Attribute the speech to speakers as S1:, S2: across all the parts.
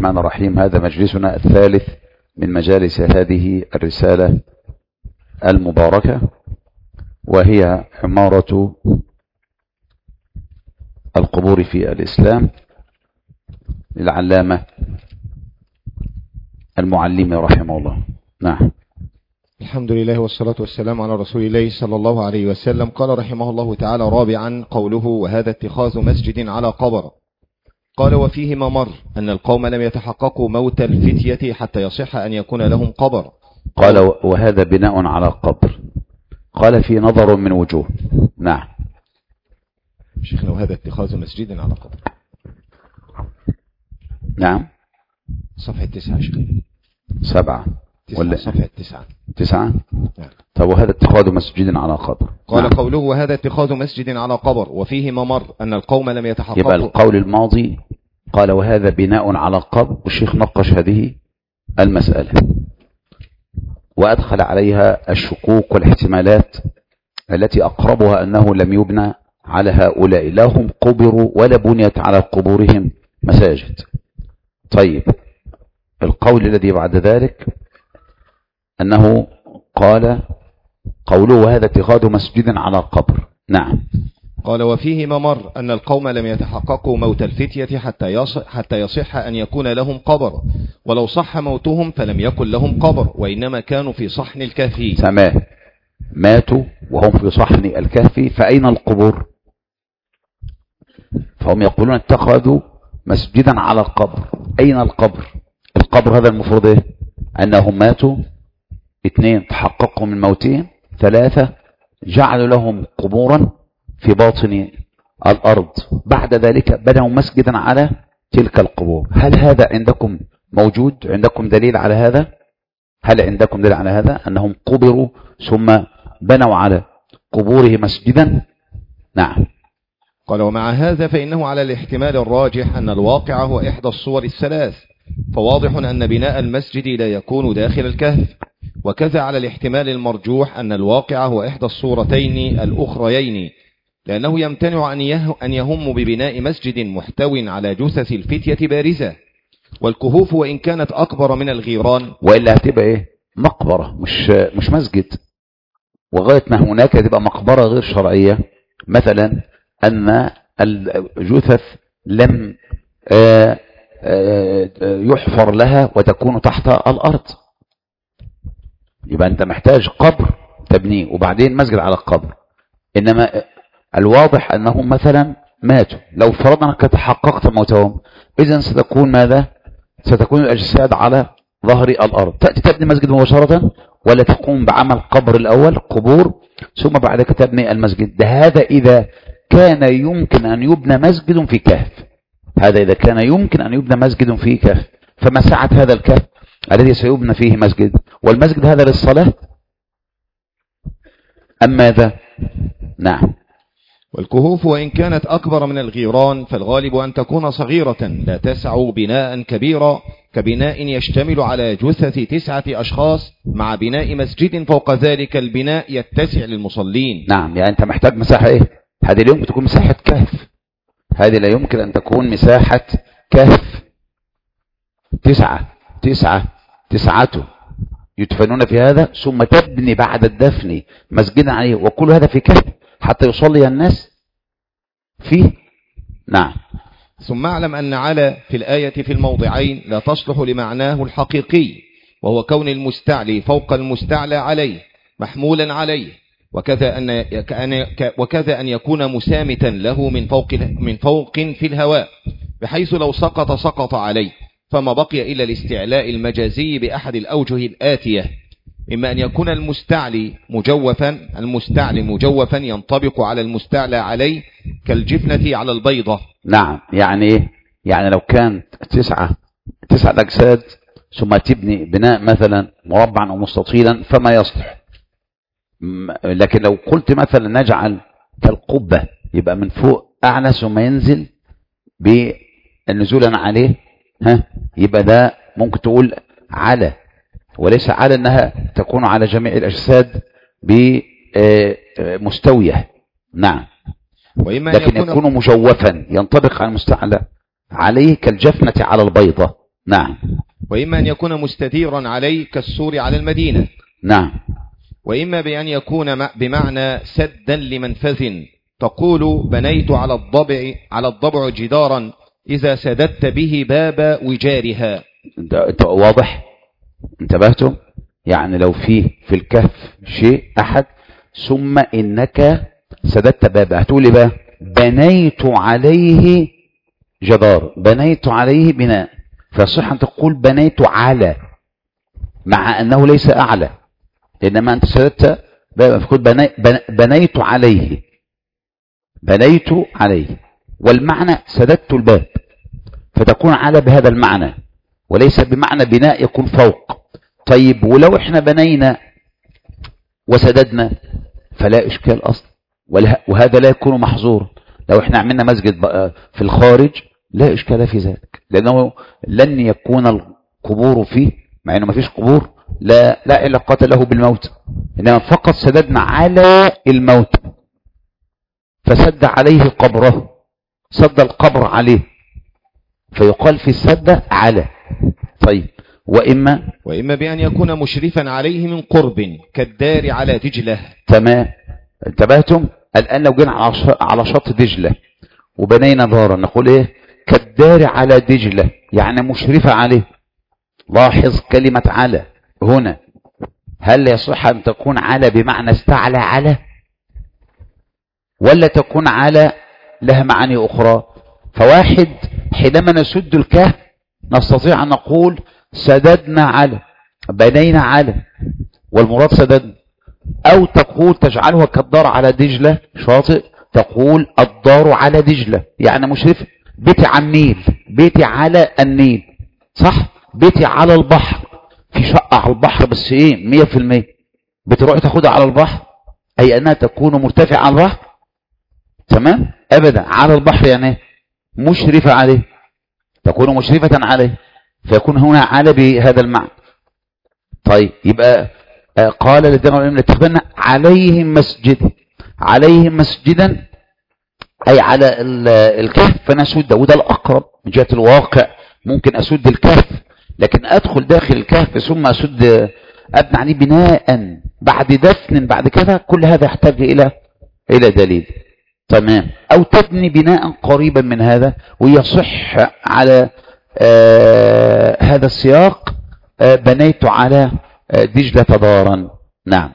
S1: الرحمن الرحيم. هذا مجلسنا الثالث من مجالس هذه الرسالة المباركة، وهي عمارة القبور في الإسلام للعلامة المعلمي رحمه الله. نعم.
S2: الحمد لله والصلاة والسلام على رسول الله صلى الله عليه وسلم. قال رحمه الله تعالى: رابعا قوله: وهذا اتخاذ مسجد على قبر. قال: وفيه ما مر أن القوم لم يتحققوا موت الفتية حتى يصح أن يكون لهم قبر.
S1: قال: وهذا بناء على قبر. قال: في نظر من وجوه. نعم
S2: شيخنا: وهذا اتخاذ مسجد على قبر.
S1: نعم.
S2: صفحة 9 شيخنا.
S1: 7 ولا
S2: صفحة
S1: 9؟
S2: نعم.
S1: طب وهذا اتخاذ مسجد على قبر.
S2: قال:
S1: نعم.
S2: قوله: وهذا اتخاذ مسجد على قبر، وفيه ما مر أن القوم لم يتحققوا.
S1: يبقى القول الماضي قال: وهذا بناء على قبر، والشيخ نقش هذه المسألة وأدخل عليها الشكوك والاحتمالات التي أقربها أنه لم يبنى على هؤلاء، لا هم قبروا ولا بنيت على قبورهم مساجد. طيب، القول الذي بعد ذلك أنه قال: قوله: وهذا اتخاذ مسجد على قبر. نعم.
S2: قال: وفيه ما مر أن القوم لم يتحققوا موت الفتية حتى يصح أن يكون لهم قبر، ولو صح موتهم فلم يكن لهم قبر، وإنما كانوا في صحن الكهف.
S1: تمام، ماتوا وهم في صحن الكهف، فأين القبور؟ فهم يقولون اتخذوا مسجدا على القبر. أين القبر؟ القبر هذا المفروض إيه؟ أنهم ماتوا، 2 تحققوا من موتهم، 3 جعلوا لهم قبورا في باطن الأرض، بعد ذلك بنوا مسجدا على تلك القبور. هل هذا عندكم موجود؟ عندكم دليل على هذا؟ هل عندكم دليل على هذا أنهم قبروا ثم بنوا على قبوره مسجدا؟ نعم.
S2: قال: ومع هذا فإنه على الاحتمال الراجح أن الواقع هو إحدى الصور الثلاث، فواضح أن بناء المسجد لا يكون داخل الكهف، وكذا على الاحتمال المرجوح أن الواقع هو إحدى الصورتين الأخريين، لأنه يمتنع أن يهم ببناء مسجد محتو على جثث الفتية بارزة، والكهوف وإن كانت أكبر من الغيران
S1: وإلا هتبقى إيه؟ مقبرة، مش مسجد. وغاية ما هناك تبقى مقبرة غير شرعية، مثلا أن الجثث لم يحفر لها وتكون تحت الأرض، يبقى أنت محتاج قبر تبنيه وبعدين مسجد على القبر. إنما الواضح أنهم مثلا ماتوا، لو فرضنا أنك تحققت موتهم، إذن ستكون ماذا؟ ستكون الأجساد على ظهر الأرض. تأتي تبني مسجد مباشرة، ولا تقوم بعمل قبر الأول، قبور، ثم بعد كده تبني المسجد. ده هذا إذا كان يمكن أن يبنى مسجد في كهف، هذا إذا كان يمكن أن يبنى مسجد في كهف، فما سعة هذا الكهف الذي سيبنى فيه مسجد؟ والمسجد هذا للصلاة أم ماذا؟ نعم.
S2: والكهوف وإن كانت أكبر من الغيران فالغالب أن تكون صغيرة لا تسع بناء كبيرا، كبناء يشتمل على جثث 9 أشخاص، مع بناء مسجد فوق ذلك البناء يتسع للمصلين.
S1: نعم، يعني أنت محتاج مساحة إيه؟ هذه لا يمكن تكون مساحة كهف، هذه لا يمكن أن تكون مساحة كهف. 9 يدفنون في هذا، ثم تبني بعد الدفن مسجدا عليه، وكل هذا في كهف حتى يصلي الناس فيه. نعم.
S2: ثم اعلم أن على في الآية في الموضعين لا تصلح لمعناه الحقيقي، وهو كون المستعلي فوق المستعلى عليه محمولا عليه، وكذا أن يكون مسامتا له من فوق في الهواء، بحيث لو سقط عليه، فما بقي إلا الاستعلاء المجازي بأحد الأوجه الآتية: إما أن يكون المستعلي مجوفا ينطبق على المستعلى عليه كالجفنة على البيضة.
S1: نعم، يعني لو كان 9 أجساد ثم تبني بناء مثلا مربعا أو مستطيلا فما يصلح. لكن لو قلت مثلا نجعل كالقبة، يبقى من فوق أعلى ثم ينزل بالنزول عليه، يبقى ده ممكن تقول على، وليس على أنها تكون على جميع الأجساد بمستوية. نعم. لكن يكون مجوفا ينطبق على المستعلى عليه كالجفنة على البيضة، نعم.
S2: وإما أن يكون مستديرا عليه كالسور على المدينة.
S1: نعم.
S2: وإما بأن يكون بمعنى سدا لمنفذ، تقول بنيت على الضبع جدارا إذا سددت به باب وجارها.
S1: واضح؟ انتبهتم؟ يعني لو في الكهف شيء أحد ثم إنك سددت بابه، هتقولي بقى بنيت عليه جدار، بنيت عليه بناء، فصح أن تقول بنيت على، مع أنه ليس أعلى، إنما أنت سددت بابه فقل بنيت عليه، بنيت عليه، والمعنى سددت الباب، فتكون على بهذا المعنى وليس بمعنى بناء يكون فوق. طيب ولو احنا بنينا وسددنا فلا إشكال أصلا، وهذا لا يكون محظور. لو احنا عملنا مسجد في الخارج لا إشكال في ذلك، لأنه لن يكون القبور فيه، مع أنه ما فيش قبور، لا علاقة له بالموت، إنما فقط سددنا على الموت، فسد عليه قبره، سد القبر عليه، فيقال في السد على. طيب وإما
S2: بأن يكون مشرفا عليه من قرب كالدار على دجلة.
S1: تمام. انتبهتم؟ الآن لو جينا على شط دجلة وبنينا دارا نقول ايه؟ كالدار على دجلة، يعني مشرفة عليه. لاحظ كلمة على هنا، هل يصح أن تكون على بمعنى استعلى على، ولا تكون على لها معاني أخرى؟ فواحد حينما نسد الكهف نستطيع أن نقول سددنا على، بنينا على، والمراد سددنا. أو تقول تجعلها كالدار على دجلة شاطئ، تقول الدار على دجلة، يعني مشرف. بيتي على النيل، بيتي على النيل، صح؟ بيتي على البحر، في شقة على البحر، بس ايه 100% بتروح تاخدها على البحر، أي أنها تكون مرتفعة على البحر. تمام؟ أبدا. على البحر يعني مشرفة عليه، تكون مشرفة عليه، فيكون هنا على بهذا المعنى. طيب يبقى قال للذين اتخذنا عليهم مسجدا، عليهم مسجدا أي على الكهف فنسد، وده الأقرب من جهة الواقع. ممكن أسد الكهف لكن أدخل داخل الكهف ثم أسد، أبنى عليه بناء بعد دفن بعد كذا، كل هذا يحتاج إلى دليل. تمام. أو تبني بناء قريبا من هذا، ويصح على هذا السياق بنيت على دجلة دارا. نعم.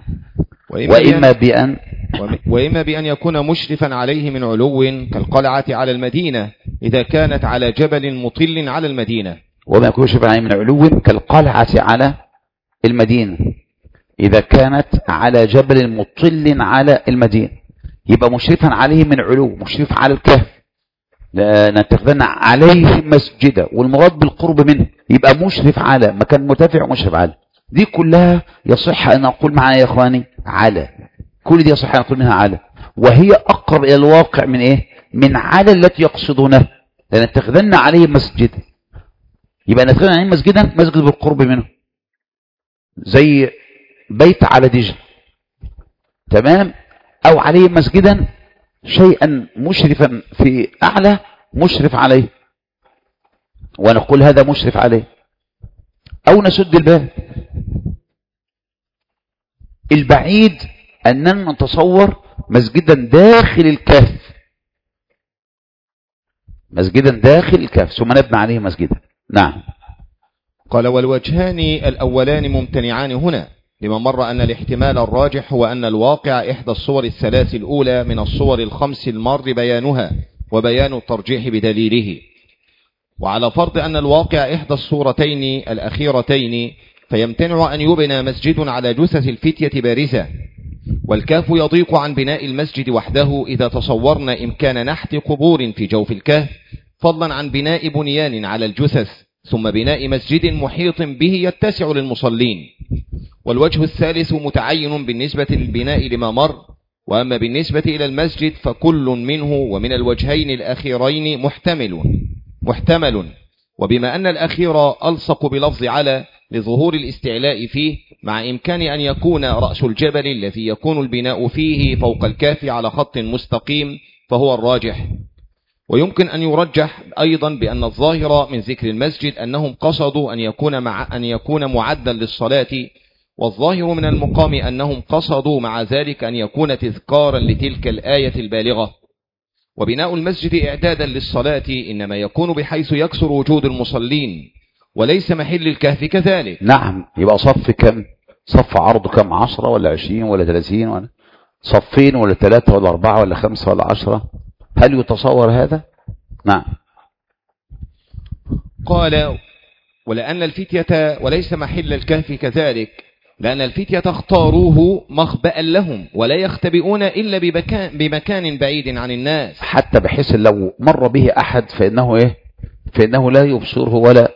S2: وإما بأن يكون مشرفا عليه من علو كالقلعة على المدينة إذا كانت على جبل مطل على المدينة.
S1: وما يكون مشرفا عليه من علو كالقلعة على المدينة إذا كانت على جبل مطل على المدينة، يبقى مشرفا عليه من علو، مشرف على الكهف، نتخذنا عليه مسجدا، والمراد بالقرب منه، يبقى مشرف على مكان مرتفع ومشرف على. دي كلها يصح أن أقول معنا يا إخواني على، كل دي يصح أن أقول منها على، وهي أقرب إلى الواقع من إيه؟ من على التي يقصدونها، لأن نتخذنا عليه مسجدا، يبقى نتخذنا عليه مسجدا، مسجد بالقرب منه، زي بيت على دجل. تمام. أو عليه مسجدا شيئا مشرفا في أعلى مشرف عليه، ونقول هذا مشرف عليه. أو نسد الباب. البعيد أننا نتصور مسجدا داخل الكهف، مسجدا داخل الكهف ثم نبنى عليه مسجدا. نعم.
S2: قال والوجهان الأولان ممتنعان هنا، لما مر أن الاحتمال الراجح هو أن الواقع إحدى الصور الثلاث الأولى من الصور الخمس المر بيانها وبيان الترجيح بدليله. وعلى فرض أن الواقع إحدى الصورتين الأخيرتين فيمتنع أن يبنى مسجد على جثث الفتية بارزة، والكهف يضيق عن بناء المسجد وحده إذا تصورنا إمكان نحت قبور في جوف الكهف، فضلا عن بناء بنيان على الجثث ثم بناء مسجد محيط به يتسع للمصلين. والوجه الثالث متعين بالنسبة للبناء لما مر، وأما بالنسبة إلى المسجد فكل منه ومن الوجهين الأخيرين محتمل، وبما أن الأخير ألصق بلفظ على لظهور الاستعلاء فيه، مع إمكان أن يكون رأس الجبل الذي يكون البناء فيه فوق الكهف على خط مستقيم فهو الراجح. ويمكن أن يرجح أيضا بأن الظاهر من ذكر المسجد أنهم قصدوا أن يكون معدا للصلاة، والظاهر من المقام أنهم قصدوا مع ذلك أن يكون تذكارا لتلك الآية البالغة. وبناء المسجد إعدادا للصلاة إنما يكون بحيث يكثر وجود المصلين، وليس محل الكهف كذلك.
S1: نعم. يبقى صف كم؟ صف عرضه كم؟ 10 ولا 20 ولا 30 ولا صفين ولا 3 ولا 4 ولا 5 ولا 10؟ هل يتصور هذا؟ نعم.
S2: قال ولأن الفتية وليس محل الكهف كذلك، لأن الفتية اختاروه مخبأ لهم ولا يختبئون إلا بمكان بعيد عن الناس،
S1: حتى بحيث لو مر به أحد فإنه لا يبصره ولا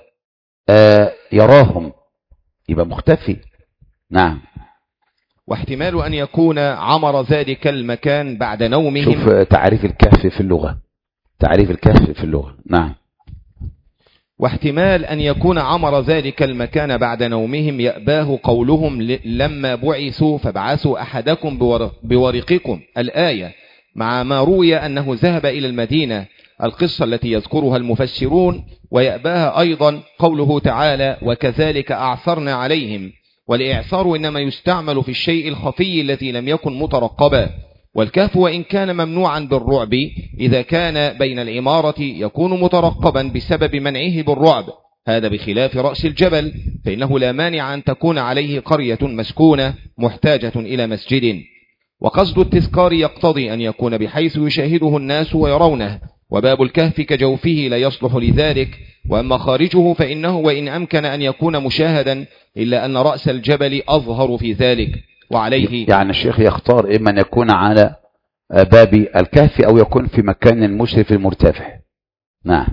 S1: يراهم، يبقى مختفي. نعم.
S2: واحتمال أن يكون عمر ذلك المكان بعد نومهم.
S1: شوف تعريف الكهف في اللغة، تعريف الكهف في اللغة. نعم.
S2: واحتمال أن يكون عمر ذلك المكان بعد نومهم يأباه قولهم لما بعثوا فابعثوا أحدكم بورقكم الآية، مع ما روي أنه ذهب إلى المدينة، القصة التي يذكرها المفسرون. ويأباها أيضا قوله تعالى وكذلك أعثرنا عليهم، والإعثار إنما يستعمل في الشيء الخفي الذي لم يكن مترقبا، والكهف وإن كان ممنوعا بالرعب إذا كان بين العمارة يكون مترقبا بسبب منعه بالرعب، هذا بخلاف رأس الجبل فإنه لا مانع أن تكون عليه قرية مسكونة محتاجة إلى مسجد. وقصد التذكار يقتضي أن يكون بحيث يشاهده الناس ويرونه، وباب الكهف كجوفه لا يصلح لذلك، وأما خارجه فإنه وإن أمكن أن يكون مشاهدا إلا أن رأس الجبل أظهر في ذلك. وعليه
S1: يعني الشيخ يختار إما أن يكون على باب الكهف أو يكون في مكان مشرف مرتفع. نعم.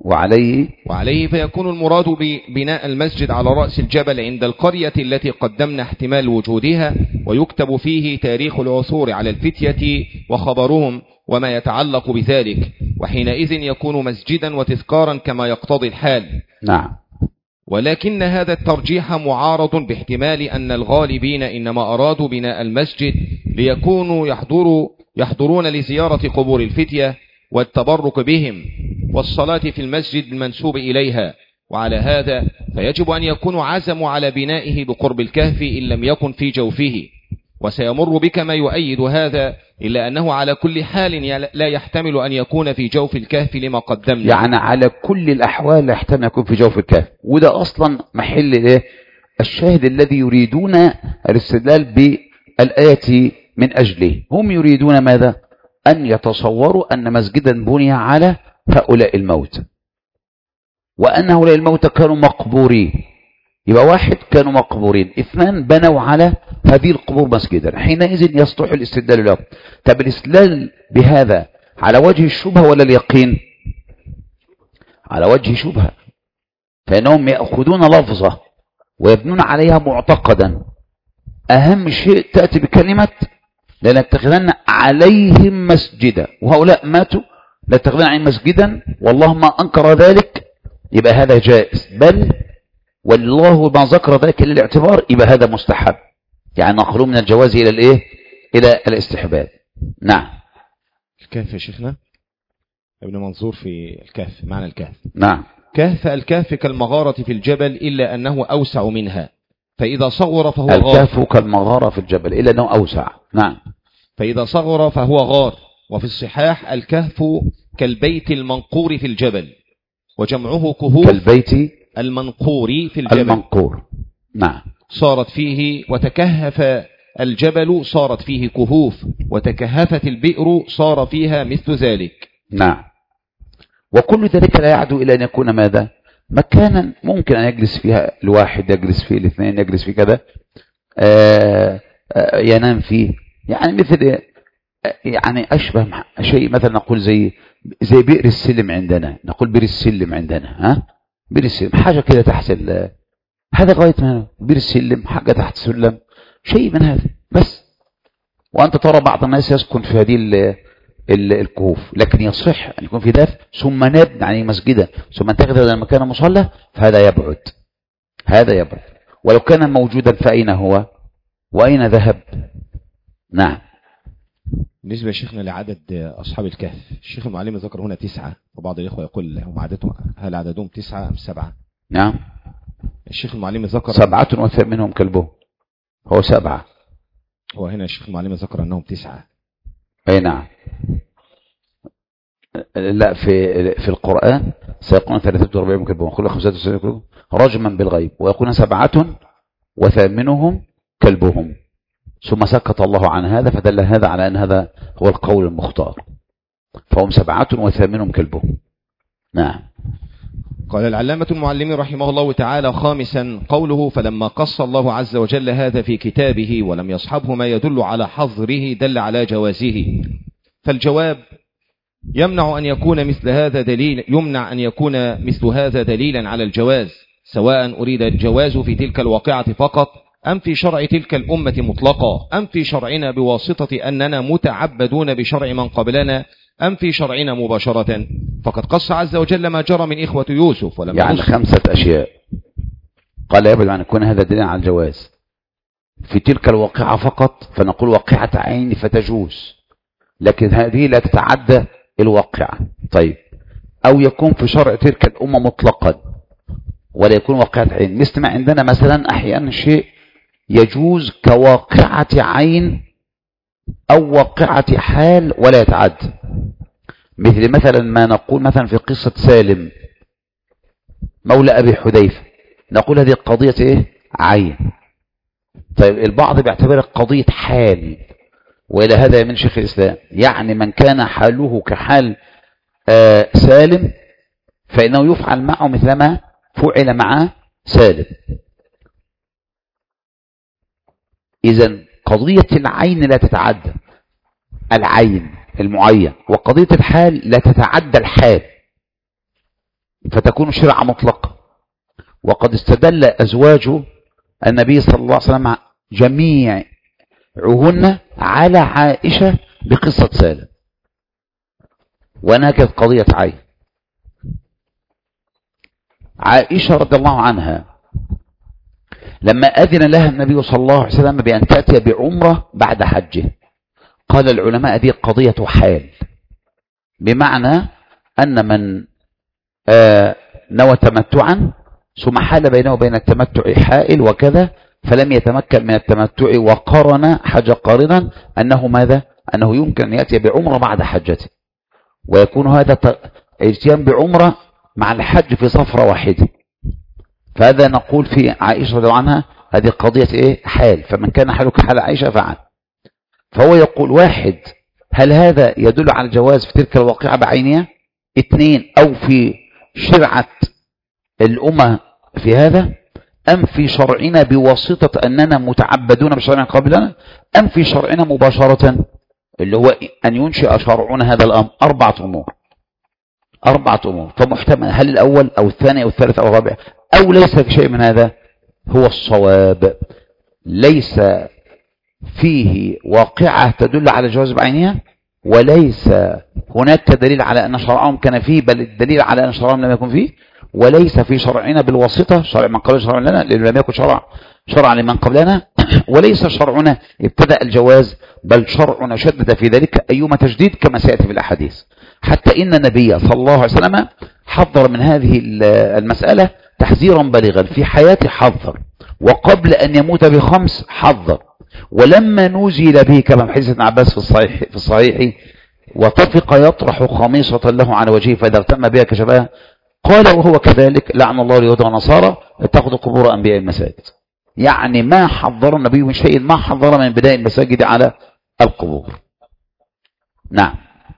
S1: وعليه
S2: فيكون المراد ببناء المسجد على رأس الجبل عند القرية التي قدمنا احتمال وجودها، ويكتب فيه تاريخ العثور على الفتية وخبرهم وما يتعلق بذلك، وحينئذ يكون مسجدا وتذكارا كما يقتضي الحال.
S1: نعم.
S2: ولكن هذا الترجيح معارض باحتمال أن الغالبين إنما أرادوا بناء المسجد ليكونوا يحضرون لزيارة قبور الفتية والتبرك بهم والصلاة في المسجد المنسوب إليها، وعلى هذا فيجب أن يكونوا عزموا على بنائه بقرب الكهف إن لم يكن في جوفه. وسيمر بك ما يؤيد هذا، إلا أنه على كل حال لا يحتمل أن يكون في جوف الكهف لما قدمنا.
S1: يعني على كل الأحوال لا يحتمل أن يكون في جوف الكهف، وده أصلا محل الشاهد الذي يريدون الاستدلال بالآية من أجله. هم يريدون ماذا؟ أن يتصوروا أن مسجدا بني على هؤلاء الموت، وأن هؤلاء الموت كانوا مقبورين. يبقى واحد كانوا مقبورين، اثنان بنوا على هذه القبور مسجدا، حينئذ يصلح الاستدلال له. طب الاستدلال بهذا على وجه الشبهة ولا اليقين؟ على وجه شبهة، فإنهم يأخذون لفظة ويبنون عليها معتقدا. أهم شيء تأتي بكلمة لنتخذن عليهم مسجدا، وهؤلاء ماتوا لنتخذن عليهم مسجدا، والله ما أنكر ذلك، يبقى هذا جائز، بل والله ما ذكر ذلك للاعتبار، يبقى هذا مستحب. يعني نخلو من الجواز إلى الإيه؟ إلى الاستحباب. نعم.
S2: الكهف يا شيخنا ابن منصور في الكهف، معنى الكهف.
S1: نعم.
S2: الكهف كالمغارة في الجبل إلا أنه أوسع منها، فإذا صغر فهو غار.
S1: الكهف كالمغارة في الجبل إلا أنه أوسع. نعم.
S2: فإذا صغر فهو غار. وفي الصحاح الكهف كالبيت المنقور في الجبل، وجمعه كهوف.
S1: كالبيت
S2: المنقور في الجبل.
S1: المنقور. نعم.
S2: صارت فيه وتكهف الجبل، صارت فيه كهوف، وتكهفت البئر صار فيها مثل ذلك.
S1: نعم. وكل ذلك لا يعدو إلى أن يكون ماذا؟ مكانا ممكن أن يجلس فيها الواحد، يجلس فيه الاثنين، يجلس فيه كذا، ينام فيه، يعني مثل يعني أشبه شيء مثلا نقول زي بئر السلم عندنا، نقول بئر السلم عندنا، بئر السلم حاجة كده تحت هذا غاية ما بئر السلم، حاجة تحت سلم، شيء من هذا بس. وأنت ترى بعض الناس يسكن في هذه الكهوف، لكن يصح أن يكون في دفء ثم نبني عليه مسجدا ثم نتخذ هذا المكان مصلى، فهذا يبعد، هذا يبعد. ولو كان موجودا فأين هو وأين ذهب؟ نعم.
S2: بالنسبة يا شيخنا لعدد أصحاب الكهف، الشيخ المعلم ذكر هنا 9، وبعض الإخوة يقول هم عددهم، هل عددهم 9 أم 7؟
S1: نعم،
S2: الشيخ المعلم ذكر
S1: 7 وثامنهم كلبهم، هو 7.
S2: هو هنا الشيخ المعلم ذكر أنهم 9.
S1: أي نعم. لا، في القرآن سيكون 43 كلبهم، كل 95 كلبهم رجما بالغيب، ويكون 7 وثامنهم كلبهم، ثم سكت الله عن هذا فدل هذا على أن هذا هو القول المختار، فهم 7 وثامنهم كلبهم. نعم.
S2: قال العلامة المعلم رحمه الله تعالى: خامسا، قوله فلما قص الله عز وجل هذا في كتابه ولم يصحبه ما يدل على حظره دل على جوازه. فالجواب يمنع أن يكون مثل هذا دليلا على الجواز، سواء أريد الجواز في تلك الواقعة فقط أم في شرع تلك الأمة مطلقا، أم في شرعنا بواسطة أننا متعبدون بشرع من قبلنا، أم في شرعنا مباشرة. فقد قص عز وجل ما جرى من إخوة يوسف ولم
S1: يعني 5 أشياء. قال يجب أن يكون هذا دليل على الجواز في تلك الواقعة فقط، فنقول واقعة عين فتجوز، لكن هذه لا تتعدى الواقعة. طيب، أو يكون في شرع تلك الأمة مطلقا ولا يكون واقعة عين، مثل ما عندنا مثلا أحيانا شيء يجوز كواقعة عين أو واقعة حال ولا يتعدى، مثلا ما نقول مثلا في قصة سالم مولى أبي حذيفة، نقول هذه قضية إيه؟ عين. طيب البعض بيعتبرها قضية حال، وإلى هذا من شيخ الإسلام، يعني من كان حاله كحال سالم فإنه يفعل معه مثلما فعل مع سالم. إذن قضية العين لا تتعدى العين المعين، وقضية الحال لا تتعدى الحال، فتكون شرعة مطلقة. وقد استدل أزواج النبي صلى الله عليه وسلم جميعهن على عائشة بقصة سالم، وأنها كانت قضية عين. عائشة رضي الله عنها لما أذن لها النبي صلى الله عليه وسلم بأن تأتي بعمرة بعد حجه، قال العلماء هذه قضية حال، بمعنى أن من نوى تمتعا ثم حال بينه وبين التمتع حائل وكذا فلم يتمكن من التمتع وقرن حج قارنا، أنه ماذا؟ أنه يمكن أن يأتي بعمرة بعد حجته، ويكون هذا اتيان بعمرة مع الحج في صفرة واحدة. فهذا نقول في عائشة رضي الله عنها هذه قضية إيه؟ حال، فمن كان حاله كحال عائشة فعل. فهو يقول: واحد، هل هذا يدل على الجواز في تلك الواقعة بعينها؟ 2، أو في شرعة الأمة في هذا، أم في شرعنا بواسطة أننا متعبدون بشرع قبلنا، أم في شرعنا مباشرة اللي هو أن ينشئ شرعنا هذا الأمر. 4 أمور، فمحتمل هل الأول أو الثاني أو الثالث أو الرابع أو ليس شيء من هذا هو الصواب. ليس فيه واقعة تدل على الجواز بعينها، وليس هناك دليل على أن شرعهم كان فيه، بل الدليل على أن شرعهم لم يكن فيه، وليس في شرعنا بالواسطة شرع من قبل شرع لنا لأنه لم يكن شرع لمن قبلنا، وليس شرعنا ابتدأ الجواز، بل شرعنا شدد في ذلك أيما تجديد كما سيأتي في الأحاديث. حتى إن النبي صلى الله عليه وسلم حذر من هذه المسألة تحذيرا بليغا في حياته، حذر، وقبل أن يموت ب5 حذر، ولما نزل به كما في حديث ابن عباس في الصحيح وطفق يطرح خميصة له على وجهه فإذا اغتم بها كشفها، قال وهو كذلك لعن الله اليهود والنصارى اتخذوا قبور أنبياء المساجد. يعني ما حذر النبي من شيء ما حذر من بداية المساجد على القبور. نعم.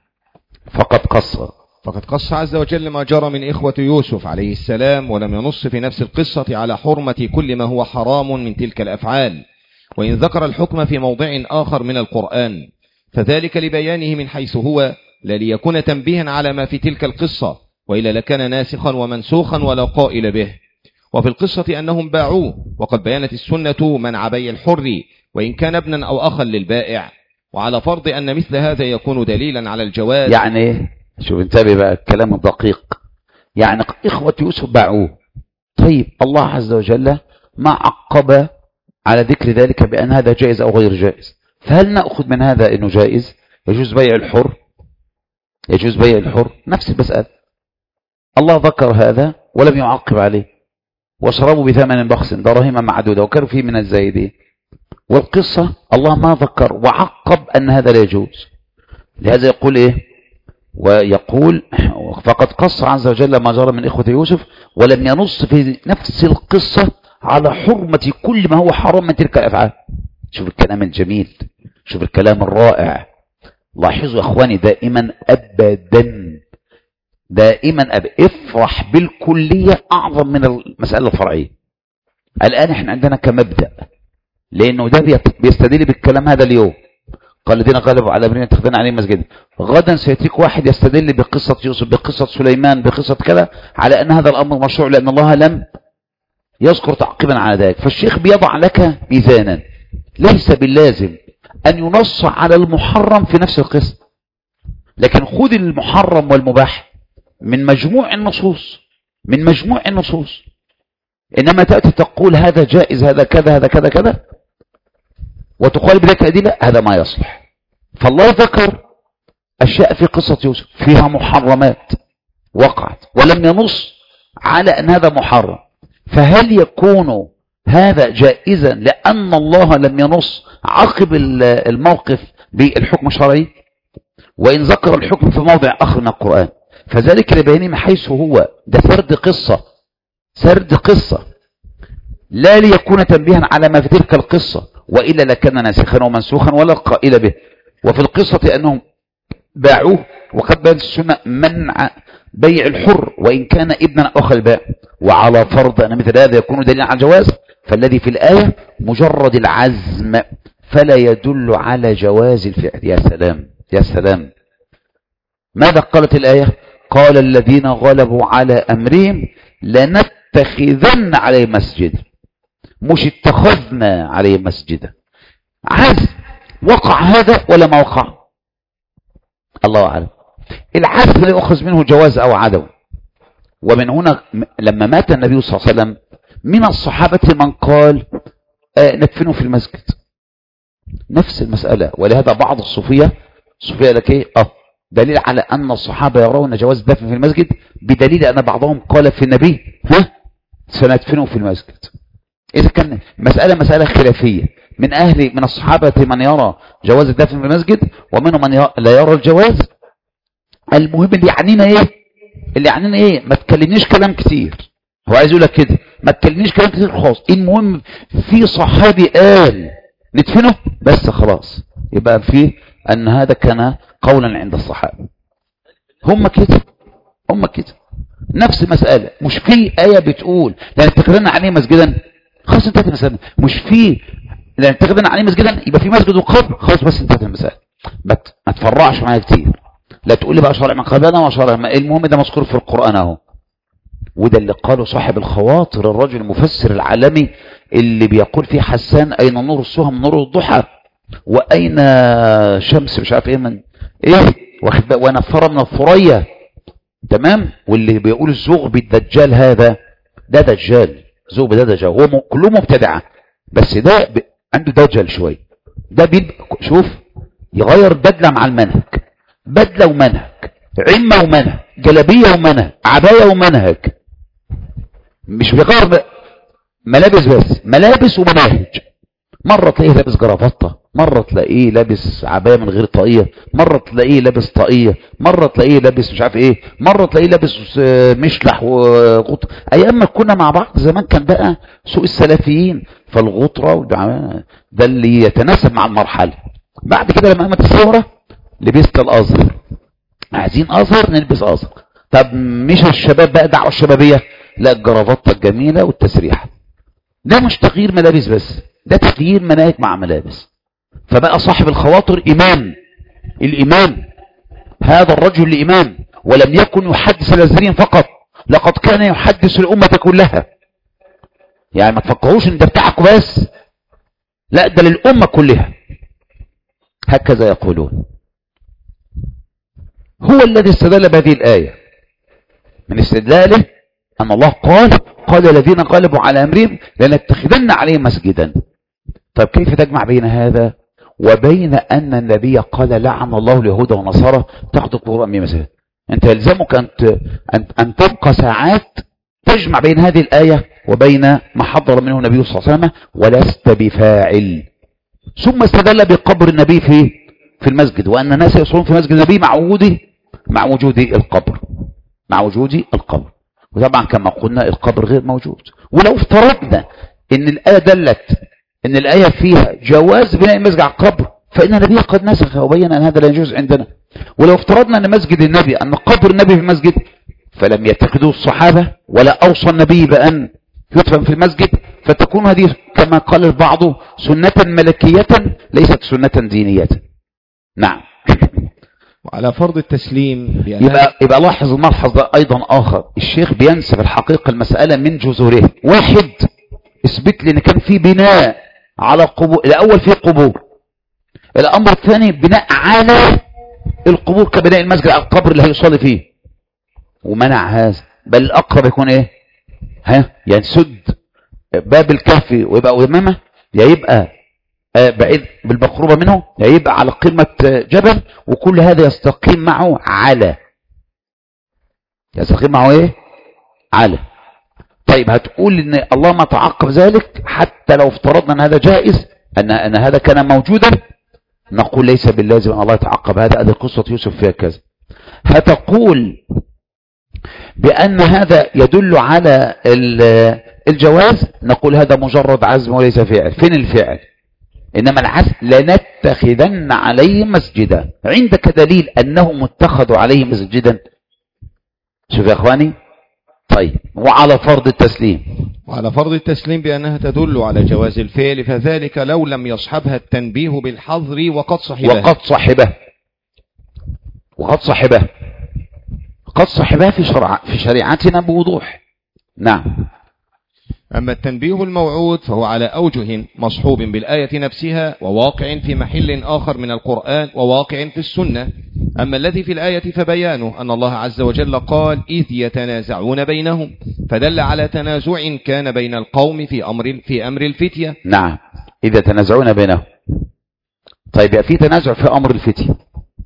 S2: فقد قص عز وجل ما جرى من إخوة يوسف عليه السلام، ولم ينص في نفس القصة على حرمة كل ما هو حرام من تلك الأفعال، وإن ذكر الحكم في موضع آخر من القرآن فذلك لبيانه من حيث هو، لا ليكون تنبيها على ما في تلك القصة، وإلا لكان ناسخا ومنسوخا ولا قائل به. وفي القصة أنهم باعوه، وقد بيانت السنة منع بيع الحر وإن كان ابنا أو أخا للبائع، وعلى فرض أن مثل هذا يكون دليلا على الجواز.
S1: يعني شوف انتبه بقى الكلام الدقيق، يعني إخوة يوسف باعوه، طيب الله عز وجل ما عقب على ذكر ذلك بأن هذا جائز أو غير جائز، فهل نأخذ من هذا أنه جائز؟ يجوز بيع الحر، يجوز بيع الحر، نفس المسألة. الله ذكر هذا ولم يعقب عليه، وشربوا بثمن بخس دراهم معدودة وكانوا فيه من الزاهدين. والقصة الله ما ذكر وعقب أن هذا لا يجوز. لهذا يقول إيه؟ ويقول فقد قص عز وجل ما جرى من إخوة يوسف ولم ينص في نفس القصة على حرمة كل ما هو حرام من تلك الأفعال. شوف الكلام الجميل، شوف الكلام الرائع. لاحظوا يا أخواني دائما أبدا افرح بالكلية أعظم من المسألة الفرعية. الآن احنا عندنا كمبدأ، لأنه ده بيستدل بالكلام هذا اليوم، قال الذين غلبوا على أمرهم يتخذون عليهم مسجدا. غدا سيأتيك واحد يستدل بقصة يوسف، بقصة سليمان، بقصة كذا، على أن هذا الأمر مشروع لأن الله لم يذكر تعقيبا على ذلك. فالشيخ بيضع لك ميزانا، ليس باللازم أن ينص على المحرم في نفس القصة، لكن خذ المحرم والمباح من مجموع النصوص، من مجموع النصوص. إنما تأتي تقول هذا جائز، هذا كذا، هذا كذا كذا، وتقال بذلك الأدلة، هذا ما يصلح. فالله ذكر أشياء في قصة يوسف فيها محرمات وقعت ولم ينص على أن هذا محرم، فهل يكون هذا جائزا لأن الله لم ينص عقب الموقف بالحكم الشرعي؟ وإن ذكر الحكم في موضع آخر من القرآن فذلك لبيان حيث هو ده سرد قصة، سرد قصة لا ليكون تنبيها على ما في تلك القصة، وإلا لكان ناسخا ومنسوخا ولا القائل به. وفي القصة أنهم باعوه، وقد بان السنة منع بيع الحر وإن كان ابنا أخ الباع، وعلى فرض أن مثل هذا يكون دليلا على الجواز، فالذي في الآية مجرد العزم فلا يدل على جواز الفعل. يا سلام يا سلام. ماذا قالت الآية؟ قال الذين غلبوا على أمرهم لنتخذن عليه مسجد، مش اتخذنا عليه مسجدا. عزم، وقع هذا ولا ما وقع؟ الله أعلم. العزم لا يؤخذ منه جواز أو عدم. ومن هنا لما مات النبي صلى الله عليه وسلم من الصحابة من قال ندفنه في المسجد، نفس المسألة. ولهذا بعض الصوفية لك ايه دليل على أن الصحابة يرون جواز الدفن في المسجد بدليل أن بعضهم قال في النبي سندفنه في المسجد. إذا كان مسألة خلافية، من الصحابة من يرى جواز الدفن في المسجد ومنهم من لا يرى الجواز. المهم اللي يعنينا ايه ما تكلمنيش كلام كتير. هو عايز يقول لك كده ما تكلمنيش كلام كتير خالص. المهم في صحابي قال ندفنه بس خلاص، يبقى فيه أن هذا كان قولا عند الصحابة. هم كده نفس المسألة. مش في آية بتقول لأن اتخذنا عليه مسجدا، خلاص انتهت المسألة. مش في لأن اتخذنا عليه مسجدا يبقى في مسجد وقبر، خلاص بس انتهت المسألة. ما تفرعش معايا كتير، لا تقول لي بقى شرع من قبلنا وشرع. المهم ده مذكور في القرآن اهو. وده اللي قاله صاحب الخواطر الرجل المفسر العالمي اللي بيقول فيه حسان أين نور السهى من نور الضحى، وأين شمس مش عارف ايه من ايه، ونفر من الثريا، تمام. واللي بيقول الزغب بالدجال هذا ده دجال، زغب ده دجال، هو كله مبتدعه بس ده عنده دجال شويه. ده شوف يغير بدله مع المنهج، بدله ومنهج، عمه ومنهج، جلابيه ومنهج، عبايه ومنهج. مش بيغير ملابس بس، ملابس ومناهج. مرة تلاقيه لابس جرافطة، مرة تلاقيه لابس عباية من غير طاقية، مرة تلاقيه لابس طاقية، مرة تلاقيه لابس مش عارف ايه، مرة تلاقيه لابس مشلح وغطر. ايام ما كنا مع بعض زمان كان بقى سوق السلفيين، فالغطرة ده اللي يتناسب مع المرحلة. بعد كده لما قامت الثورة لبست الازهر، عايزين ازهر نلبس ازهر. طب مش الشباب بقى دعوة الشبابية، لا الجرافطة الجميلة والتسريحة. ده مش تغيير ملابس بس، ده تغيير مناهج مع ملابس. فبقى صاحب الخواطر إمام. الإمام هذا الرجل الإمام، ولم يكن يحدث الأزهريين فقط، لقد كان يحدث الأمة كلها. يعني ما تفكروش ان ده بتاعكم بس، لا ده للأمة كلها. هكذا يقولون. هو الذي استدل بهذه الآية. من استدلاله أن الله قال الذين غلبوا على أمرهم لنتخذن عليهم مسجدا. طيب كيف تجمع بين هذا وبين أن النبي قال لعن الله اليهود والنصارى تاخذ قبور أنبياء مساجد. أنت يلزمك أن تبقى ساعات تجمع بين هذه الآية وبين ما حضر منه النبي صلى الله عليه وسلم، ولست بفاعل. ثم استدل بقبر النبي في المسجد، وأن الناس يصلون في مسجد النبي مع وجود القبر، وطبعا كما قلنا القبر غير موجود. ولو افترضنا ان الآية دلت ان الآية فيها جواز بناء المسجد على القبر، فإن النبي قد نسخ وبين أن هذا لا يجوز عندنا. ولو افترضنا ان مسجد النبي، ان قبر النبي في المسجد، فلم يتخذوه الصحابة ولا أوصى النبي بأن يدفن في المسجد، فتكون هذه كما قال البعض سنة ملكية ليست سنة دينية. نعم.
S2: وعلى فرض التسليم
S1: يبقى لاحظ الملحظ ده أيضا آخر، الشيخ بينسب الحقيقة المسألة من جذورها. واحد، اثبت لي ان كان في بناء على قبور، الأول في قبور. الأمر الثاني بناء على القبور كبناء المسجد على القبر اللي هيصلي فيه، ومنع هذا. بل الأقرب يكون ايه؟ ينسد باب الكهف ويبقى أمامه، يا يبقى بعيد بالمقروبة منه، يا يبقى على قمة جبل، وكل هذا يستقيم معه على ايه؟ على. طيب هتقول ان الله ما تعقب ذلك حتى لو افترضنا ان هذا جائز، ان هذا كان موجودا، نقول ليس باللازم ان الله يتعقب هذا. هذه قصة يوسف فيها كذا. هتقول بأن هذا يدل على الجواز، نقول هذا مجرد عزم وليس فعل. فين الفعل؟ إنما العزم لنتخذن عليه مسجدا. عندك دليل أنهم اتخذوا عليه مسجدا؟ شوف يا أخواني. طيب، وعلى فرض التسليم
S2: بأنها تدل على جواز الفعل، فذلك لو لم يصحبها التنبيه بالحظر وقد صحبها في شريعتنا بوضوح.
S1: نعم.
S2: أما التنبيه الموعود فهو على أوجه مصحوب بالآية نفسها، وواقع في محل آخر من القرآن، وواقع في السنة. أما الذي في الآية فبيانه أن الله عز وجل قال إذ يتنازعون بينهم، فدل على تنازع كان بين القوم في أمر الفتية.
S1: نعم، إذ يتنازعون بينهم. طيب، في تنازع في أمر الفتية،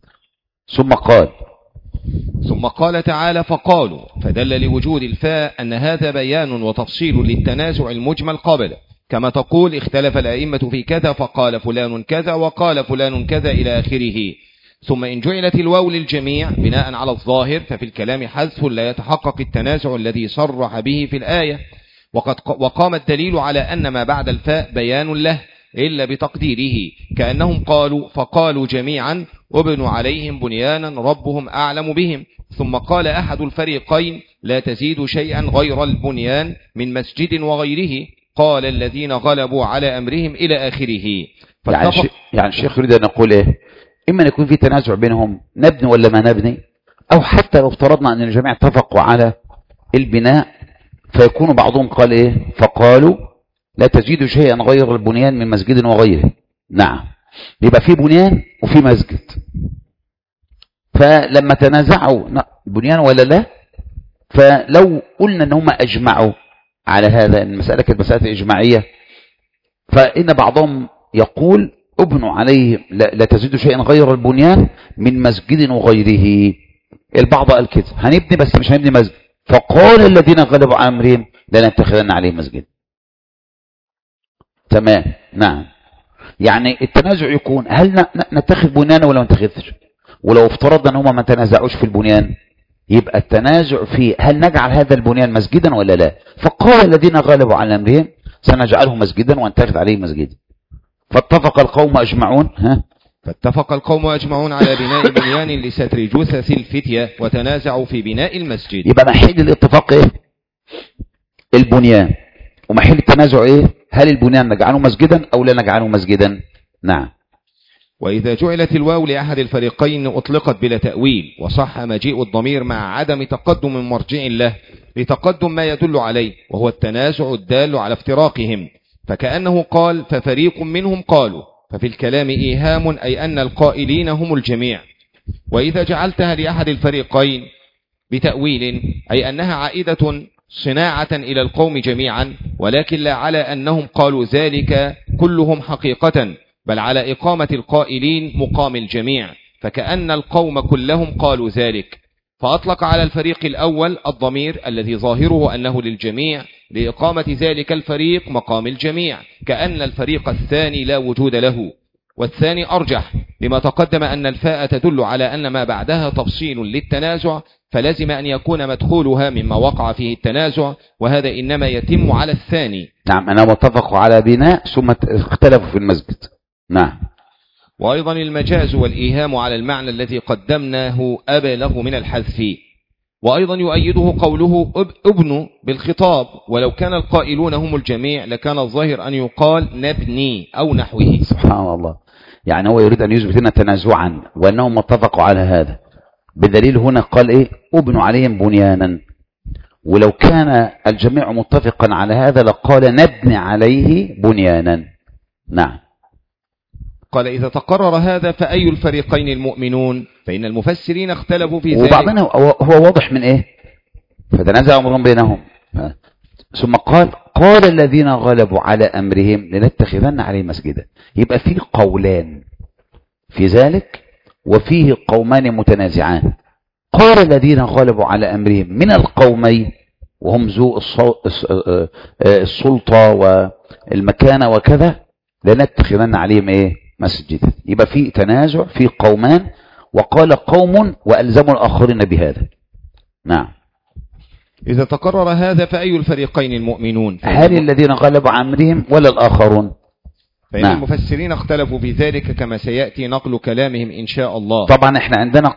S2: ثم قال تعالى فقالوا، فدل لوجود الفاء أن هذا بيان وتفصيل للتنازع المجمل قبل، كما تقول اختلف الأئمة في كذا فقال فلان كذا وقال فلان كذا إلى آخره. ثم إن جعلت الواو للجميع بناء على الظاهر، ففي الكلام حذف لا يتحقق التنازع الذي صرح به في الآية، وقام الدليل على أن ما بعد الفاء بيان له إلا بتقديره، كأنهم قالوا فقالوا جميعا وابنوا عليهم بنيانا ربهم أعلم بهم. ثم قال أحد الفريقين لا تزيد شيئا غير البنيان من مسجد وغيره، قال الذين غلبوا على أمرهم إلى آخره.
S1: يعني الشيخ يريد أن نقول إيه؟ إما أن يكون في تنازع بينهم نبني ولا ما نبني، أو حتى لو افترضنا أن الجميع اتفقوا على البناء، فيكون بعضهم قال إيه؟ فقالوا لا تزيد شيئا غير البنيان من مسجد وغيره. نعم، يبقى في بنيان وفي مسجد. فلما تنازعوا بنيان ولا لا، فلو قلنا ان هم اجمعوا على هذا، ان المسألة كانت مسألة اجماعية، فإن بعضهم يقول ابنوا عليه لا تزيد شيئا غير البنيان من مسجد وغيره. البعض قال كده هنبني بس مش هنبني مسجد، فقال الذين غلبوا على امرهم لنتخذن عليه مسجد. تمام. نعم، يعني التنازع يكون هل نتخذ بنيان ولا ما نتخذش. ولو افترضنا ان هم ما تنازعوش في البنيان، يبقى التنازع في هل نجعل هذا البنيان مسجدا ولا لا. فقال الذين غلبوا على امرهم سنجعله مسجدا ونتخذ عليه مسجدا. فاتفق القوم اجمعون
S2: على بناء بنيان لستر جثث الفتية، وتنازعوا في بناء المسجد.
S1: يبقى محل الاتفاق ايه؟ البنيان. ومحل التنازع ايه؟ هل البنيان نجعله مسجدا او لا نجعله مسجدا. نعم.
S2: وإذا جعلت الواو لأحد الفريقين أطلقت بلا تأويل، وصح مجيء الضمير مع عدم تقدم مرجع له لتقدم ما يدل عليه، وهو التنازع الدال على افتراقهم، فكأنه قال ففريق منهم قالوا، ففي الكلام إيهام أي أن القائلين هم الجميع. وإذا جعلتها لأحد الفريقين بتأويل أي أنها عائدة صناعة إلى القوم جميعا، ولكن لا على أنهم قالوا ذلك كلهم حقيقة، بل على إقامة القائلين مقام الجميع، فكأن القوم كلهم قالوا ذلك، فأطلق على الفريق الأول الضمير الذي ظاهره أنه للجميع لإقامة ذلك الفريق مقام الجميع، كأن الفريق الثاني لا وجود له. والثاني أرجح لما تقدم أن الفاء تدل على أن ما بعدها تفصيل للتنازع، فلازم أن يكون مدخولها مما وقع فيه التنازع، وهذا إنما يتم على الثاني.
S1: نعم، أنا متفق على بناء ثم اختلفوا في المسجد. نعم.
S2: وأيضا المجاز والإيهام على المعنى الذي قدمناه أبلغ من الحذف. وأيضا يؤيده قوله ابن بالخطاب، ولو كان القائلون هم الجميع لكان الظاهر أن يقال نبني أو نحوه.
S1: سبحان الله، يعني هو يريد أن يثبت لنا تنازعا وأنهم اتفقوا على هذا، بدليل هنا قال إيه؟ ابنوا عليهم بنيانا، ولو كان الجميع متفقا على هذا لقال نبني عليه بنيانا. نعم.
S2: قال إذا تقرر هذا فأي الفريقين المؤمنون؟ فإن المفسرين اختلفوا في ذلك.
S1: وبعضنا هو واضح من إيه؟ فتنازع أمرهم بينهم، ثم قال الذين غلبوا على أمرهم لنتخذن عليه مسجدا. يبقى فيه قولان في ذلك، وفيه قومان متنازعان. قال الذين غلبوا على أمرهم من القومين وهم ذو السلطة والمكانة وكذا، لنتخذن عليهم إيه؟ مسجدا. يبقى فيه تنازع، فيه قومان، وقال قوم وألزموا الآخرين بهذا. نعم.
S2: إذا تقرر هذا فأي الفريقين المؤمنون؟
S1: هل الذين غلبوا عن أمرهم ولا الآخرون؟
S2: فإن
S1: نعم.
S2: المفسرين اختلفوا في ذلك كما سيأتي نقل كلامهم إن شاء الله.
S1: طبعا احنا عندنا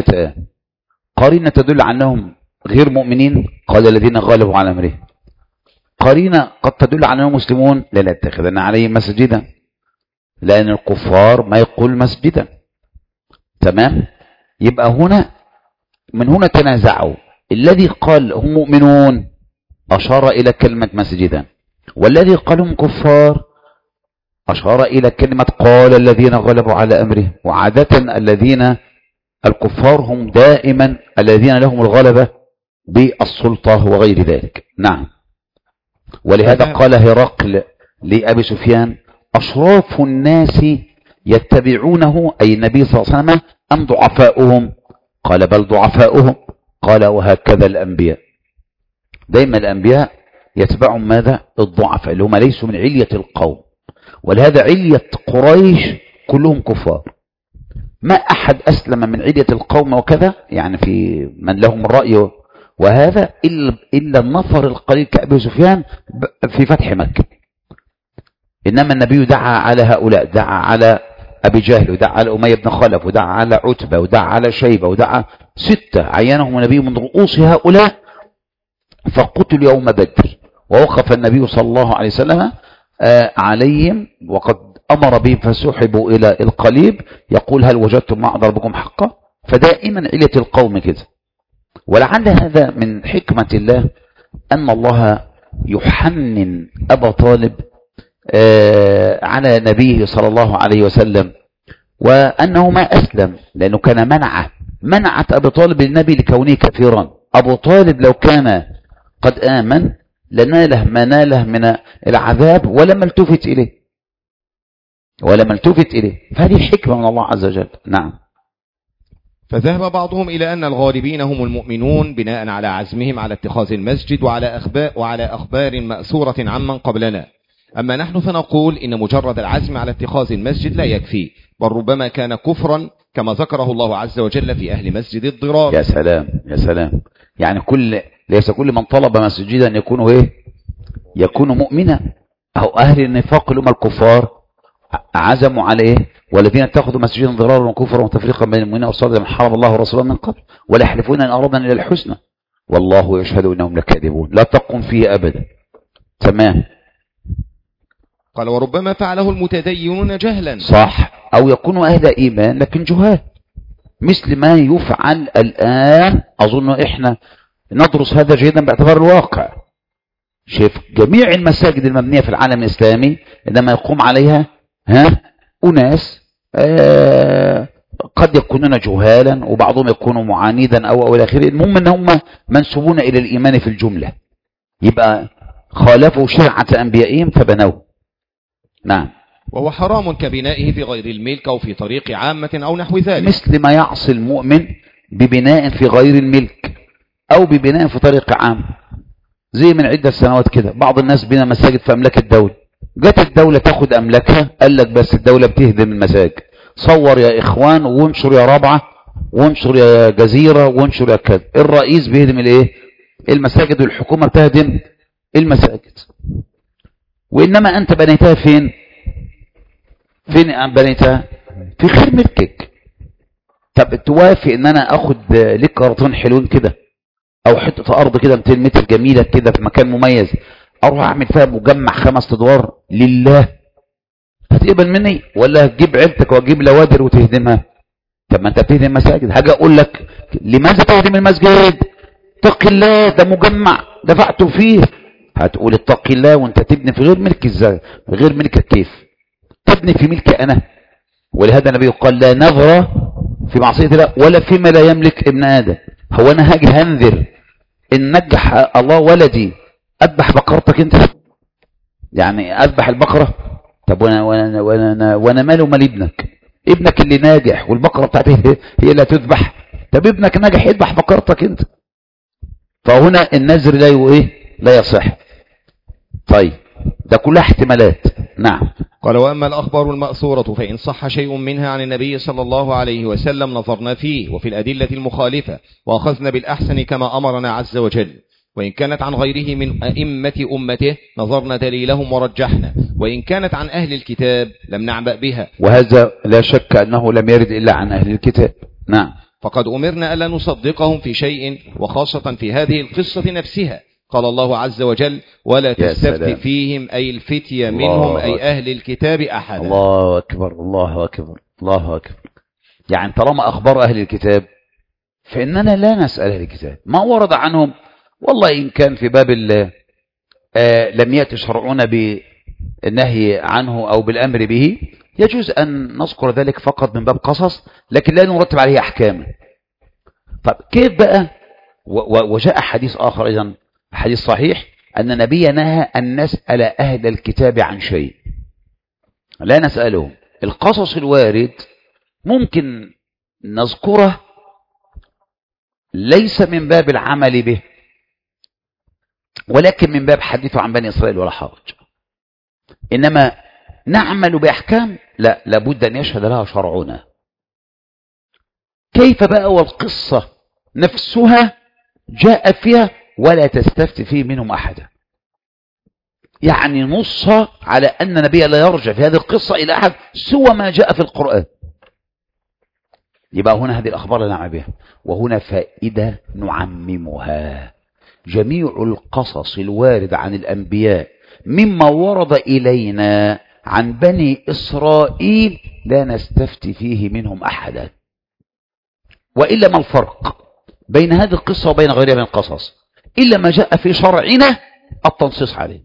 S1: قرينة تدل على أنهم غير مؤمنين، قال الذين غلبوا على أمرهم. قرينة قد تدل على أنهم مسلمون، لنتخذن عليهم مسجدا، لأن الكفار ما يقول مسجدا. تمام. يبقى من هنا تنازعوا. الذي قال هم مؤمنون أشار إلى كلمة مسجدا، والذي قال هم كفار أشار إلى كلمة قال الذين غلبوا على أمرهم. وعادة الكفار هم دائما الذين لهم الغلبة بالسلطة وغير ذلك. نعم. ولهذا قال هرقل لأبي سفيان أشراف الناس يتبعونه، أي النبي صلى الله عليه وسلم، أم ضعفاؤهم؟ قال بل ضعفاؤهم. قال وهكذا الأنبياء، دائما الأنبياء يتبعهم ماذا؟ الضعفاء اللي هم ليسوا من علية القوم. ولهذا علية قريش كلهم كفار، ما أحد أسلم من علية القوم وكذا، يعني في من لهم الرأي وهذا، إلا النفر القليل كأبي سفيان في فتح مكة. إنما النبي دعا على هؤلاء، دعا على أبي جهل، ودعا على أمية بن خلف، ودعا على عتبة، ودعا على شيبة، ودعا 6 عينهم النبي من رؤوس هؤلاء، فقتل يوم بدر. ووقف النبي صلى الله عليه وسلم عليهم، وقد أمر بهم فسحبوا إلى القليب، يقول هل وجدتم ما ضربكم حقا؟ فدائما علة القوم كده. ولعل هذا من حكمة الله أن الله يحنن أبا طالب على نبيه صلى الله عليه وسلم، وأنه ما أسلم لأنه كان منعت أبو طالب للنبي لكونه كثيرا. أبو طالب لو كان قد آمن لناله ما ناله من العذاب ولم التفت إليه، فهذه حكمة من الله عز وجل. نعم.
S2: فذهب بعضهم إلى أن الغالبين هم المؤمنون بناء على عزمهم على اتخاذ المسجد وعلى أخبار مأثورة عمن قبلنا. أما نحن فنقول إن مجرد العزم على اتخاذ المسجد لا يكفي، بل ربما كان كفرا كما ذكره الله عز وجل في أهل مسجد الضرار.
S1: يا سلام يا سلام. يعني ليس كل من طلب مسجدا يكون مؤمنا. أو أهل النفاق اللي هم الكفار عزموا عليه، والذين اتخذوا مسجدا ضرارا وكفرا وتفريقا بين المؤمنين وصددا من حرم الله ورسوله من قبل، ولا يحلفون ان ارادنا الى الحسنى والله يشهد انهم لكاذبون. لا تقم فيه ابدا. تمام.
S2: قال وربما فعله المتدينون جهلا.
S1: صح، او يكونوا اهل ايمان لكن جهال، مثل ما يفعل الان. اظن احنا ندرس هذا جيدا باعتبار الواقع. شايف جميع المساجد المبنيه في العالم الاسلامي عندما يقوم عليها أناس قد يكونون جهالا، وبعضهم يكون معاندا أو إلى آخره. المهم أن هم منسوبون إلى الإيمان في الجملة، يبقى خالفوا شرعة أنبيائهم فبنوه. نعم.
S2: وهو حرام كبنائه في غير الملك أو في طريق عامة أو نحو ذلك،
S1: مثل ما يعصي المؤمن ببناء في غير الملك أو ببناء في طريق عام. زي من عدة سنوات كده بعض الناس بنى مساجد في أملاك الدولة، جت الدولة تاخد أملاكها، قال لك بس الدولة بتهدم المساجد. صور يا إخوان وانشر يا رابعة وانشر يا جزيرة وانشر يا كذا، الرئيس بيهدم الايه؟ المساجد، والحكومة بتهدم المساجد. وإنما أنت بنيتها فين بنيتها؟ في خير ملكك. طب توافق ان انا اخد لك قرطين حلوين كده او حته ارض كده 200 متر جميله كده في مكان مميز، اروح اعمل فيها مجمع 5 ادوار لله؟ هتقبل مني ولا هتجيب عيلتك وتجيب لوادر وتهدمها؟ طب ما انت بتهدم مساجد. هاجي اقول لك لماذا تهدم المسجد؟ اتق الله، ده مجمع دفعت فيه. هتقول اتق الله وانت تبني في غير ملك. ازاي غير ملكك؟ كيف تبني في ملكي انا؟ ولهذا النبي قال لا نظر في معصية الله ولا فيما لا يملك ابن آدم. هو أنا هاجي هنذر إن نجح الله ولدي أذبح بقرتك أنت؟ يعني أذبح البقرة؟ طب وأنا ماله مال ابنك؟ ابنك اللي ناجح والبقرة بتاعته هي اللي تذبح. طب ابنك ناجح يذبح بقرتك أنت. فهنا النذر لا يصح. طيب ده كلها احتمالات. نعم.
S2: قال وأما الأخبار المأثورة فإن صح شيء منها عن النبي صلى الله عليه وسلم نظرنا فيه وفي الأدلة المخالفة وأخذنا بالأحسن كما أمرنا عز وجل، وإن كانت عن غيره من أئمة أمته نظرنا دليلهم ورجحنا، وإن كانت عن أهل الكتاب لم نعبأ بها.
S1: وهذا لا شك أنه لم يرد إلا عن أهل الكتاب. نعم.
S2: فقد أمرنا ألا نصدقهم في شيء، وخاصة في هذه القصة نفسها. قال الله عز وجل ولا تستفت فيهم أي الفتية منهم أي أهل الكتاب أحدا.
S1: الله أكبر الله أكبر الله أكبر. يعني طالما أخبار أهل الكتاب فإننا لا نسأل أهل الكتاب ما ورد عنهم. والله إن كان في باب لم يأتي شرعنا بالنهي عنه أو بالأمر به يجوز أن نذكر ذلك فقط من باب قصص، لكن لا نرتب عليه أحكاما. طب كيف بقى؟ وجاء حديث آخر أيضا، حديث صحيح، أن النبي نهى أن نسأل أهل الكتاب عن شيء، لا نسألهم. القصص الوارد ممكن نذكره ليس من باب العمل به، ولكن من باب حديث عن بني إسرائيل ولا حرج. إنما نعمل بأحكام لا، لابد أن يشهد لها شرعنا. كيف بقى والقصة نفسها جاء فيها ولا تستفت فيه منهم أحدا، يعني نص على أن النبي لا يرجع في هذه القصة إلى أحد سوى ما جاء في القرآن. يبقى هنا هذه الأخبار لا نعمل بها. وهنا فائدة نعممها: جميع القصص الوارد عن الأنبياء مما ورد إلينا عن بني إسرائيل لا نستفتي فيه منهم أحدا. وإلا ما الفرق بين هذه القصة وبين غيرها من القصص؟ إلا ما جاء في شرعنا التنصيص عليه.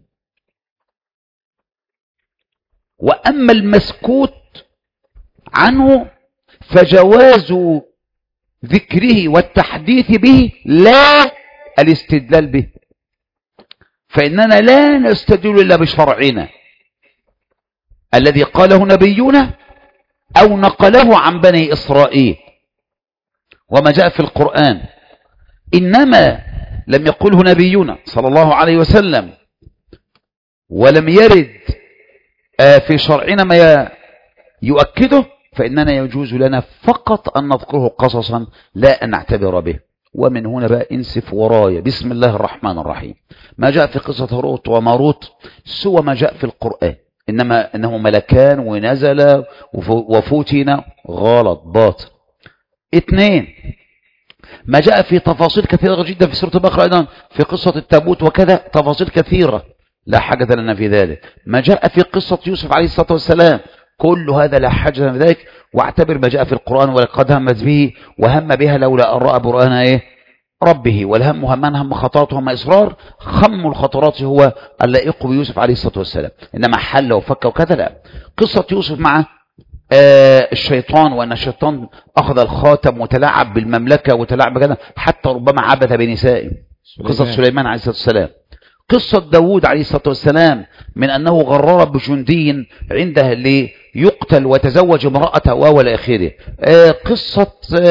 S1: وأما المسكوت عنه فجواز ذكره والتحديث به لا الاستدلال به، فإننا لا نستدل إلا بشرعنا الذي قاله نبينا أو نقله عن بني إسرائيل. وما جاء في القرآن إنما لم يقله نبينا صلى الله عليه وسلم ولم يرد في شرعنا ما يؤكده، فإننا يجوز لنا فقط أن نذكره قصصا لا أن نعتبر به. ومن هنا بقى انسف ورايا بسم الله الرحمن الرحيم. ما جاء في قصة هاروت وماروت سوى ما جاء في القرآن، إنما أنه ملكان ونزل وفتن، غلط باطل. 2، ما جاء في تفاصيل كثيرة جدا في سورة البقرة أيضا في قصة التابوت وكذا، تفاصيل كثيرة لا حاجة لنا في ذلك. ما جاء في قصة يوسف عليه الصلاة والسلام كل هذا لا حاجة لنا في ذلك. واعتبر ما جاء في القرآن ولقد همت به وهم بها لولا أن رأى برهان ربه، والهم هم خطرات وهم إصرار. خم الخطرات هو اللائق بيوسف عليه الصلاة والسلام، إنما حل وفك وكذا لا. قصة يوسف مع الشيطان، وأن الشيطان أخذ الخاتم وتلاعب بالمملكة وتلاعب بكذا حتى ربما عبث بنسائه. قصة سليمان عليه الصلاة والسلام. قصة داود عليه الصلاة والسلام من أنه غرر بجندي عنده ليقتل وتزوج امرأته وإلى آخره. قصة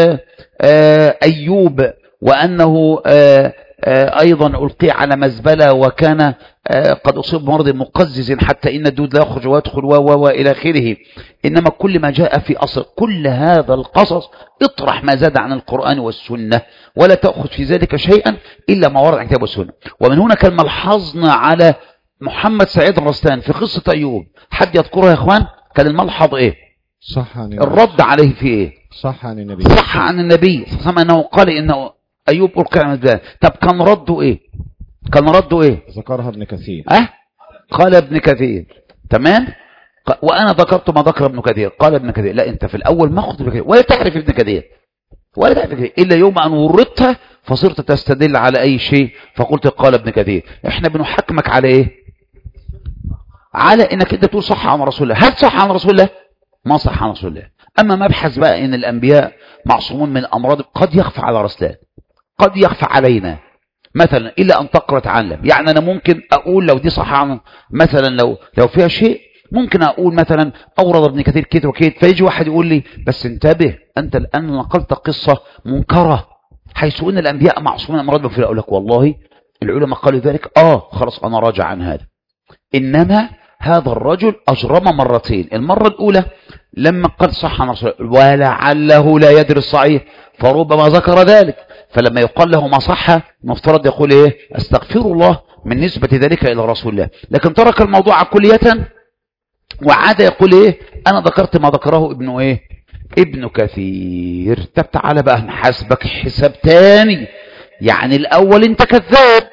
S1: أيوب وأنه أيضا ألقي على مزبلة وكان قد أصيب بمرض مقزز حتى إن الدود لا يخرج ويدخل وإلى آخره. إنما كل ما جاء في أصل كل هذا القصص اطرح ما زاد عن القرآن والسنة ولا تأخذ في ذلك شيئا إلا ما ورد عن الكتاب والسنة. ومن هنا كان ملحظنا على محمد سعيد الرستان في قصة أيوب، حد يذكرها يا إخوان؟ كان الملحظ إيه؟
S2: صح عن
S1: الرد عليه في إيه؟
S2: صح عن النبي،
S1: صح عن النبي صح أنه قال إنه أيوب ألقي على مزبلة. طب كان رده إيه؟ كان رده إيه؟
S2: ذكرها ابن كثير.
S1: قال ابن كثير. تمام. وأنا ذكرت ما ذكر ابن كثير. قال ابن كثير لا، أنت في الأول ما أخذ ابن كثير ولا تعرف ابن كثير ولا تعرف ابن كثير إلا يوم أن وردتها فصرت تستدل على أي شيء فقلت قال ابن كثير. إحنا بنحكمك على إيه؟ على إنك أنت تقول صح عن رسول الله. هل صح عن رسول الله؟ ما صح عن رسول الله. أما مبحث بقى إن الأنبياء معصومون من الأمراض قد يخفى على رسلان، قد يخفى علينا مثلا إلا أن تقرأ تعلم. يعني أنا ممكن أقول لو دي صح عن مثلا لو فيها شيء ممكن أقول مثلا أورد ابن كثير كده وكده، فيجي واحد يقول لي بس انتبه أنت الآن نقلت قصة منكرة حيث أن الأنبياء معصومين من أمراض مغفرة. أقول لك والله العلماء قالوا ذلك، خلاص أنا راجع عن هذا. إنما هذا الرجل أجرم مرتين. المرة الأولى لما قال صح عن رسول الله ولعله لا يدري الصحيح فربما ذكر ذلك، فلما يقال له ما صح مفترض يقول ايه؟ استغفر الله من نسبة ذلك الى رسول الله. لكن ترك الموضوع كلية وعاد يقول ايه؟ انا ذكرت ما ذكره ابن كثير. طب تعالى بقى نحاسبك حساب تاني. يعني الاول انت كذاب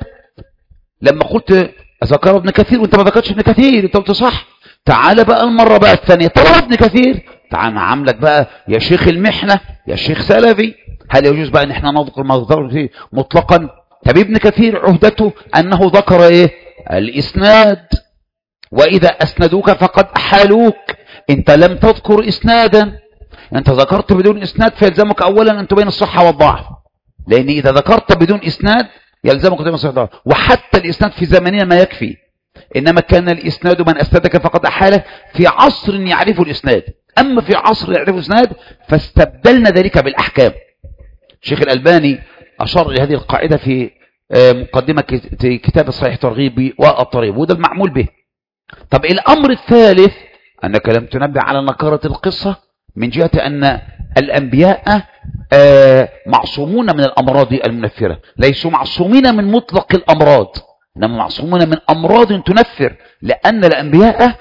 S1: لما قلت ذكر ابن كثير وانت ما ذكرتش ابن كثير، انت قلت صح. تعالى بقى المرة بقى الثانية طلع ابن كثير، تعال عاملك بقى يا شيخ المحنة يا شيخ سلفي، هل يجوز بقى ان احنا نذكر ما ذكر فيه مطلقا؟ طب ابن كثير عهدته انه ذكر ايه؟ الاسناد، واذا اسندوك فقد احالوك. انت لم تذكر اسنادا، انت ذكرت بدون اسناد فيلزمك اولا ان تبين الصحة والضعف، لان اذا ذكرت بدون اسناد يلزمك تبين الصحة والضعف. وحتى الاسناد في زماننا ما يكفي، انما كان الاسناد من اسندك فقد احاله في عصر يعرف الاسناد. اما في عصر يعرف الاسناد فاستبدلنا ذلك بالاحكام. الشيخ الألباني أشار إلى هذه القاعدة في مقدمة كتاب الصحيح ترغيب والترهيب، وده المعمول به. طب الأمر الثالث أنك لم تنبه على نكارة القصة من جهة أن الأنبياء معصومون من الأمراض المنفرة، ليسوا معصومين من مطلق الأمراض، إنما معصومون من أمراض تنفر، لأن الأنبياء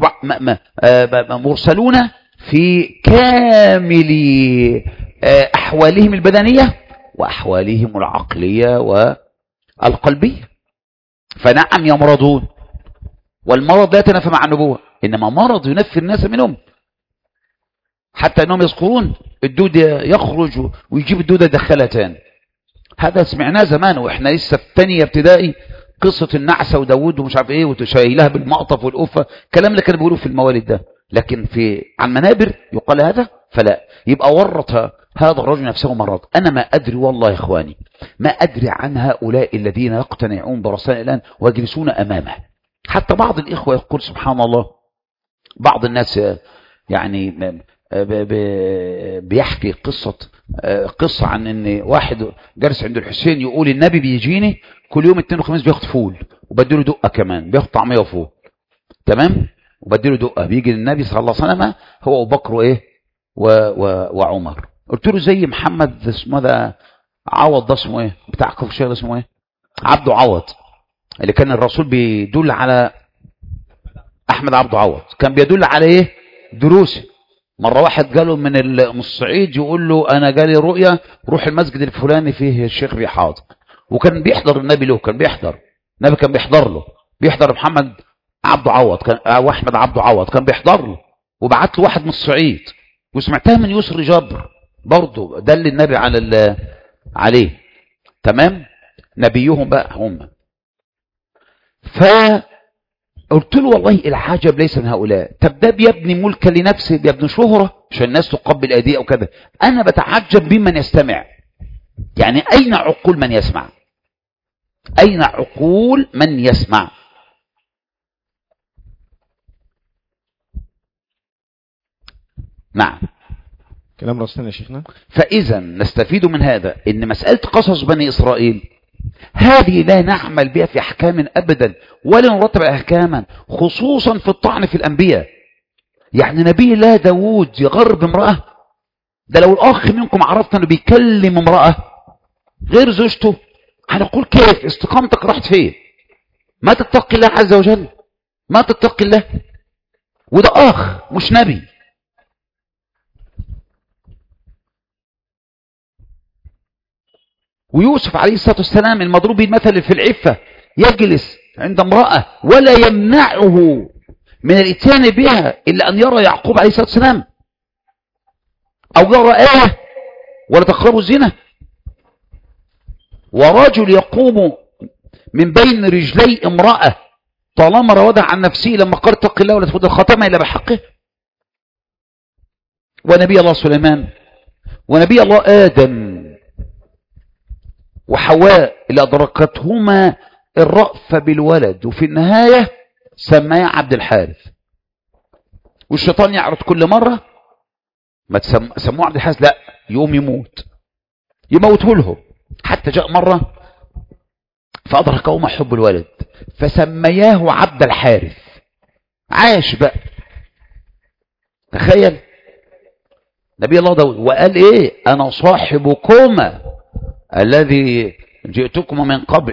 S1: مرسلون في كامل أحوالهم البدنية وأحوالهم العقلية والقلبية. فنعم يمرضون، والمرض لا يتنافى مع النبوة، إنما مرض ينفر الناس منهم، حتى أنهم يذكرون الدود يخرج ويجيب الدودة يدخلها تاني. هذا سمعناه زمان وإحنا لسه في ثانية ابتدائي، قصة النعسة وداود ومش عارف إيه وتشايلها بالمقطف والأفة، كلام اللي كانوا بيقولوه في الموالد ده. لكن في عن منابر يقال هذا فلا، يبقى ورط هذا الرجل نفسه مرض. أنا ما أدري والله يا إخواني، ما أدري عن هؤلاء الذين يقتنعون برسائل الآن ويجلسون أمامه. حتى بعض الإخوة يقول سبحان الله، بعض الناس يعني بيحكي قصة عن ان واحد جالس عند الحسين يقول النبي بيجيني كل يوم اثنين وخميس بياخد فول وبديله دقة كمان، بياخد طعمية وفول، تمام، وبديله دقة. بيجي للنبي صلى الله عليه وسلم هو وبكر وعمر. قلت له زي محمد اسمه ده عوض، ده اسمه ايه بتاع كفر الشيخ، ده اسمه ايه؟ عبده عوض، اللي كان الرسول بيدل على احمد عبده عوض، كان بيدل على ايه؟ دروسي. مرة واحد جاله من الصعيد يقول له انا جالي رؤية روح المسجد الفلاني فيه الشيخ ريحاض، وكان بيحضر النبي له، كان بيحضر النبي، كان بيحضر له، بيحضر محمد عبده عوض كان او احمد عبده عوض كان بيحضر له، وبعت له واحد من الصعيد، وسمعتها من يسر جبر برضه دل النبي عليه، تمام، نبيهم بقى هم. فقلت له والله العجب ليس من هؤلاء. طب ده بيبني ملكا لنفسه، بيبني شهرة عشان الناس تقبل ايديه او كذا. انا بتعجب ممن يستمع، يعني اين عقول من يسمع؟ أين عقول من يسمع؟ نعم.
S2: كلام رسولنا يا شيخنا.
S1: فإذا نستفيد من هذا إن مسألة قصص بني إسرائيل هذه لا نعمل بها في أحكام أبدا، ولا نرتب أحكاما، خصوصا في الطعن في الأنبياء. يعني نبي الله داود يغرب امرأة، ده لو الأخ منكم عرفنا أنه بيكلم امرأة غير زوجته هنقول كيف استقامتك راحت فين؟ ما تتقي الله عز وجل، ما تتقي الله، وده أخ مش نبي. ويوسف عليه الصلاة والسلام المضروب بالمثل في العفة يجلس عند امرأة ولا يمنعه من الاتيان بها إلا أن يرى يعقوب عليه الصلاة والسلام، أو يرى آية ولا تقربوا الزنا. ورجل يقوم من بين رجلي امرأة طالما راودها عن نفسه لما قال اتق الله ولا تفوت الخاتمة إلا بحقه. ونبي الله سليمان ونبي الله آدم وحواء اللي أدركتهما الرأفة بالولد، وفي النهاية سماه عبد الحارث. والشيطان يعرض كل مرة ما سموه عبد الحارث، لا يوم يموته له. حتى جاء مرة فأدركهما حب الولد فسمياه عبد الحارث. عاش بقى، تخيل نبي الله داود وقال ايه؟ انا صاحبكما الذي جئتكم من قبل.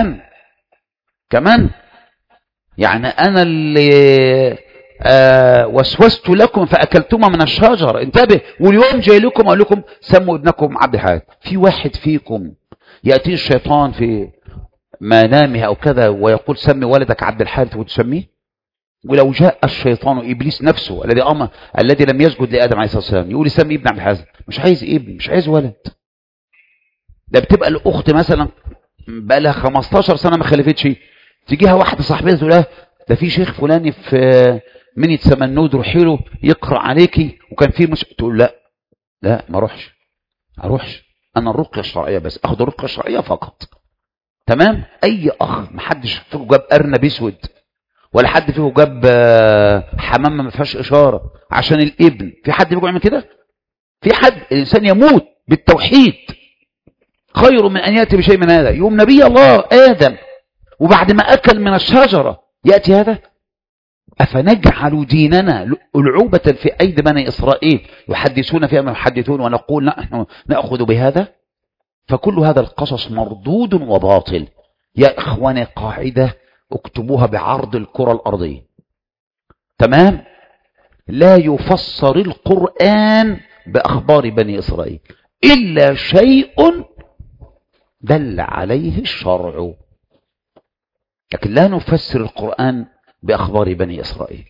S1: كمان يعني انا اللي وسوست لكم فاكلتما من الشجر، انتبه. واليوم جاي لكم اقول لكم سموا ابنكم عبد الحارث. في واحد فيكم ياتي الشيطان في منامه او كذا ويقول سمي ولدك عبد الحارث وتسميه؟ ولو جاء الشيطان ابليس نفسه الذي لم يسجد لادم عليه الصلاه والسلام يقول سمي ابن عبد الحارث، مش عايز ابن، مش عايز ولد. ده بتبقى الاخت مثلا بقى لها 15 سنه ما خلفتش، تجيها واحده صاحبتها تقول لها ده في شيخ فلاني في منية سمنود روحي له يقرا عليكي وكان في تقول لا ما اروحش انا الرقيه الشرعيه بس، اخد الرقيه الشرعيه فقط. تمام. اي اخ ما حدش فيكم جاب ارنب اسود ولا حد فيكم جاب حمامه ما فيهاش اشاره عشان الابن. في حد فيكم يعمل كده؟ في حد؟ الانسان يموت بالتوحيد خير من ان ياتي بشيء من هذا. يوم نبي الله ادم وبعد ما اكل من الشجره ياتي هذا. افنجعل ديننا ألعوبة في ايدي بني اسرائيل يحدثون فيها ما يحدثون ونقول نحن ناخذ بهذا؟ فكل هذا القصص مردود وباطل. يا اخواني قاعده اكتبوها بعرض الكرة الارضية، تمام؟ لا يفسر القرآن باخبار بني اسرائيل الا شيء دل عليه الشرع، لكن لا نفسر القرآن باخبار بني اسرائيل.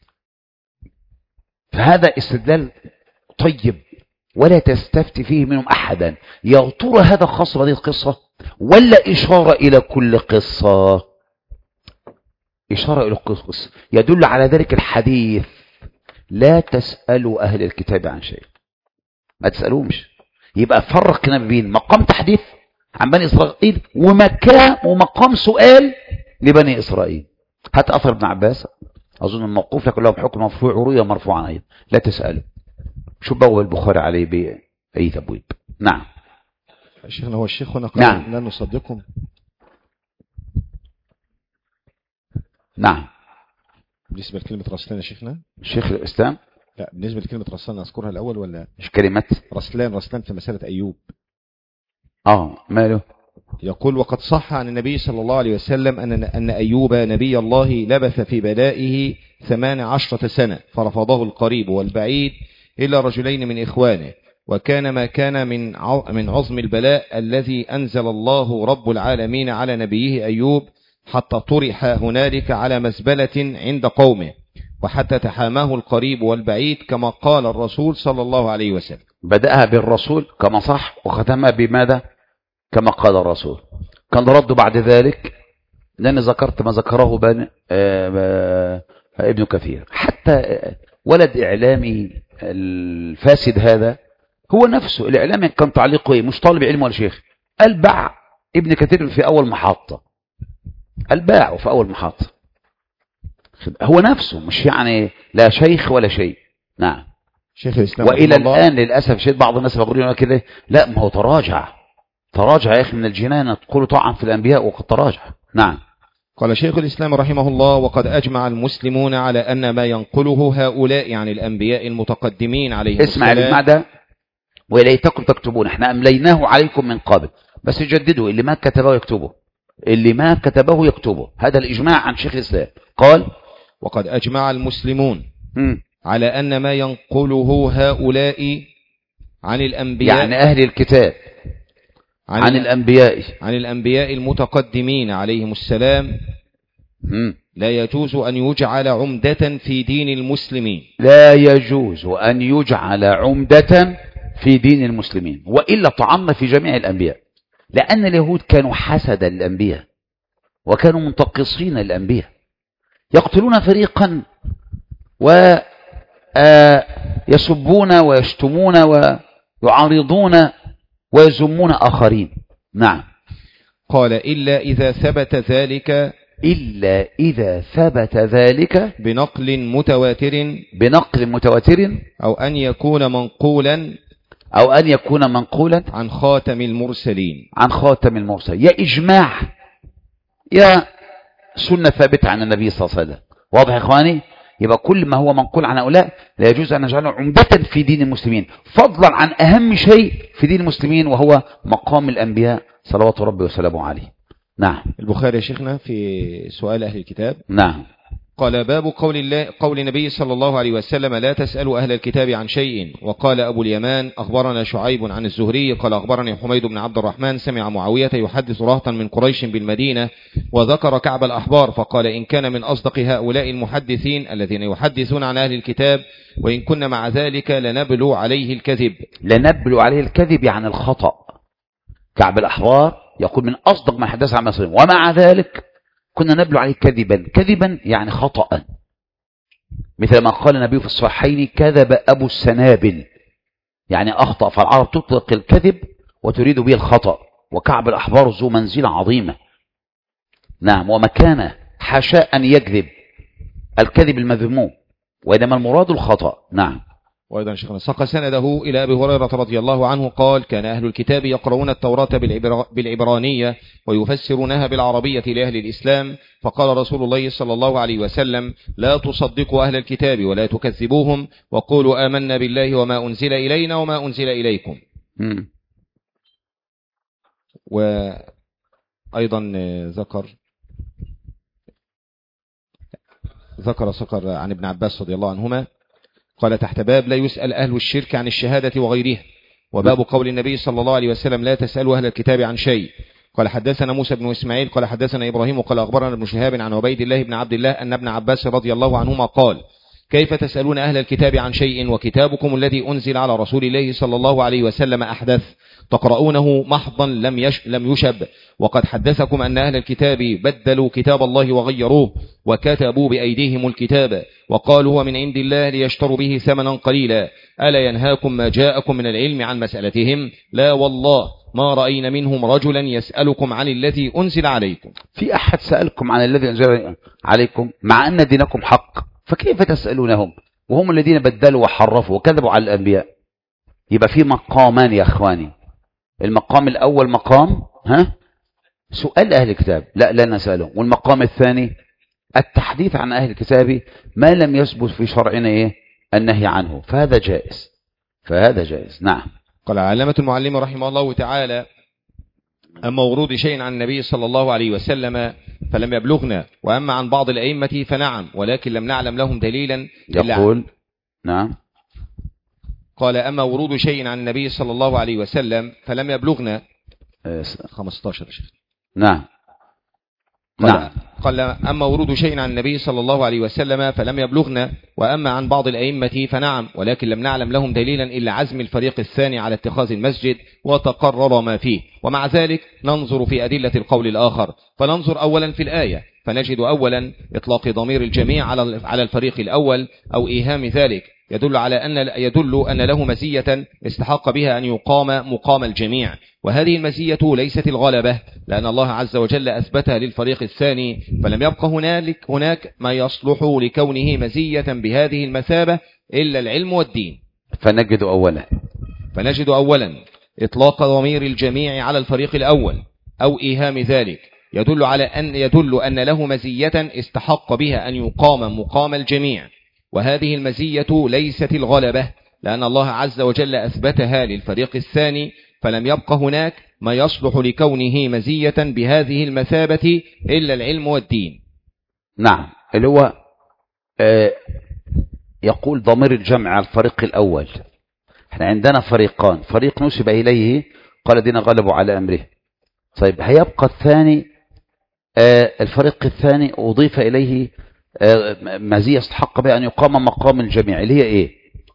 S1: فهذا استدلال طيب ولا تستفتي فيه منهم احدا. يا ترى هذا خاص بهذه القصة ولا اشارة الى كل قصة؟ اشارة الى كل قصة. يدل على ذلك الحديث لا تسألوا اهل الكتاب عن شيء، ما تسألوهمش. يبقى فرق ما بين مقام تحديث عن بني اسرائيل ومقام سؤال لبني اسرائيل. هات اثر ابن عباس اظن الموقوف لكن له بحكم مرفوع ورؤيا مرفوعا ايضا. لا تسألوا. شو بواب البخاري عليه باي تبويب؟ نعم.
S2: شيخنا هو الشيخ هنا
S1: قال
S2: لا نصدقهم.
S1: نعم.
S2: بالنسبة لكلمة رسلان يا شيخنا
S1: شيخ الاسلام،
S2: لا بالنسبة لكلمة رسلان نذكرها الاول ولا
S1: مش كلمة
S2: رسلان في مسألة ايوب؟
S1: ماله؟
S2: يقول وقد صح عن النبي صلى الله عليه وسلم أن أيوب نبي الله لبث في بلائه 18 سنة فرفضه القريب والبعيد إلا رجلين من إخوانه، وكان ما كان من عظم البلاء الذي أنزل الله رب العالمين على نبيه أيوب حتى طرح هنالك على مزبلة عند قومه، وحتى تحاماه القريب والبعيد كما قال الرسول صلى الله عليه وسلم.
S1: بدأها بالرسول كما صح وختمها بماذا؟ كما قال الرسول. كان رد بعد ذلك لأني ذكرت ما ذكره ابن كثير. حتى ولد إعلامي الفاسد هذا هو نفسه الإعلامي كان تعليقه مش طالب علم ولا شيخ، قال باع ابن كثير في أول محطة، الباع في أول محطة، هو نفسه مش يعني لا شيخ ولا شيء. نعم.
S2: شيخ الإسلام
S1: وإلى الآن للأسف شيء بعض الناس بيقولون كده، لا ما هو تراجع يا أخي من الجنان تقول طعن في الأنبياء وقد تراجع. نعم.
S2: قال شيخ الإسلام رحمه الله: وقد أجمع المسلمون على أن ما ينقله هؤلاء عن الأنبياء المتقدمين عليهم
S1: اسمع الإجماع ده، وليتكم تكتبون، احنا أمليناه عليكم من قبل، بس جددوا، اللي ما كتبه يكتبه، اللي ما كتبه يكتبه. هذا الإجماع عن شيخ الإسلام. قال:
S2: وقد أجمع المسلمون على أن ما ينقله هؤلاء عن الأنبياء،
S1: يعني أهل الكتاب، عن الأنبياء
S2: المتقدمين عليهم السلام، لا يجوز أن يجعل عمدة في دين المسلمين.
S1: لا يجوز أن يجعل عمدة في دين المسلمين، وإلا طعنا في جميع الأنبياء، لأن اليهود كانوا حسدا للأنبياء وكانوا منتقصين للأنبياء، يقتلون فريقا ويسبون ويشتمون ويعارضون ويزمون آخرين. نعم.
S2: قال: إلا إذا ثبت ذلك بنقل متواتر أو أن يكون منقولا عن خاتم المرسلين.
S1: يا إجماع يا سنة ثابتة عن النبي صلى الله عليه وسلم. واضح يا إخواني؟ يبقى كل ما هو منقول عن هؤلاء لا يجوز أن نجعله عمدة في دين المسلمين، فضلا عن أهم شيء في دين المسلمين وهو مقام الأنبياء صلوات ربي وسلامه عليه. نعم.
S2: البخاري يا شيخنا في سؤال أهل الكتاب.
S1: نعم.
S2: قال: باب قول النبي صلى الله عليه وسلم: لا تسألوا أهل الكتاب عن شيء. وقال أبو اليمان: أخبرنا شعيب عن الزهري قال: أخبرني حميد بن عبد الرحمن سمع معاوية يحدث رهطا من قريش بالمدينة، وذكر كعب الأحبار، فقال: إن كان من أصدق هؤلاء المحدثين الذين يحدثون عن أهل الكتاب، وإن كنا مع ذلك لنبلو عليه الكذب يعني الخطأ. كعب الأحبار يقول من أصدق من حدث عن المسلمين، ومع ذلك كنا نبلو عليه كذبا يعني خطأ، مثل ما قال النبي في الصحيحين: كذب أبو السنابل، يعني أخطأ. فالعرب تطلق الكذب وتريد به الخطأ، وكعب الأحبار ذو منزلة عظيمة. نعم. ومكانه، حاشاء أن يكذب، الكذب المذموم، وإنما المراد الخطأ. نعم. وأيضا شيخنا ساق سنده إلى أبي هريرة رضي الله عنه قال: كان أهل الكتاب يقرؤون التوراة بالعبرانية ويفسرونها بالعربية لأهل الإسلام، فقال رسول الله صلى الله عليه وسلم: لا تصدقوا أهل الكتاب ولا تكذبوهم، وقولوا آمنا بالله وما أنزل إلينا وما أنزل إليكم. وأيضا ذكر عن ابن عباس رضي الله عنهما قال: تحت باب لا يسأل أهل الشرك عن الشهادة وغيرها. وباب قول النبي صلى الله عليه وسلم: لا تسألوا أهل الكتاب عن شيء. قال: حدثنا موسى بن إسماعيل قال: حدثنا إبراهيم قال: أخبرنا ابن شهاب عن عبيد الله بن عبد الله أن ابن عباس رضي الله عنهما قال: كيف تسألون أهل الكتاب عن شيء وكتابكم الذي أنزل على رسول الله صلى الله عليه وسلم أحدث، تقرؤونه محضا لم يشب، وقد حدثكم أن أهل الكتاب بدلوا كتاب الله وغيروه وكتبوا بأيديهم الكتاب وقالوا هو من عند الله ليشتروا به ثمنا قليلا، ألا ينهاكم ما جاءكم من العلم عن مسألتهم؟ لا والله ما رأينا منهم رجلا يسألكم عن الذي أنزل عليكم.
S1: في أحد سألكم عن الذي أنزل عليكم مع أن دينكم حق، فكيف تسألونهم وهم الذين بدلوا وحرفوا وكذبوا على الأنبياء؟ يبقى في مقامان يا أخواني. المقام الأول مقام سؤال أهل الكتاب، لا نسألهم. والمقام الثاني التحديث عن أهل الكتاب ما لم يثبت في شرعنا النهي عنه، فهذا جائز. نعم.
S2: قال علامة المعلم رحمه الله تعالى: أما ورود شيء عن النبي صلى الله عليه وسلم فلم يبلغنا، وأما عن بعض الأئمة فنعم، ولكن لم نعلم لهم دليلا.
S1: يقول نعم.
S2: قال: أما ورود شيء عن النبي صلى الله عليه وسلم فلم يبلغنا. 15 شيخ.
S1: نعم.
S2: قال: أما ورود شيء عن النبي صلى الله عليه وسلم فلم يبلغنا، وأما عن بعض الأئمة فنعم، ولكن لم نعلم لهم دليلا إلا عزم الفريق الثاني على اتخاذ المسجد وتقرر ما فيه. ومع ذلك ننظر في أدلة القول الآخر، فننظر أولا في الآية فنجد أولا إطلاق ضمير الجميع على الفريق الأول أو إيهام ذلك، يدل أن له مزية استحق بها أن يقام مقام الجميع، وهذه المزية ليست الغلبة، لأن الله عز وجل أثبتها للفريق الثاني، فلم يبق هناك ما يصلح لكونه مزية بهذه المثابة إلا العلم والدين. فنجد أولا إطلاق ضمير الجميع على الفريق الأول أو إيهام ذلك يدل أن له مزية استحق بها أن يقام مقام الجميع، وهذه المزية ليست الغلبة، لأن الله عز وجل أثبتها للفريق الثاني، فلم يبق هناك ما يصلح لكونه مزية بهذه المثابة إلا العلم والدين.
S1: نعم، اللي هو يقول ضمير الجمع على الفريق الأول. احنا عندنا فريقان، فريق نسب إليه قال الذين غلبوا على أمره. طيب هيبقى الثاني، الفريق الثاني أضيف إليه مزية استحق بها أن يقام مقام الجميع، اللي هي إيه؟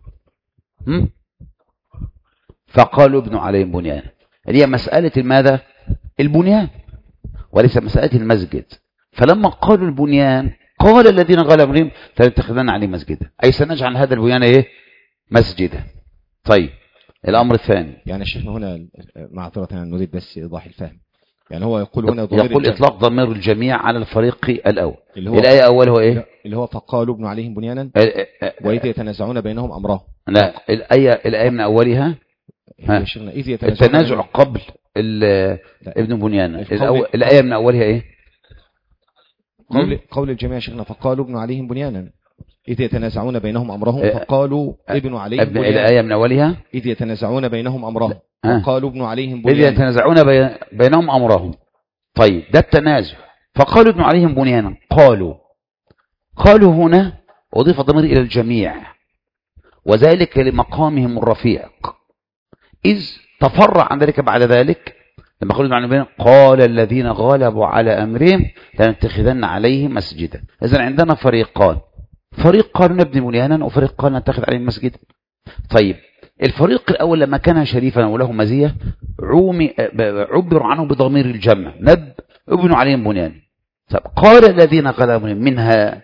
S1: فقالوا ابنوا عليهم بنيان، اللي هي مسألة ماذا؟ البنيان، وليس مسألة المسجد. فلما قالوا البنيان قال الذين غلبوا عليهم فلنتخذن عليه مسجدا، أي سنجعل هذا البنيان إيه؟ مسجدا. طيب الأمر الثاني،
S2: يعني الشيخ هنا معذرة نريد بس إيضاح الفهم، يعني هو يقول هنا
S1: يقول إطلاق ضمير الجميع على الفريق الأول. الآية أوله إيه؟
S2: اللي هو فقالوا ابنوا عليهم بنيانا وإذ يتنازعون بينهم أمرهم.
S1: لا، الآية من أولها التنازع قبل ابن بنيانا. الآية من أولها إيه؟
S2: قول الجميع شيخنا فقالوا ابنوا عليهم بنيانا إذ يتنازعون بينهم أمرهم فقالوا ابنوا عليهم بنيانا.
S1: الآية من أولها
S2: إذ يتنازعون بينهم أمرهم فقالوا ابنوا عليهم
S1: بنيانا. إذ يتنازعون بينهم أمرهم. طيب ده التنازع، فقالوا ابنوا عليهم بنيانا. قالوا هنا أضيف ضمير إلى الجميع، وذلك لمقامهم الرفيع، إذ تفرع عن ذلك بعد ذلك لما قالوا ابنوا عليهم قال الذين غلبوا على أمرهم لنتخذن عليه مسجدا. إذن عندنا فريقان، فريق قال نبني بنيانا وفريق قال نتخذ عليه مسجدا. طيب الفريق الأول لما كان شريفا وله مزية عبر عنه بضمير الجمع، ابنوا عليهم بنيانا. طيب قال الذين غلبوا منها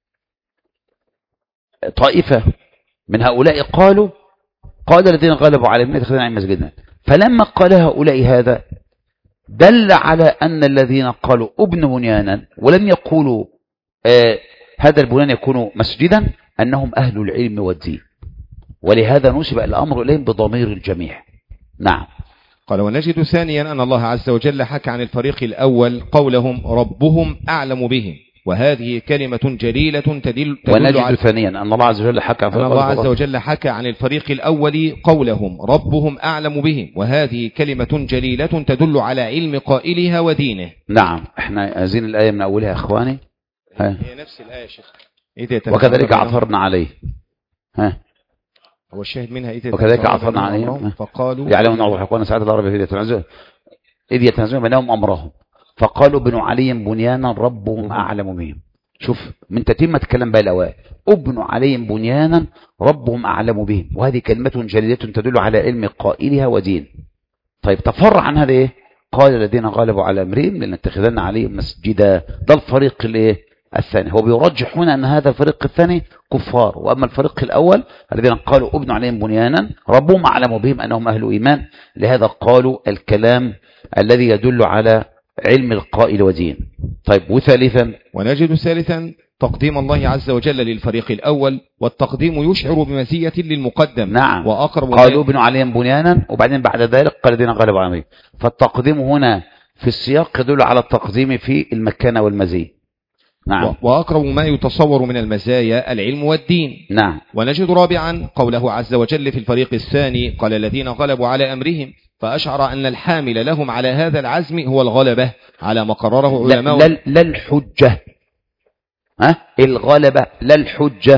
S1: طائفة من هؤلاء قال الذين غلبوا على أمرهم لنتخذن عليه مسجدا. فلما قال هؤلاء هذا دل على أن الذين قالوا ابنوا بنيانا ولم يقولوا هذا البنيان يكون مسجدا أنهم أهل العلم والدين، ولهذا نسب الأمر إليهم بضمير الجميع. نعم.
S2: قال ونجد ثانيا أن الله عز وجل حكى عن الفريق الأول قولهم ربهم أعلم بهم، وهذه كلمة جليلة تدل
S1: ونجد ثانيا أن الله عز وجل
S2: حكى عن الفريق الأول قولهم ربهم أعلم بهم، وهذه كلمة جليلة تدل على علم قائلها ودينه.
S1: نعم، احنا عايزين الآية من أولها يا إخواني.
S2: هي نفس الآية يا شيخ.
S1: وكذلك عثرنا عليه.
S2: هو الشاهد منها
S1: وكذلك عثرنا عليهم
S2: فقالوا
S1: يعلمون الله حقنا سعادة العرب إذ يتنازعون بينهم أمرهم فقالوا ابنوا عليهم بنيانا ربهم أعلم بهم. شوف من تتمة الكلام بقى الأوائل، ابنوا عليهم بنيانا ربهم أعلم بهم، وهذه كلمة جليلة تدل على علم قائلها ودين. طيب تفرع عن هذا إيه؟ قال الذين غلبوا على أمرهم لنتخذن عليهم مسجدا. ده الفريق الايه الثاني، هو بيرجح هنا أن هذا الفريق الثاني كفار، وأما الفريق الأول الذين قالوا ابنوا عليهم بنيانا ربهم أعلم بهم أنهم أهل إيمان، لهذا قالوا الكلام الذي يدل على علم القائل ودين. طيب وثالثا،
S2: ونجد ثالثا تقديم الله عز وجل للفريق الأول، والتقديم يشعر بمزية للمقدم.
S1: نعم،
S2: وأقرب
S1: قالوا ابنوا عليهم بنيانا وبعدين بعد ذلك قال الذين غلبوا على أمرهم، فالتقديم هنا في السياق يدل على التقديم في المكانة والمزية. نعم.
S2: وأقرب ما يتصور من المزايا العلم والدين.
S1: نعم.
S2: ونجد رابعا قوله عز وجل في الفريق الثاني قال الذين غلبوا على أمرهم، فأشعر أن الحامل لهم على هذا العزم هو الغلبة على ما قرره علماء
S1: لا الحجة، الغلبة لا الحجة.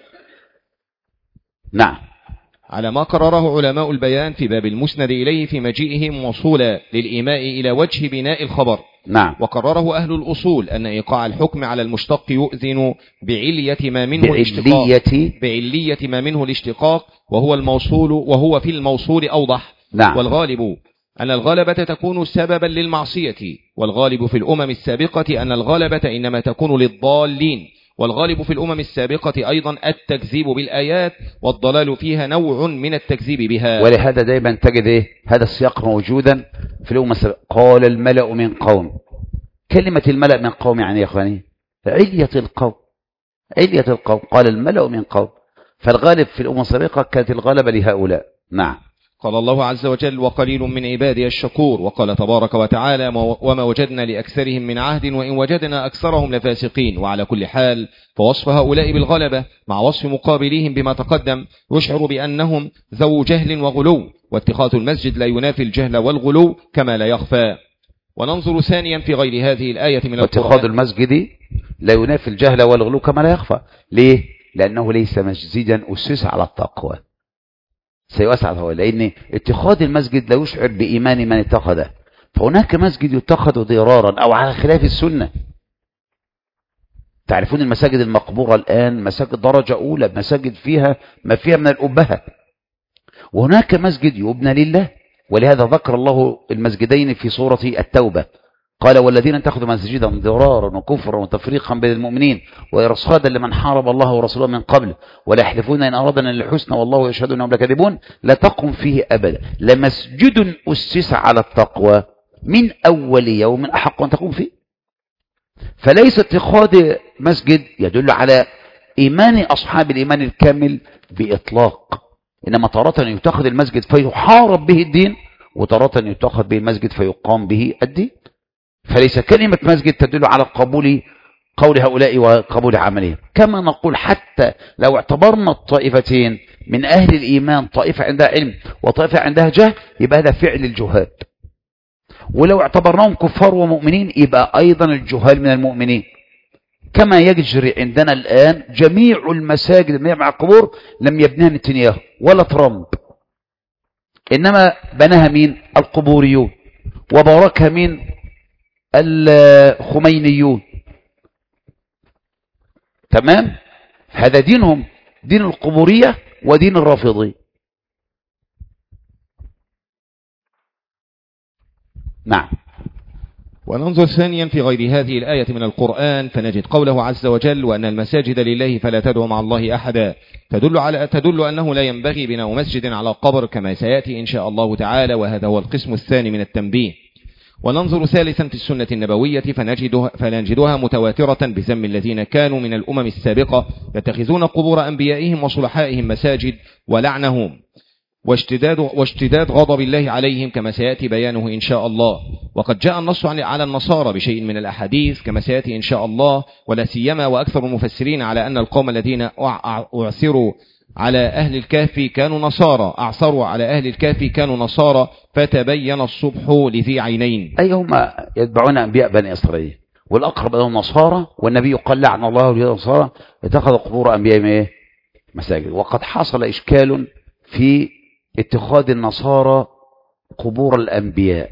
S1: نعم،
S2: على ما قرره علماء البيان في باب المسند إليه في مجيئه موصولا للإيماء إلى وجه بناء الخبر.
S1: نعم.
S2: وقرره أهل الأصول أن إيقاع الحكم على المشتق يؤذن بعلية ما منه الاشتقاق وهو الموصول، وهو في الموصول أوضح.
S1: نعم.
S2: والغالب أن الغلبة تكون سببا للمعصية، والغالب في الأمم السابقة أن الغلبة إنما تكون للضالين، والغالب في الأمم السابقة أيضا التكذيب بالآيات، والضلال فيها نوع من التكذيب بها.
S1: ولهذا دايما تجد هذا السياق موجودا في الأمم السابقة. قال الملأ من قوم. كلمة الملأ من قوم يعني يا أخواني علية القوم، علية القوم. قال الملأ من قوم، فالغالب في الأمم السابقة كانت الغلبة لهؤلاء. نعم.
S2: قال الله عز وجل وقليل من عبادي الشكور. وقال تبارك وتعالى وما وجدنا لأكثرهم من عهد وإن وجدنا أكثرهم لفاسقين. وعلى كل حال فوصف هؤلاء بالغلبة مع وصف مقابليهم بما تقدم يشعر بأنهم ذو جهل وغلو، واتخاذ المسجد لا ينافي الجهل والغلو كما لا يخفى. وننظر ثانيا في غير هذه الآية من القرآن.
S1: واتخاذ المسجد لا ينافي الجهل والغلو كما لا يخفى. ليه؟ لأنه ليس مسجدا أسس على التقوى، سيسعد هو، لأن اتخاذ المسجد لا يشعر بإيمان من اتخذه. فهناك مسجد يتخذ ضرارا أو على خلاف السنة. تعرفون المساجد المقبورة الآن مساجد درجة أولى، مساجد فيها ما فيها من الأبهة. وهناك مسجد يبنى لله، ولهذا ذكر الله المسجدين في سورة التوبة. قال والذين اتخذوا مسجدا ضرارا وكفرا وتفريقا بين المؤمنين وإرصادا لمن حارب الله ورسوله من قبل ولا يحلفون إن أرادنا الحسنى والله يشهد أنهم لكاذبون لا تقم فيه أبدا لمسجد أسس على التقوى من أول يوم أحق أن تقوم فيه. فليس اتخاذ مسجد يدل على إيمان أصحاب الإيمان الكامل بإطلاق، إنما تارة يتخذ المسجد فيحارب به الدين، وتارة يتخذ به المسجد فيقام به الدين. فليس كلمة مسجد تدل على قبول قول هؤلاء وقبول عملهم. كما نقول حتى لو اعتبرنا الطائفتين من أهل الإيمان طائفة عندها علم وطائفة عندها جهل يبقى هذا فعل الجهال، ولو اعتبرناهم كفار ومؤمنين يبقى أيضا الجهال من المؤمنين. كما يجري عندنا الآن جميع المساجد مع القبور لم يبنيها نتنياهو ولا ترامب، إنما بناها مين؟ القبوريون، وباركها مين؟ الخمينيون. تمام؟ هذا دينهم، دين القبورية ودين الرافضي. نعم.
S2: وننظر ثانيا في غير هذه الآية من القرآن فنجد قوله عز وجل وأن المساجد لله فلا تدعوا مع الله أحدا، تدل أنه لا ينبغي بناء مسجد على قبر كما سيأتي إن شاء الله تعالى، وهذا هو القسم الثاني من التنبيه. وننظر ثالثا في السنة النبوية فنجدها متواترة بذم الذين كانوا من الأمم السابقة يتخذون قبور أنبيائهم وصلحائهم مساجد ولعنهم واشتداد غضب الله عليهم كما سيأتي بيانه إن شاء الله. وقد جاء النص على النصارى بشيء من الأحاديث كما سيأتي إن شاء الله، ولا سيما وأكثر المفسرين على أن القوم الذين أعثروا على أهل الكهف كانوا نصارى، أعثروا على أهل الكهف كانوا نصارى فتبين الصبح لذي عينين.
S1: أي هم يتبعون أنبياء بني إسرائيل، والأقرب لهم نصارى، والنبي قال لعن الله النصارى اتخذوا قبور أنبيائهم مساجد. وقد حصل إشكال في اتخاذ النصارى قبور الأنبياء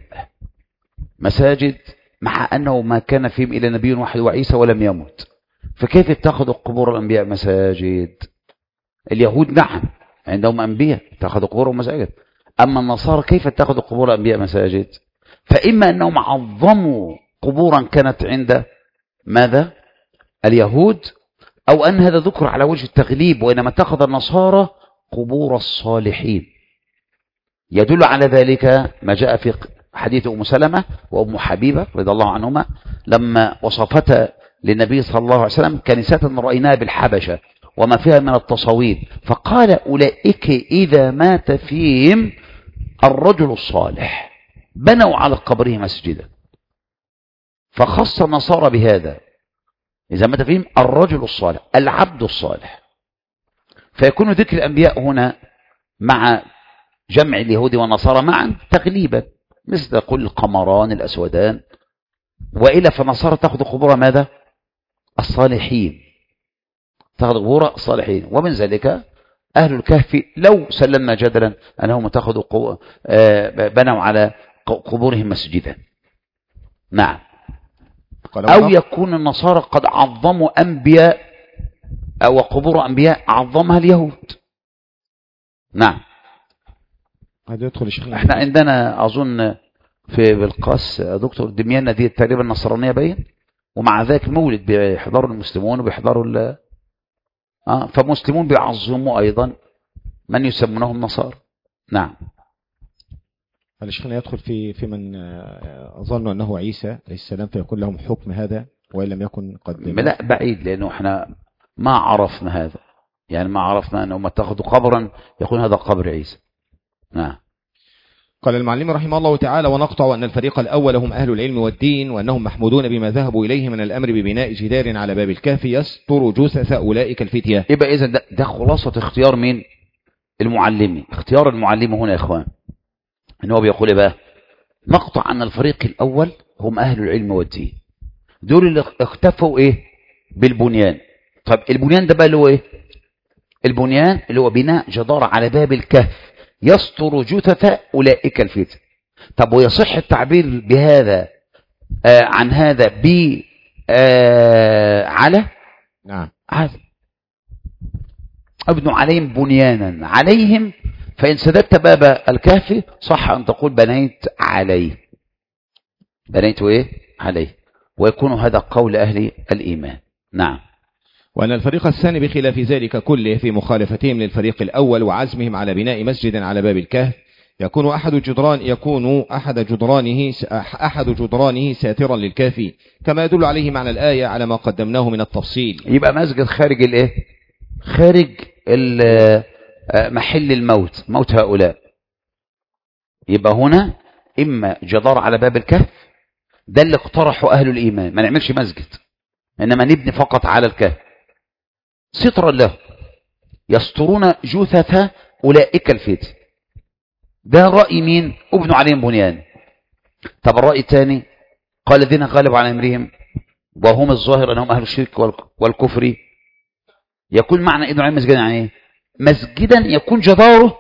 S1: مساجد، مع أنه ما كان فيهم إلا نبي واحد وعيسى ولم يمت، فكيف اتخذوا قبور الأنبياء مساجد؟ اليهود نعم عندهم أنبياء اتخذوا قبورهم مساجد، أما النصارى كيف اتخذوا قبور الأنبياء مساجد؟ فإما أنهم عظموا قبورا كانت عند ماذا؟ اليهود، أو أن هذا ذكر على وجه التغليب، وإنما اتخذ النصارى قبور الصالحين. يدل على ذلك ما جاء في حديث أم سلمة وأم حبيبة رضي الله عنهما لما وصفتا للنبي صلى الله عليه وسلم كنيسة رأيناها بالحبشة وما فيها من التصوير، فقال أولئك إذا مات فيهم الرجل الصالح بنوا على قبره مسجدا. فخص النصارى بهذا، إذا مات فيهم الرجل الصالح العبد الصالح. فيكون ذكر الأنبياء هنا مع جمع اليهود والنصارى معا تغليبا، مثل كل القمران الأسودان، وإلا فالنصارى تأخذ قبور ماذا؟ الصالحين، تأخذ قبور الصالحين. ومن ذلك أهل الكهف لو سلمنا جدلا أنهم تأخذوا بنوا على قبورهم مسجدا. نعم. أو يكون النصارى قد عظموا أنبياء أو قبور أنبياء عظمها اليهود. نعم. احنا عندنا أظن في بالقاس دكتور دميانة دي تقريبا نصرانية باين، ومع ذلك المولد بيحضروا المسلمون وبيحضروا فمسلمون بيعظموا أيضا من يسمونهم نصارى. نعم.
S2: فالشيخنا يدخل في من أظن أنه عيسى عليه السلام فيكون لهم حكم هذا وإن لم يكن قد
S1: لا بعيد، لأنه احنا ما عرفنا هذا، يعني ما عرفنا أنهم اتخذوا قبرا يكون هذا قبر عيسى. نعم.
S2: قال المعلم رحمه الله تعالى: ونقطع أن الفريق الأول هم أهل العلم والدين، وأنهم محمودون بما ذهبوا إليه من الأمر ببناء جدار على باب الكهف يستر جثث أولئك الفتية.
S1: يبقى إذا ده خلاصة اختيار مين؟ المعلمين. اختيار المعلم هنا يا إخوان إن هو بيقول بقى نقطع أن الفريق الأول هم أهل العلم والدين، دول اللي اختفوا إيه؟ بالبنيان. طب البنيان ده بقى اللي هو إيه؟ البنيان اللي هو بناء جدار على باب الكهف يستر جثث أولئك الفتية. طب ويصح التعبير بهذا عن هذا على؟
S2: نعم.
S1: هذا ابنوا عليهم بنيانا عليهم، فإن سددت باب الكهف صح أن تقول بنيت عليه. بنيت إيه؟ عليه. ويكون هذا قول أهل الإيمان. نعم.
S2: وأن الفريق الثاني بخلاف ذلك كله في مخالفتهم للفريق الأول وعزمهم على بناء مسجد على باب الكهف يكون أحد جدرانه ساترا للكافي، كما يدل عليه معنى الآية على ما قدمناه من التفصيل.
S1: يبقى مسجد خارج الإيه؟ خارج محل الموت، موت هؤلاء. يبقى هنا إما جدار على باب الكهف، ده اللي اقترحوا أهل الإيمان، ما نعملش مسجد إنما نبني فقط على الكهف سترا له يسترون جثث أولئك الفتية. ده رأي مين؟ ابنوا عليهم بنيان. طب الرأي الثاني قال الذين غالبوا على أمرهم وهم الظاهر أنهم أهل الشرك والكفر، يكون معنى ابنوا عليهم مسجدا يعني ايه؟ مسجدا يكون جداره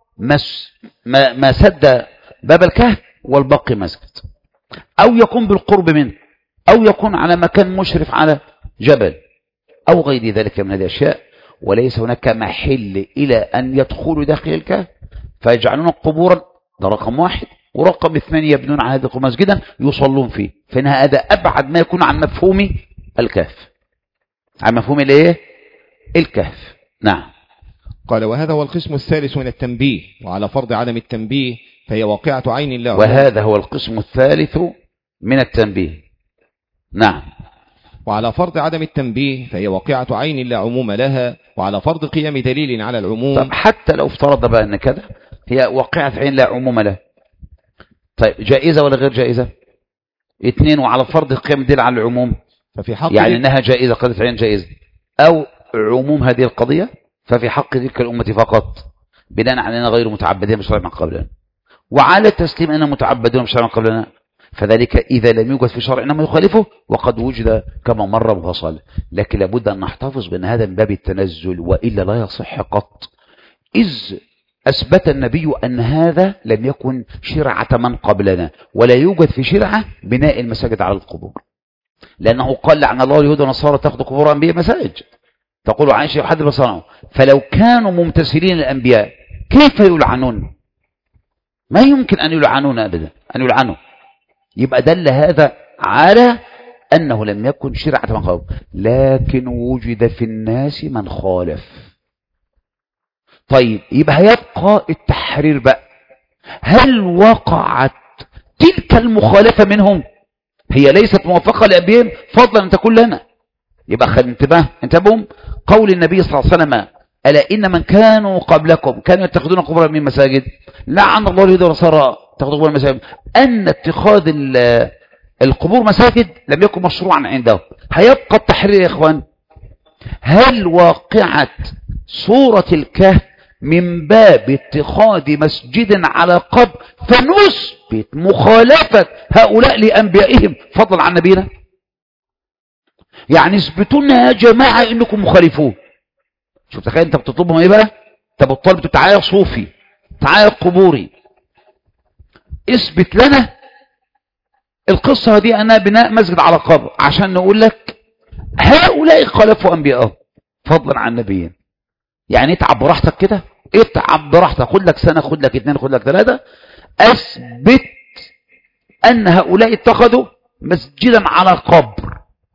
S1: ما سد باب الكهف والباقي مسجد، أو يكون بالقرب منه، أو يكون على مكان مشرف على جبل أو غير ذلك من هذه الأشياء، وليس هناك محل إلى أن يدخلوا داخل الكهف فيجعلون قبورا. ده رقم واحد. ورقم اثنين يبنون على هذا مسجدا يصلون فيه، فإن هذا أبعد ما يكون عن مفهوم الكهف، عن مفهوم الايه؟ الكهف. نعم.
S2: قال: وهذا هو القسم الثالث من التنبيه، وعلى فرض عدم التنبيه فهي واقعة عين الله.
S1: وهذا هو القسم الثالث من التنبيه. نعم.
S2: وعلى فرض عدم التنبيه فهي واقعة عين لا عموم لها، وعلى فرض قيام دليل على العموم.
S1: طب حتى لو افترض بقى أن كذا هي واقعة عين لا عموم لها، طيب جائزة ولا غير جائزة؟ اثنين. وعلى فرض قيام دليل على العموم
S2: ففي حق
S1: يعني أنها جائزة، قضية عين جائزة، أو عموم هذه القضية ففي حق تلك الأمة فقط، بناء على أننا غير متعبدين بشرع من قبلنا، وعلى تسليم أننا متعبدون بشرع من قبلنا، فذلك إذا لم يوجد في شرع إنما يخالفه، وقد وجد كما مر مفصل. لكن لابد أن نحتفظ بأن هذا من باب التنزل، وإلا لا يصح قط، إذ أثبت النبي أن هذا لم يكن شرعة من قبلنا، ولا يوجد في شرعة بناء المساجد على القبور، لأنه قال لعن الله اليهود والنصارى تاخذ قبور أنبياء مساجد، تقول عائشة وحد بصنعوا. فلو كانوا ممتثلين الأنبياء كيف يلعنون؟ ما يمكن أن يلعنون أبدا، أن يلعنوا. يبقى دل هذا على أنه لم يكن شرعة من قبل، لكن وجد في الناس من خالف. طيب يبقى هيبقى التحرير بقى، هل وقعت تلك المخالفة منهم؟ هي ليست موافقة لأنبيائهم فضلا أن تكون لنا. يبقى انتبهوا قول النبي صلى الله عليه وسلم: ألا إن من كانوا قبلكم كانوا يتخذون قبورا من مساجد، لعن الله اليهود والنصارى تاخذوا قبور مساجد. أن اتخاذ القبور مساجد لم يكن مشروعا عندهم. هيبقى التحرير يا إخوان، هل واقعة سورة الكهف من باب اتخاذ مسجد على قبر فنثبت مخالفة هؤلاء لأنبيائهم فضلا عن نبينا؟ يعني اثبتوا لنا يا جماعة انكم مخالفون. شوف تخيل انت بتطلبهم ايه بقى؟ انت بتطلب تعالى صوفي، تعالى قبوري، اثبت لنا القصة دي انها بناء مسجد على قبر، عشان نقول لك هؤلاء خالفوا انبيائهم فضلا عن نبيين. يعني اتعب براحتك كده، اتعب براحتك، خد لك سنة، خد لك 2، خد لك 3، اثبت ان هؤلاء اتخذوا مسجدا على قبر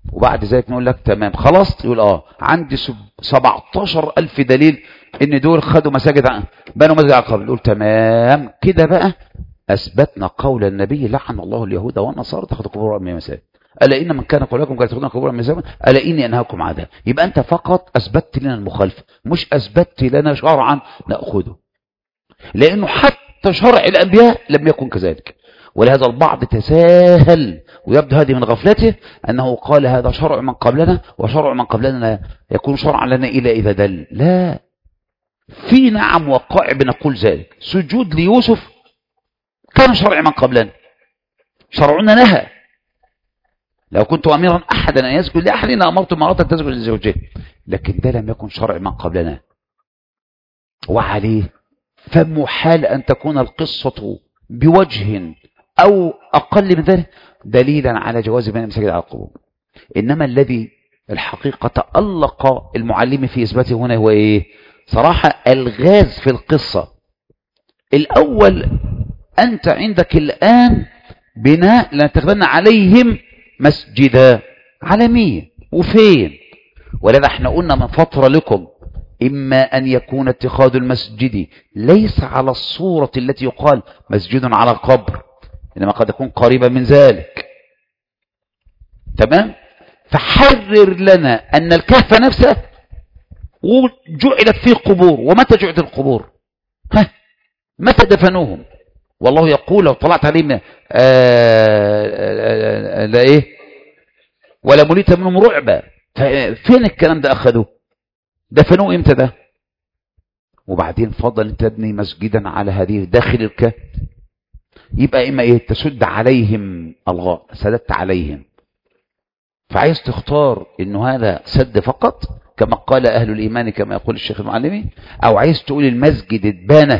S1: وبعد ذلك نقول لك تمام خلاص، يقول عندي 17,000 دليل ان دول خدوا مساجد بنوا مسجد على القبر. نقول تمام كده بقى اثبتنا قول النبي لعن الله اليهود والنصارى تاخذوا قبور من المساجد، الا ان من كان قبلكم كانوا تاخذون قبور من المساجد الا اني انهاكم عنها. يبقى انت فقط اثبتت لنا المخالفه، مش اثبتت لنا شرعا ناخذه، لانه حتى شرع الانبياء لم يكن كذلك. ولهذا البعض تساهل ويبدو هذه من غفلته أنه قال هذا شرع من قبلنا وشرع من قبلنا لا يكون شرعا لنا إلا إذا دل. لا، في نعم وقائع بنقول ذلك. سجود ليوسف كان شرع من قبلنا، شرعنا نهى لو كنت أميرا أحدا أن يسجد لأحد لأمرت امرأة أن تسجد لزوجها، لكن ده لم يكن شرع من قبلنا. وعليه فمحال أن تكون القصة بوجه أو أقل من ذلك دليلا على جواز بناء المساجد على القبور. إنما الذي الحقيقة تألق المعلم في إثباته هنا هو إيه؟ صراحة الغاز في القصة. الأول أنت عندك الآن بناء لنتخذنا عليهم مسجدا عالميا، وفين؟ ولذا احنا قلنا من فترة لكم إما أن يكون اتخاذ المسجد ليس على الصورة التي يقال مسجد على القبر، إنما قد يكون قريبا من ذلك. تمام؟ فحرر لنا أن الكهف نفسه جعلت فيه قبور. ومتى جعلت القبور؟ متى دفنوهم؟ والله يقول لو طلعت عليهم لا إيه ولا مليت منهم رعبا. فين الكلام ده أخذوه؟ دفنوه إمتى ده؟ وبعدين فضل تبني مسجدا على هذه داخل الكهف، يبقى إما إيه؟ تسد عليهم الغاء، سددت عليهم. فعايز تختار إنه هذا سد فقط كما قال أهل الإيمان كما يقول الشيخ المعلمي، أو عايز تقول المسجد اتبنى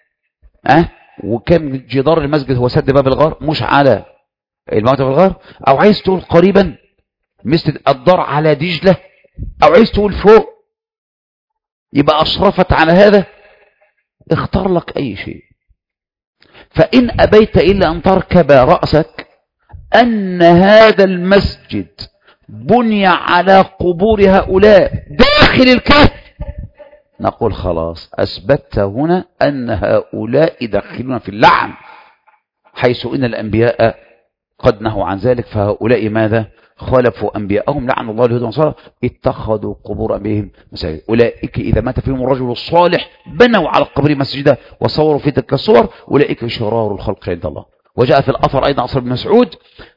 S1: وكم جدار المسجد هو سد باب الغار مش على الموت بالغار، أو عايز تقول قريبا مثل الدار على دجلة، أو عايز تقول فوق يبقى أشرفت على هذا. اختار لك أي شيء. فإن أبيت إلا أن تركب رأسك أن هذا المسجد بني على قبور هؤلاء داخل الكهف، نقول خلاص أثبت هنا أن هؤلاء داخلون في اللعن، حيث إن الأنبياء قد نهوا عن ذلك. فهؤلاء ماذا؟ خالفوا أنبياءهم لعن الله اليهود والنصارى اتخذوا قبور أنبيائهم مساجد. أولئك إذا مات فيهم الرجل الصالح بنوا على القبر مسجدا وصوروا في تلك الصور، أولئك شرار الخلق عند الله. وجاء في الأثر أيضا عن ابن مسعود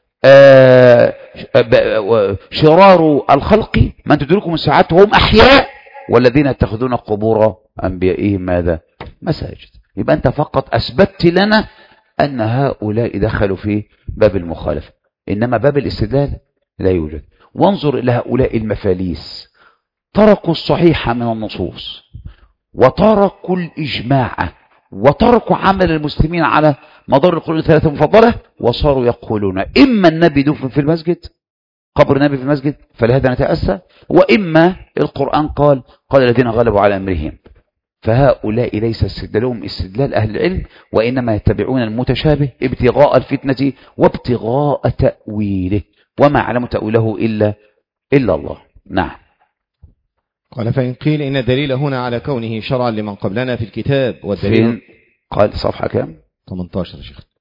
S1: شرار الخلق من تدركهم الساعة وهم أحياء والذين يتخذون قبور أنبيائهم ماذا؟ مساجد. يبقى أنت فقط أثبتت لنا أن هؤلاء دخلوا في باب المخالفة، إنما باب الاستدلال لا يوجد. وانظر إلى هؤلاء المفاليس، تركوا الصحيح من النصوص وتركوا الإجماع وتركوا عمل المسلمين على مدار القرون الثلاثة المفضلة، وصاروا يقولون إما النبي دفن في المسجد، قبر النبي في المسجد فلهذا نتأسى، وإما القرآن قال الذين غلبوا على أمرهم. فهؤلاء ليس استدلالهم استدلال أهل العلم، وإنما يتبعون المتشابه ابتغاء الفتنة وابتغاء تأويله، وما علم تأويله إلا الله. نعم.
S2: قال فإن قيل إن الدليل هنا على كونه شرعا لمن قبلنا في الكتاب والدليل
S1: قال صفحة كام؟
S2: 18 يا شيخ.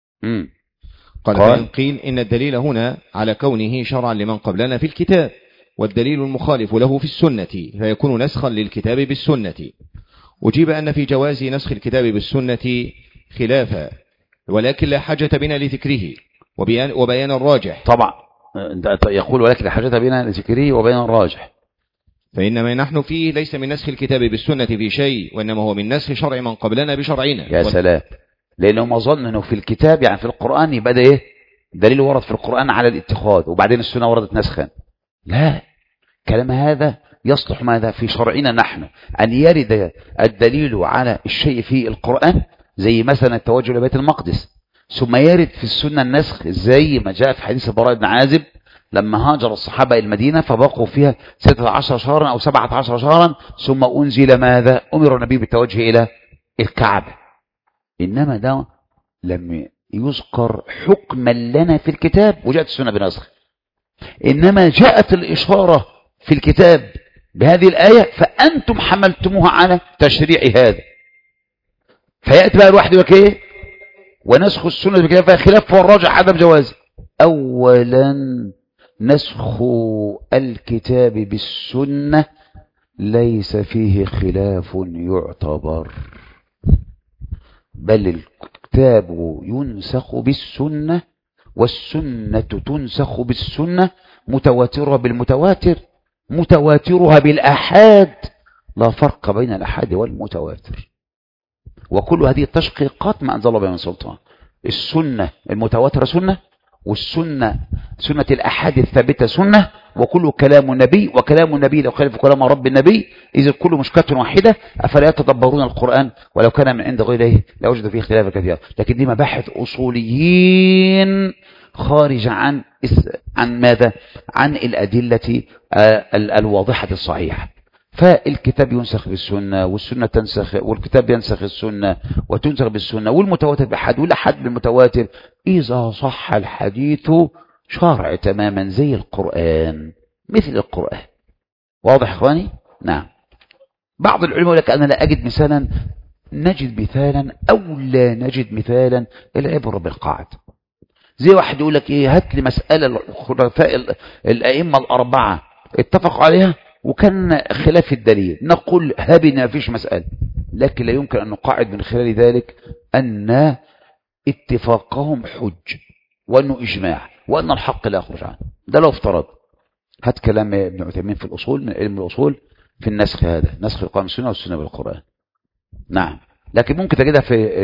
S2: قال فإن قيل إن الدليل هنا على كونه شرعا لمن قبلنا في الكتاب والدليل المخالف له في السنة فيكون نسخا للكتاب بالسنة. أجيب أن في جواز نسخ الكتاب بالسنة خلافا، ولكن لا حاجة بنا لذكره وبيان الراجح.
S1: طبعا يقول ولكن لا حاجة بنا لذكره وبيان الراجح،
S2: فإن ما نحن فيه ليس من نسخ الكتاب بالسنة في شيء، وإنما هو من نسخ شرع من قبلنا بشرعنا.
S1: يا سلام، لأنهم أظن أنه في الكتاب يعني في القرآن يبقى ده إيه؟ دليل ورد في القرآن على الاتخاذ وبعدين السنة وردت نسخا. لا، كلام هذا يصلح ماذا في شرعنا نحن أن يرد الدليل على الشيء في القرآن زي مثلا التوجه لبيت المقدس، ثم يرد في السنة النسخ زي ما جاء في حديث البراء بن عازب لما هاجر الصحابة المدينة فبقوا فيها 16 شهرا أو 17 شهرا ثم أنزل ماذا؟ أمر النبي بالتوجه إلى الكعبة. إنما ده لم يذكر حكما لنا في الكتاب وجاءت السنة بنسخ. إنما جاءت الإشارة في الكتاب بهذه الآية فأنتم حملتموها على تشريع هذا. فيأتي بقى الواحد يقول ايه ونسخ السنة بالكتاب فيها خلاف والراجح عدم جوازه. أولا نسخ الكتاب بالسنة ليس فيه خلاف يعتبر، بل الكتاب ينسخ بالسنة والسنة تنسخ بالسنة، متواترة بالمتواتر، متواترها بالأحاد، لا فرق بين الأحاد والمتواتر. وكل هذه التشقيقات ما أنزل الله بها من سلطان. السنة المتواترة سنة، والسنة سنة الأحاد الثابتة سنة، وكل كلام النبي، وكلام النبي لو خالف كلام رب النبي إذ كل مشكلة واحدة أفلا يتدبرون القرآن ولو كان من عند غيره لوجدوا فيه اختلافا كثيرا. لكن دي مباحث أصوليين خارج عن ماذا؟ عن الأدلة الواضحة الصحيحة. فالكتاب ينسخ بالسنة والسنة تنسخ، والكتاب ينسخ السنة وتنسخ بالسنة، والمتواتر بأحد والأحد بالمتواتر إذا صح الحديث شرع تماما زي القرآن، مثل القرآن. واضح اخواني؟ نعم. بعض العلماء يقول لك أنا لا أجد مثالا، نجد مثالا أو لا نجد مثالا، العبرة بالقاعدة. زي واحد يقول لك ايه، هات لي مسألة الخلفاء الأئمة الأربعة اتفقوا عليها وكان خلاف الدليل، نقول هبنا ما فيش مسألة، لكن لا يمكن أن نقاعد من خلال ذلك أن اتفاقهم حج وأنه إجماع وأن الحق لا يخرج عنه. ده لو افترض. هات كلام ابن عثيمين في الأصول من علم الأصول في النسخ، هذا نسخ القرآن بالسنة والسنة بالقرآن. نعم. لكن ممكن تجدها في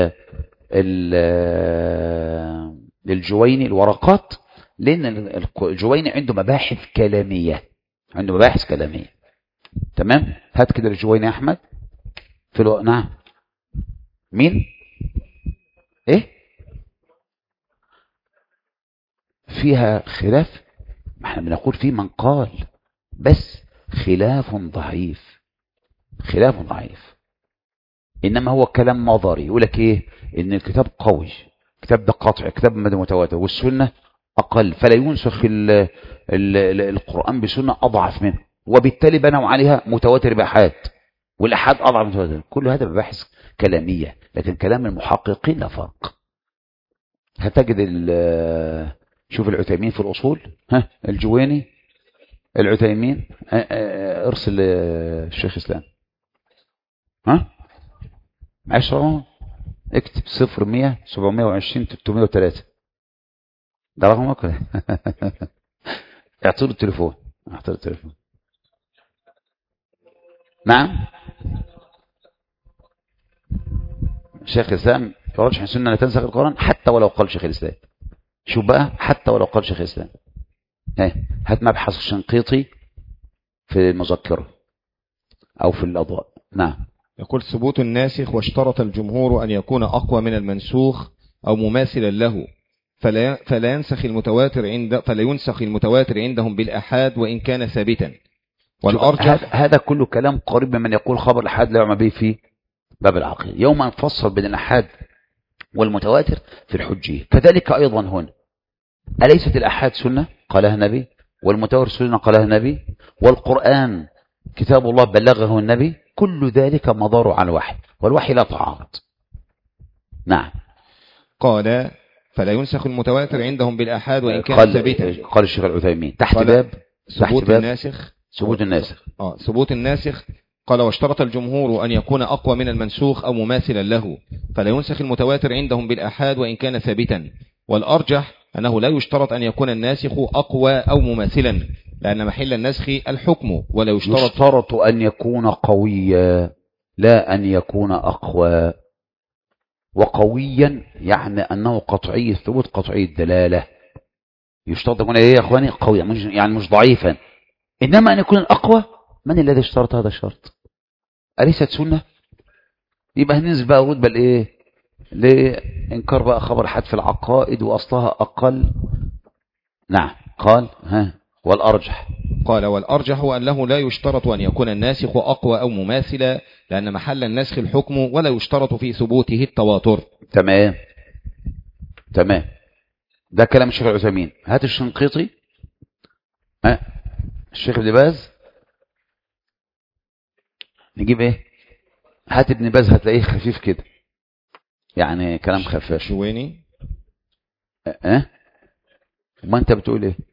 S1: الجويني الورقات، لأن الجويني عنده مباحث كلامية، عنده مباحث كلامية. تمام. هات كده الجويني يا أحمد في نعم. مين؟ إيه؟ فيها خلاف، ما احنا بنقول فيه من قال، بس خلاف ضعيف، خلاف ضعيف. إنما هو كلام نظري، يقول لك إيه، إن الكتاب قوي، الكتاب ده قاطع، الكتاب متواتر، والسنة أقل، فلا ينسخ القرآن بسنة أضعف منه، وبالتالي بنوا عليها متواتر بأحاد، والأحاد أضعف من متواتر. كل هذا مباحث كلامية، لكن كلام المحققين لا فرق. هتجد شوف العثيمين في الأصول، ها الجويني، العثيمين، ارسل الشيخ إسلام، ها 10 اكتب 0100 720 303 ده رقمك. اعطوا له التليفون، اعطوا له التليفون. نعم. شيخ الإسلام يرجح السنة لا تنسخ القرآن حتى ولو قال شيخ الإسلام. شوف بقى، حتى ولو قال شيخ الإسلام. هات مبحث الشنقيطي في المذكرة أو في الأضواء. نعم.
S2: يقول ثبوت الناسخ، واشترط الجمهور أن يكون أقوى من المنسوخ أو مماثلا له، فلا ينسخ المتواتر عندهم بالأحاد وإن كان ثابتا. والأرجح
S1: هذا كله كلام قريب من يقول خبر الأحاد لا يعمل به في باب العقيدة. يوم أن نفصل بين الأحاد والمتواتر في الحجية، كذلك أيضا هنا. أليست الأحاد سنة قالها النبي، والمتواتر سنة قالها النبي، والقرآن كتاب الله بلغه النبي، كل ذلك مدار على الوحي، والوحي لا تعارض. نعم.
S2: قال فلا ينسخ المتواتر عندهم بالأحاد وإن كان ثابتا.
S1: قال الشيخ العثيمين تحت باب
S2: ثبوت الناسخ.
S1: ثبوت
S2: الناسخ. قال واشترط الجمهور أن يكون أقوى من المنسوخ أو مماثلا له، فلا ينسخ المتواتر عندهم بالأحاد وإن كان ثابتا. والأرجح أنه لا يشترط أن يكون الناسخ أقوى أو مماثلا، لأن محل النسخ الحكم، ولا
S1: يشترط أن يكون قويا لا أن يكون أقوى. وقويا يعني أنه قطعي الثبوت، قطعي الدلالة. يشترط أن يكون إيه يا أخواني؟ قويا، يعني مش ضعيفا. إنما أن يكون الأقوى، من الذي اشترط هذا الشرط؟ أليست سنة؟ يبقى هننزل بقى رتبة الإيه؟ لإنكار بقى خبر حذف العقائد وأصلها أقل. نعم. قال والأرجح.
S2: قال والأرجح أنه لا يشترط أن يكون الناسخ أقوى أو مماثلا، لأن محل النسخ الحكم، ولا يشترط في ثبوته التواتر.
S1: تمام. ده كلام الشيخ العثيمين. هات الشنقيطي الشيخ ابن باز نجيب ايه؟ هات ابن باز هتلاقيه خفيف كده، يعني كلام خفيف.
S2: شويني
S1: ما انت بتقول ايه؟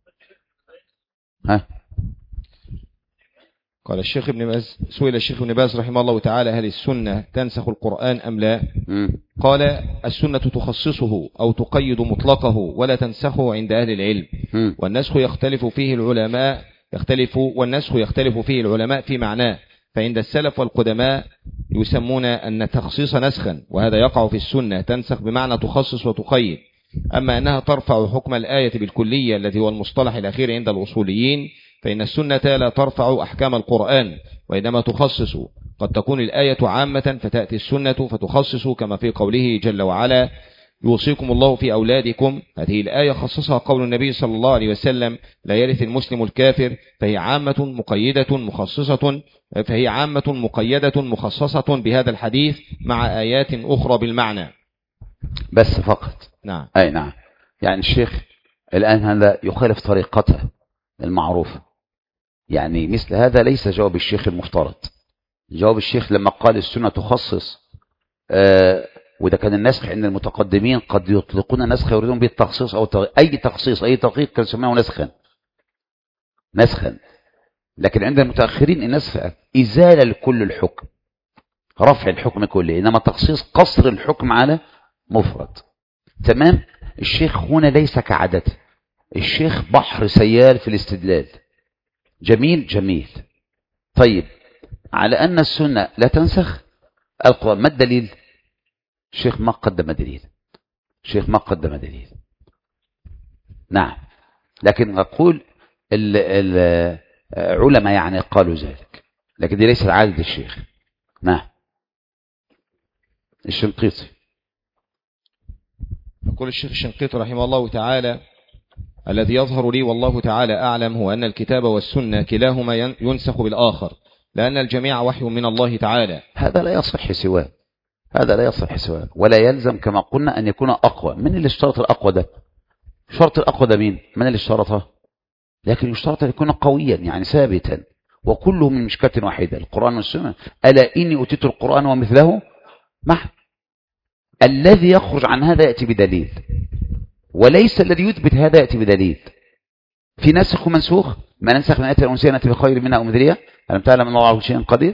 S2: قال الشيخ ابن باز، سئل الشيخ ابن باز رحمه الله تعالى: هل السنة تنسخ القرآن أم لا؟ قال: السنة تخصصه أو تقيد مطلقه ولا تنسخه عند أهل العلم، والنسخ يختلف فيه العلماء في معناه، فعند السلف والقدماء يسمون أن التخصيص نسخا، وهذا يقع في السنة تنسخ بمعنى تخصص وتقيد. أما أنها ترفع حكم الآية بالكلية الذي هو المصطلح الأخير عند الأصوليين، فإن السنة لا ترفع أحكام القرآن، وإنما تخصص. قد تكون الآية عامة فتأتي السنة فتخصص، كما في قوله جل وعلا: يوصيكم الله في أولادكم. هذه الآية خصصها قول النبي صلى الله عليه وسلم: لا يرث المسلم الكافر، فهي عامة مقيدة مخصصة بهذا الحديث مع آيات أخرى بالمعنى
S1: بس فقط.
S2: نعم.
S1: أي نعم. يعني الشيخ الآن هذا يخالف طريقته المعروفة، يعني مثل هذا ليس جواب الشيخ المفترض. جواب الشيخ لما قال السنة تخصص، وده كان النسخ عند المتقدمين قد يطلقون نسخ يريدون به التخصيص أو أي تخصيص أي تدقيق كان يسمونه نسخا. لكن عند المتأخرين النسخ إزالة لكل الحكم، رفع الحكم كله، إنما تخصيص قصر الحكم على مفرد. تمام. الشيخ هنا ليس كعادته، الشيخ بحر سيال في الاستدلال. جميل. طيب، على أن السنة لا تنسخ القرآن، ما الدليل؟ الشيخ ما قدم دليل. نعم. لكن أقول العلماء يعني قالوا ذلك، لكن دي ليست عادة الشيخ. نعم. الشنقيطي
S2: يقول الشيخ الشنقيطي رحمه الله تعالى: الذي يظهر لي والله تعالى أعلم هو أن الكتاب والسنة كلاهما ينسخ بالآخر، لأن الجميع وحي من الله تعالى.
S1: هذا لا يصح سواه، ولا يلزم كما قلنا أن يكون أقوى. من اللي اشترط الأقوى ده؟ شرط الأقوى ده مين؟ من اللي اشترطه؟ لكن يشترط أن يكون قويا، يعني ثابتا، وكله من مشكاة واحدة، القرآن والسنة. ألا إني أوتيت القرآن ومثله معه. الذي يخرج عن هذا يأتي بدليل، وليس الذي يثبت هذا يأتي بدليل. في نسخ ومنسوخ، ما ننسخ من آية أو ننسها نأتي بخير منها أو مثلها، ألم تعلم أن الله على كل شيء قدير.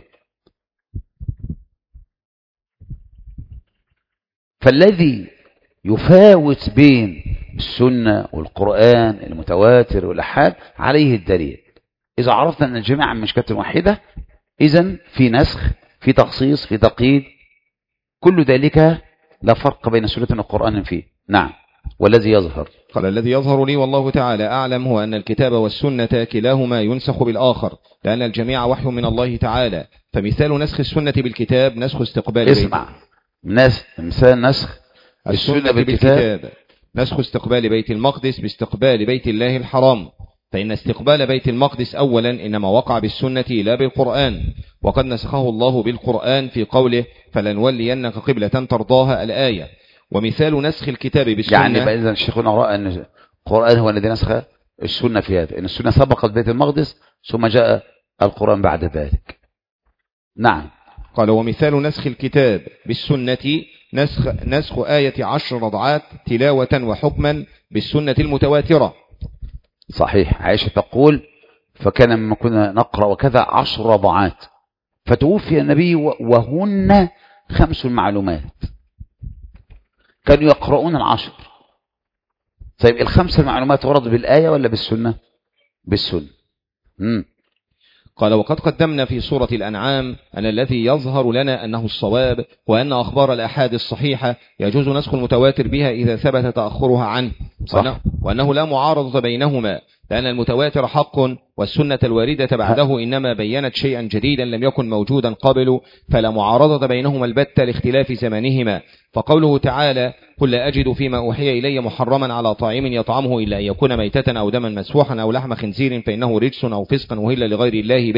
S1: فالذي يفاوت بين السنة والقرآن المتواتر والأحاد عليه الدليل. إذا عرفنا أن الجميع من مشكاة واحدة، إذن في نسخ، في تخصيص، في تقييد، كل ذلك لا فرق بين سنة والقرآن فيه. نعم. والذي يظهر،
S2: قال: الذي يظهر لي والله تعالى أعلم هو أن الكتاب والسنة كلاهما ينسخ بالآخر، لأن الجميع وحي من الله تعالى. فمثال نسخ السنة بالكتاب نسخ استقبال
S1: اسمع، مثال نسخ السنة بالكتاب
S2: نسخ استقبال بيت المقدس باستقبال بيت الله الحرام، فإن استقبال بيت المقدس أولا إنما وقع بالسنة لا بالقرآن، وقد نسخه الله بالقرآن في قوله: فلنولينك قبلة ترضاها، الآية. ومثال نسخ الكتاب بالسنة،
S1: يعني إذا شيخنا رأى أن القرآن هو الذي نسخ السنة في هذا، إن السنة سبقت بيت المقدس ثم جاء القرآن بعد ذلك. نعم.
S2: قال: ومثال نسخ الكتاب بالسنة نسخ آية 10 رضعات تلاوة وحكما بالسنة المتواترة.
S1: صحيح. عائشة تقول: فكان مما كنا نقرأ وكذا 10 رضعات، فتوفي النبي وهن 5 معلومات، كانوا يقرؤون 10. طيب ال5 المعلومات ورد بالآية ولا بالسنة؟ بالسنة.
S2: قال: وقد قدمنا في سورة الأنعام أن الذي يظهر لنا أنه الصواب، وأن أخبار الأحاد الصحيحة يجوز نسخ المتواتر بها إذا ثبت تأخرها عنه، وأنه لا معارضة بينهما، لأن المتواتر حق، والسنة الواردة بعده إنما بينت شيئا جديدا لم يكن موجودا قبل، فلا معارضة بينهما البتة لاختلاف زمانهما. فقوله تعالى: قل لا أجد فيما أوحي إلي محرما على طاعم يطعمه إلا أن يكون ميتة أو دما مسفوحا أو لحم خنزير فإنه رجس أو فسقا أهل لغير الله به،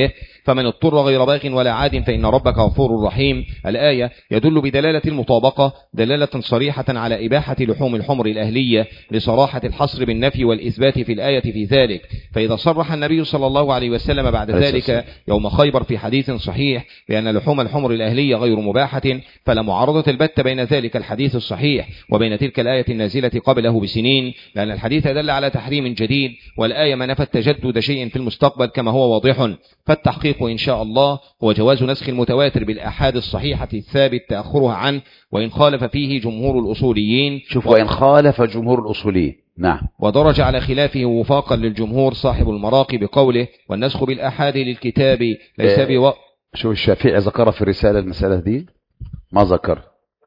S2: فمن اضطر غير باغ ولا عاد فإن ربك غفور رحيم. الآية يدل بدلالة المطابقة دلالة صريحة على إباحة لحوم الحمر الأهلية لصراحة الحصر بالنفي والإثبات في الآية في ذلك. فإذا صرح النبي صلى الله عليه وسلم بعد ذلك يوم خيبر في حديث صحيح بأن لحوم الحمر الأهلية غير مباحة، فلا معارضة البتة بين ذلك الحديث الصحيح وبين تلك الآية النازلة قبله بسنين، لأن الحديث دل على تحريم جديد والآية ما نفت تجدد شيء في المستقبل كما هو واضح. فالتحقيق إن شاء الله هو جواز نسخ المتواتر بالأحاد الصحيحة الثابت تأخرها عنه، وإن خالف فيه جمهور الأصوليين.
S1: شوف، وإن خالف جمهور الأصوليين. نعم.
S2: ودرج على خلافه وفاقا للجمهور صاحب المراقي بقوله والنسخ بالأحاد للكتاب ليس
S1: شوف الشافعي ذكر في الرسالة المسألة دي ما ذكر.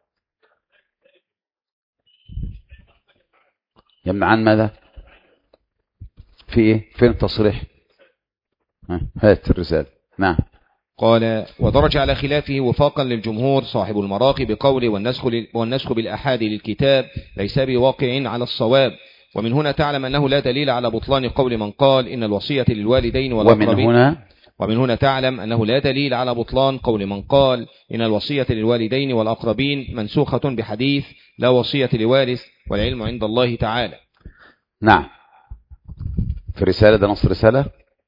S1: يمنع عن ماذا؟ في ايه؟ فين التصريح؟ هات الرسالة. نعم.
S2: قال ودرج على خلافه وفاقا للجمهور صاحب المراقي بقوله والنسخ بالأحاد للكتاب ليس بواقع على الصواب. ومن هنا تعلم أنه لا دليل على بطلان قول من قال إن الوصية للوالدين والأقربين. ومن هنا تعلم أنه لا دليل على بطلان قول من قال إن الوصية للوالدين والأقربين منسوخة بحديث لا وصية لوارث والعلم عند الله تعالى.
S1: نعم. في رسالة، ده نص رسالة.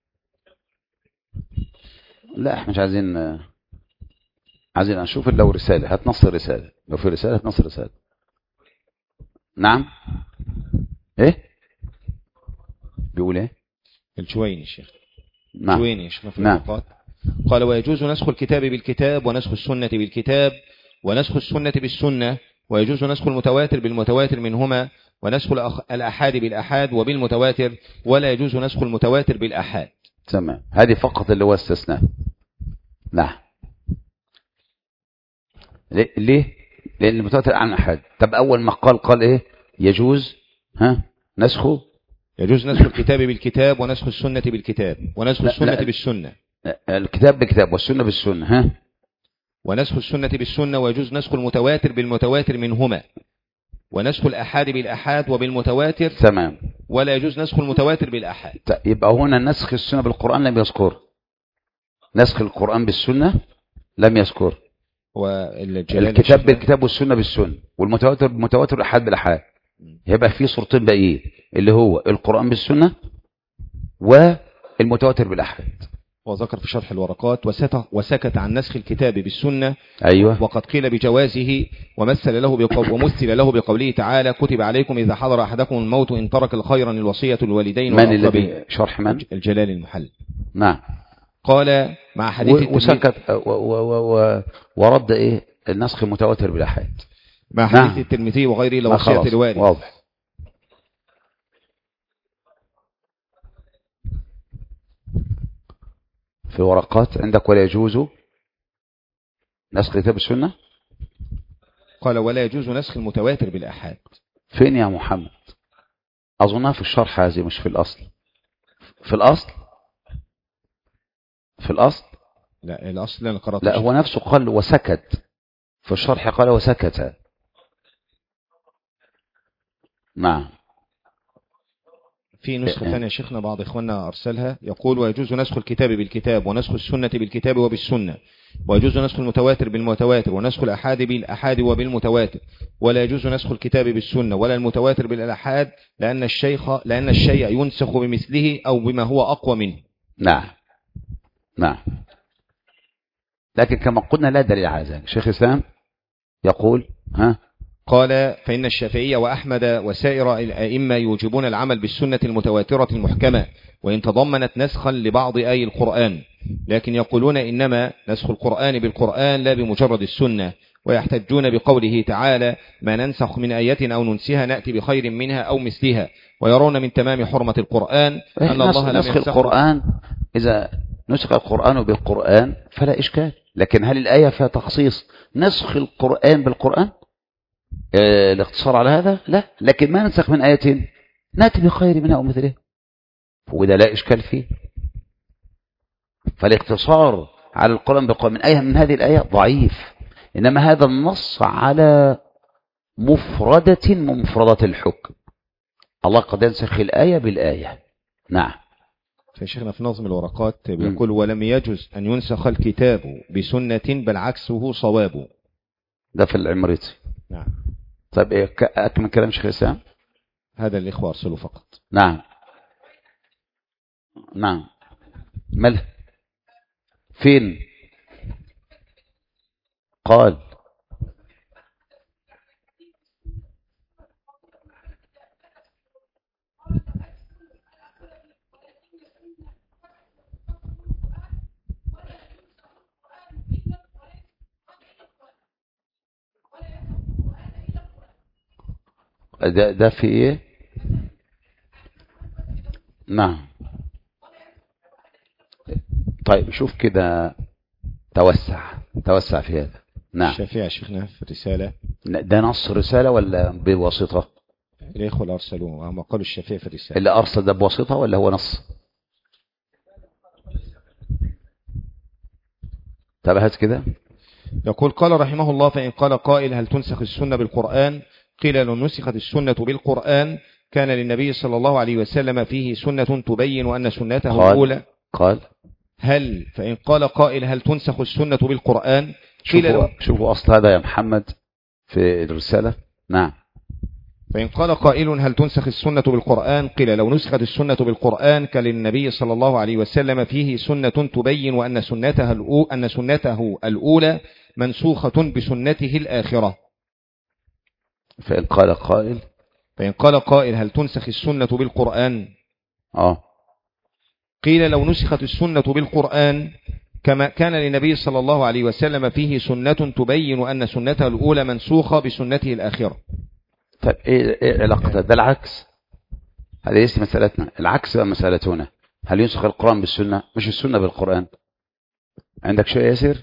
S1: لا احنا مش عايزين نشوف لو رسالة هات نص الرسالة، لو في رسالة هات نص الرسالة. نعم. ايه بيقول ايه
S2: الجويني الشيخ؟
S1: نعم.
S2: الجويني في الورقات. قال ويجوز نسخ الكتاب بالكتاب ونسخ السنة بالكتاب ونسخ السنة بالسنة، ويجوز نسخ المتواتر بالمتواتر منهما ونسخ الأحاد بالأحاد وبالمتواتر، ولا يجوز نسخ المتواتر بالأحاد.
S1: تمام. هذه فقط اللي هو استثناء. نعم. ليه؟ لأن المتواتر عن أحد. طب أول ما قال إيه؟ يجوز نسخه.
S2: يجوز نسخ الكتاب بالكتاب ونسخ السنة بالكتاب ونسخ السنة بالسنة.
S1: الكتاب بالكتاب والسنة بالسنة.
S2: ونسخ السنة بالسنة، ويجوز نسخ المتواتر بالمتواتر منهما ونسخ الأحاد بالأحاد وبالمتواتر.
S1: تمام.
S2: ولا يجوز نسخ المتواتر بالأحاد.
S1: يبقى هنا نسخ السنة بالقرآن لم يذكر، نسخ القرآن بالسنة لم يذكر، الكتاب بالكتاب والسنة بالسنة والمتواتر بالمتواتر والأحاد بالأحاد. يبقى في صورتين باقيين اللي هو القرآن بالسنة والمتواتر بالأحاد.
S2: وذكر في شرح الورقات وسكت عن نسخ الكتاب بالسنة.
S1: أيوة.
S2: وقد قيل بجوازه ومثل له بقوله تعالى كتب عليكم إذا حضر أحدكم الموت إن ترك خيرا الوصية للوالدين والأقربين.
S1: شرح من؟
S2: الجلال المحل.
S1: نعم.
S2: قال مع حديث
S1: وسكت ورد ايه النسخ المتواتر بالأحاد
S2: مع حديث الترمذي وغيره لوصية الوارث.
S1: واضح. في ورقات عندك ولا يجوز نسخ كتاب السنة.
S2: قال ولا يجوز نسخ المتواتر بالأحاد.
S1: فين يا محمد؟ أظنها في الشرح هذه مش في الأصل. في الأصل
S2: لا الأصل أنا قرأت.
S1: لا هو نفسه قال وسكت في الشرح، قال وسكت. نعم.
S2: في نسخة ثانية شيخنا بعض إخواننا أرسلها يقول ويجوز نسخ الكتاب بالكتاب ونسخ السنة بالكتاب وبالسنة، ويجوز نسخ المتواتر بالمتواتر ونسخ الأحاد بالأحاد وبالمتواتر، ولا يجوز نسخ الكتاب بالسنة ولا المتواتر بالأحاد لأن الشيء ينسخ بمثله أو بما هو أقوى منه.
S1: نعم. لكن كما قلنا لا دليل على ذلك. شيخ الإسلام يقول
S2: قال فإن الشافعي وأحمد وسائر الأئمة يوجبون العمل بالسنة المتواترة المحكمة وإن تضمنت نسخا لبعض آي القرآن، لكن يقولون إنما نسخ القرآن بالقرآن لا بمجرد السنة، ويحتجون بقوله تعالى ما ننسخ من آية أو ننسها نأتي بخير منها أو مثلها، ويرون من تمام حرمة القرآن أن الله لم
S1: نسخ القرآن. إذا نسخ القرآن بالقرآن فلا إشكال، لكن هل الآية فيها تخصيص نسخ القرآن بالقرآن؟ الاقتصار على هذا لا، لكن ما ننسخ من آية نأتي بخير منها أو مثلها، وده لا إشكال فيه. فالاقتصار على القرآن بالقرآن من آية من هذه الآية ضعيف، إنما هذا النص على مفردة من مفردات الحكم. الله قد ينسخ الآية بالآية. نعم.
S2: في شيخنا في نظم الورقات بيقول ولم يجوز أن ينسخ الكتاب بسنة بل عكسه صواب.
S1: ده في العمريتي.
S2: نعم.
S1: طيب إيه أكمل كلام شيخ الإسلام؟
S2: هذا الإخوة أرسلوا فقط.
S1: نعم نعم. ماله فين قال ده في ايه؟ نعم. طيب شوف كده، توسع في هذا. نعم.
S2: الشافعي شيخنا في الرسالة.
S1: ده نص رسالة ولا بواسطة؟
S2: الإخوة اللي أرسلوه هم قالوا الشافعي في الرسالة.
S1: اللي أرسل ده بواسطة ولا هو نص؟ تبهت كده.
S2: يقول قال رحمه الله فإن قال قائل هل تنسخ السنة بالقرآن؟ قيل لو نسخت السنة بالقرآن كان للنبي صلى الله عليه وسلم فيه سنة تبين أن سنته الأولى.
S1: قال
S2: فإن قال قائل هل تنسخ السنة بالقرآن؟ قيل
S1: شوفوا أصل هذا يا محمد في الرسالة. نعم.
S2: فإن قال قائل هل تنسخ السنة بالقرآن؟ قيل لو نسخت السنة بالقرآن كان للنبي صلى الله عليه وسلم فيه سنة تبين أن سنته الأولى منسوخة بسنته الآخرة.
S1: فإن قال قائل
S2: هل تنسخ السنة بالقرآن؟
S1: آه
S2: قيل لو نسخت السنة بالقرآن كما كان للنبي صلى الله عليه وسلم فيه سنة تبين أن سنته الأولى منسوخة بسنته الآخرة.
S1: طيب إيه علاقة ده العكس؟ هذه ليس مسألتنا، العكس بقى مسألتنا. هل ينسخ القرآن بالسنة مش السنة بالقرآن؟ عندك شيء يسير؟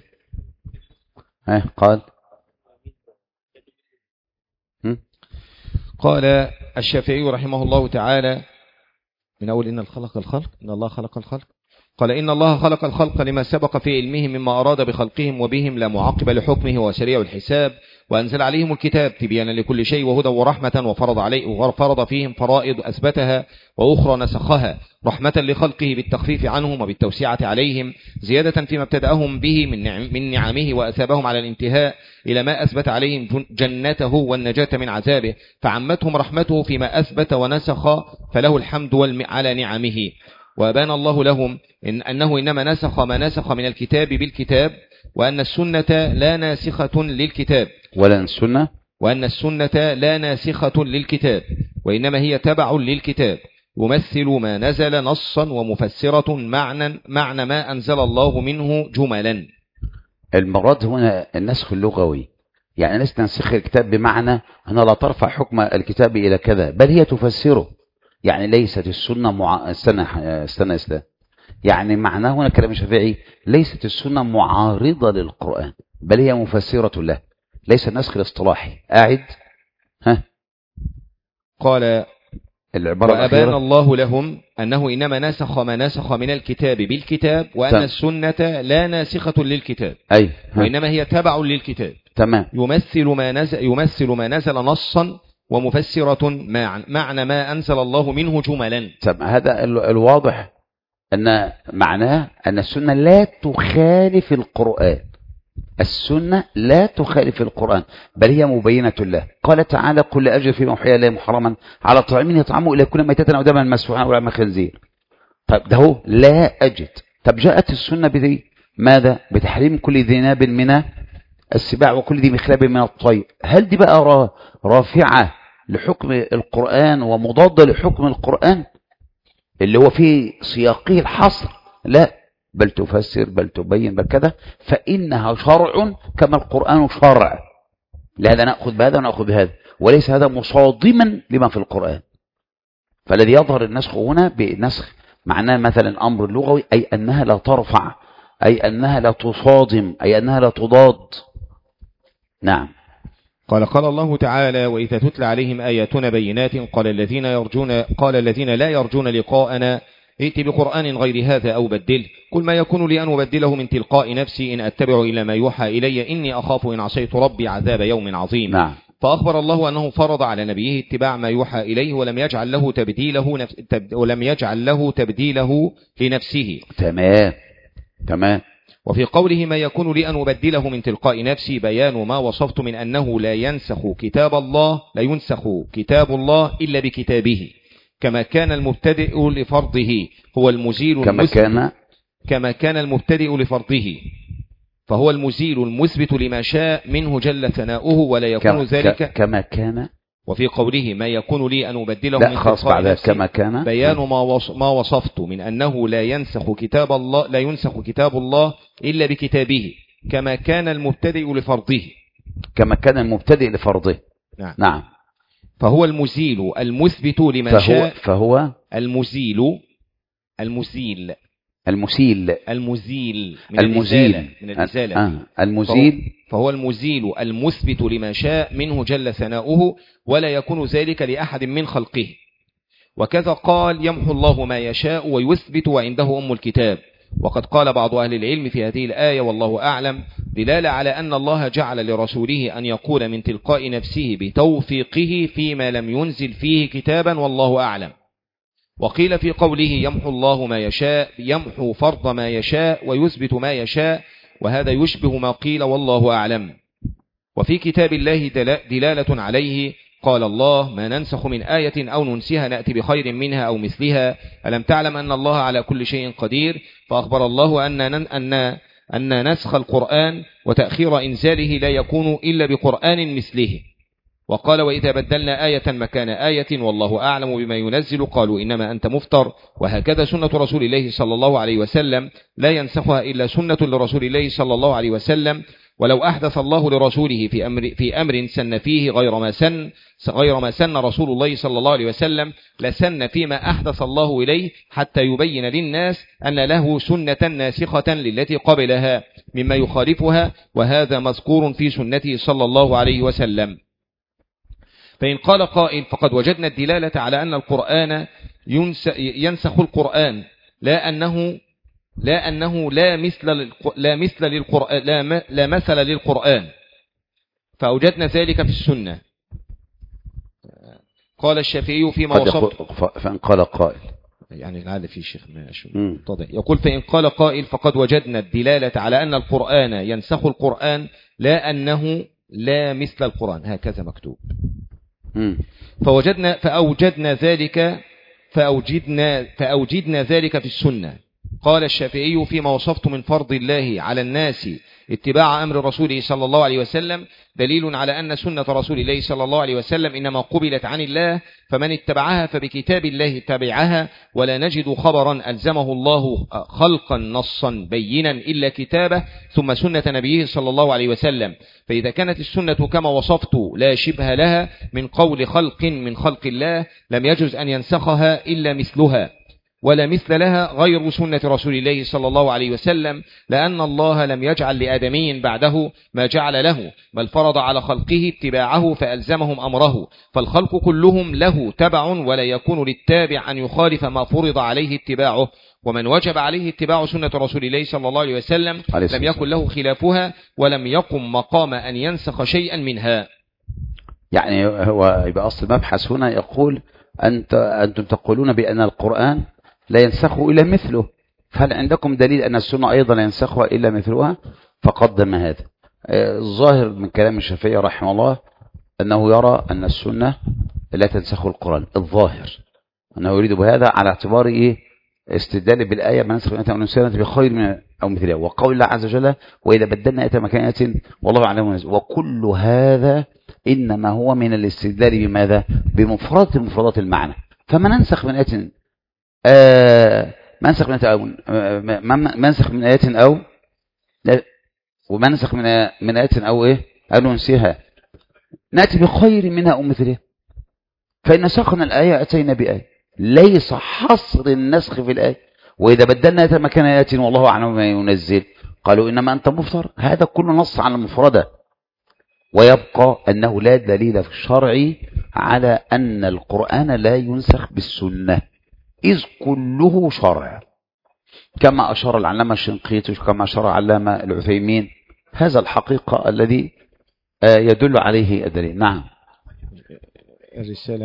S2: قال الشافعي رحمه الله تعالى من أول إن الله خلق الخلق قال إن الله خلق الخلق لما سبق في علمه مما أراد بخلقهم وبهم لا معقب لحكمه وسريع الحساب وأنزل عليهم الكتاب تبيانا لكل شيء وهدى ورحمة وفرض فيهم فرائض أثبتها وأخرى نسخها رحمة لخلقه بالتخفيف عنهم وبالتوسعة عليهم زيادة فيما ابتدأهم به من نعمه وأثابهم على الانتهاء إلى ما أثبت عليهم جنته والنجاة من عذابه فعمتهم رحمته فيما أثبت ونسخ فله الحمد على نعمه وأبان الله لهم أنه إنما نسخ ما نسخ من الكتاب بالكتاب وأن السنة لا ناسخة للكتاب وأن السنة لا ناسخة للكتاب وإنما هي تبع للكتاب يمثل ما نزل نصا ومفسرة معنى ما أنزل الله منه جملا.
S1: المراد هنا النسخ اللغوي، يعني ليس تنسخ الكتاب بمعنى أن لا ترفع حكم الكتاب إلى كذا بل هي تفسره. يعني ليست السنة استنى إسلام، يعني معناه هنا كلام الشافعي ليست السنة معارضة للقرآن بل هي مفسرة له، ليس النسخ الاصطلاحي.
S2: قال
S1: العبارة
S2: وأبان الله لهم أنه إنما نسخ ما نسخ من الكتاب بالكتاب وأن السنة لا ناسخة للكتاب وإنما هي تبع للكتاب.
S1: تمام.
S2: يمثل ما نزل نصا ومفسرة معنى ما أنزل الله منه جملا.
S1: هذا الواضح أن معناه أن السنة لا تخالف القرآن، السنة لا تخالف القرآن بل هي مبينة له. قال تعالى قل لا أجد فيما أوحي إلي محرما على طعام يطعمه إلا يكون ميتة أو دما مسفوحا أو لحم خنزير. طيب ده هو لا أجد. طب جاءت السنة بذي ماذا؟ بتحريم كل ذي ناب من السباع وكل ذي مخلب من الطير. هل دي بقى رافعة لحكم القرآن ومضادة لحكم القرآن اللي هو في سياقه الحصر؟ لا، بل تفسر بل تبين بل كذا، فإنها شرع كما القرآن شرع. لهذا نأخذ بهذا ونأخذ بهذا، وليس هذا مصادما لما في القرآن. فالذي يظهر النسخ هنا بنسخ معناه مثلا الأمر اللغوي أي أنها لا ترفع، أي أنها لا تصادم، أي أنها لا تضاد. نعم.
S2: قال الله تعالى وإذا تتلى عليهم آياتنا بينات قال الذين لا يرجون لقاءنا ائت بقرآن غير هذا أو بدله قل ما يكون لي أن أبدله من تلقاء نفسي إن أتبع إلى ما يوحى إلي إني أخاف إن عصيت ربي عذاب يوم عظيم.
S1: نعم.
S2: فأخبر الله أنه فرض على نبيه اتباع ما يوحى إليه ولم يجعل له تبديله لنفسه.
S1: تمام.
S2: وفي قوله ما يكون لي أن أبدله من تلقاء نفسي بيان ما وصفت من أنه لا ينسخ كتاب الله إلا بكتابه، كما كان المبتدئ لفرضه هو المزيل كما كان المبتدئ لفرضه فهو المزيل المثبت لما شاء منه جل ثناؤه، ولا يكون ذلك
S1: كما كان.
S2: وفي قوله ما يكون لي أن أبدله من تلقاء نفسي
S1: كما كان
S2: بيان ما وصفت من أنه لا ينسخ كتاب الله إلا بكتابه، كما كان المبتدئ لفرضه.
S1: نعم.
S2: فهو المزيل المثبت لما شاء.
S1: فهو
S2: المزيل من الإزالة. فهو المزيل المثبت لما شاء منه جل ثناؤه، ولا يكون ذلك لأحد من خلقه. وكذا قال يمحو الله ما يشاء ويثبت وعنده أم الكتاب. وقد قال بعض أهل العلم في هذه الآية والله أعلم دلالة على أن الله جعل لرسوله أن يقول من تلقاء نفسه بتوفيقه فيما لم ينزل فيه كتابا، والله أعلم. وقيل في قوله يمحو الله ما يشاء يمحو فرض ما يشاء ويثبت ما يشاء، وهذا يشبه ما قيل والله أعلم. وفي كتاب الله دلالة عليه، قال الله ما ننسخ من آية أو ننسها نأتي بخير منها أو مثلها، ألم تعلم أن الله على كل شيء قدير. فأخبر الله أن نسخ القرآن وتأخير إنزاله لا يكون إلا بقرآن مثله. وقال وإذا بدلنا آية مكان آية والله أعلم بما ينزل قالوا إنما أنت مفتر. وهكذا سنة رسول الله صلى الله عليه وسلم لا ينسخها إلا سنة لرسول الله صلى الله عليه وسلم. ولو أحدث الله لرسوله في أمر سن فيه غير ما سن رسول الله صلى الله عليه وسلم لسن فيما أحدث الله إليه، حتى يبين للناس أن له سنة ناسخة للتي قبلها مما يخالفها، وهذا مذكور في سنته صلى الله عليه وسلم. فإن قال قائل فقد وجدنا الدلالة على أن القرآن ينسخ القرآن، لا أنه لا مثل للقرآن، فأوجدنا ذلك في السنة. قال الشافعي فيما وصفت.
S1: فإن قال قائل
S2: يعني العادة في شيخ يقول فإن قال قائل فقد وجدنا الدلالة على أن القرآن ينسخ القرآن، لا أنه لا مثل القرآن، هكذا مكتوب. فأوجدنا ذلك في السنة. قال الشافعي فيما وصفت من فرض الله على الناس اتباع أمر رسوله صلى الله عليه وسلم دليل على أن سنة رسول الله صلى الله عليه وسلم إنما قبلت عن الله، فمن اتبعها فبكتاب الله تبعها، ولا نجد خبرا ألزمه الله خلقا نصا بينا إلا كتابه ثم سنة نبيه صلى الله عليه وسلم. فإذا كانت السنة كما وصفت لا شبه لها من قول خلق من خلق الله، لم يجوز أن ينسخها إلا مثلها، ولا مثل لها غير سنة رسول الله صلى الله عليه وسلم، لأن الله لم يجعل لآدمي بعده ما جعل له، بل فرض على خلقه اتباعه فألزمهم أمره، فالخلق كلهم له تبع، ولا يكون للتابع أن يخالف ما فرض عليه اتباعه. ومن وجب عليه اتباع سنة رسول الله صلى الله عليه وسلم لم يكن له خلافها، ولم يقم مقام أن ينسخ شيئا منها.
S1: يعني هو يبقى أصل المبحث هنا يقول أنتم تقولون بأن القرآن لا ينسخه إلا مثله، فهل عندكم دليل أن السنة أيضا لا ينسخها إلا مثلها؟ فقدم هذا. الظاهر من كلام الشافعي رحمه الله أنه يرى أن السنة لا تنسخ القرآن، الظاهر أنه يريد بهذا على اعتبار استدلال بالآية من نسخ أو نسخ بخير من أو مثلها، وقول الله عز وجل وإذا بدلنا آية مكان آية والله أعلم. وكل هذا إنما هو من الاستدلال بماذا؟ بمفردات المعنى. فما ننسخ من آية منسخ من آية أو ومنسخ من آية أو أو ننسيها نأتي بخير منها أو مثلها. فإن نسخنا الآية أتينا بآية، ليس حصر النسخ في الآية. وإذا بدلنا آية مكان آية والله أعلم ما ينزل قالوا إنما أنت مفتر. هذا كله نص على المفردة. ويبقى أنه لا دليل في الشرع على أن القرآن لا ينسخ بالسنة، إذ كله شرع، كما أشار العلامة الشنقيطي وكما أشار العلامة العثيمين. هذا الحقيقة الذي يدل عليه الدليل. نعم.
S2: الرسالة.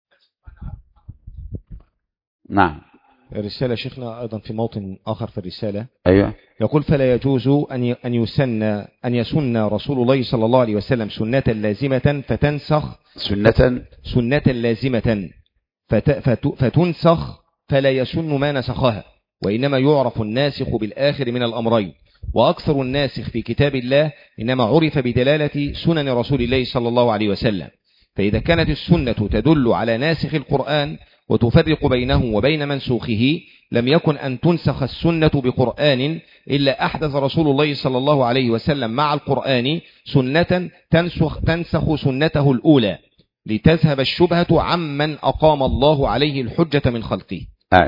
S1: نعم.
S2: الرسالة شيخنا أيضا في موطن آخر في الرسالة.
S1: أيوة.
S2: يقول فلا يجوز أن يسن رسول الله صلى الله عليه وسلم سنة لازمة فتنسخ سنة لازمة فتنسخ فلا يسن ما نسخها، وإنما يعرف الناسخ بالآخر من الأمرين، وأكثر الناسخ في كتاب الله إنما عرف بدلالة سنن رسول الله صلى الله عليه وسلم. فإذا كانت السنة تدل على ناسخ القرآن وتفرق بينه وبين منسوخه، لم يكن أن تنسخ السنة بقرآن إلا أحدث رسول الله صلى الله عليه وسلم مع القرآن سنة تنسخ سنته الأولى لتذهب الشبهة عمن أقام الله عليه الحجة من خلقه.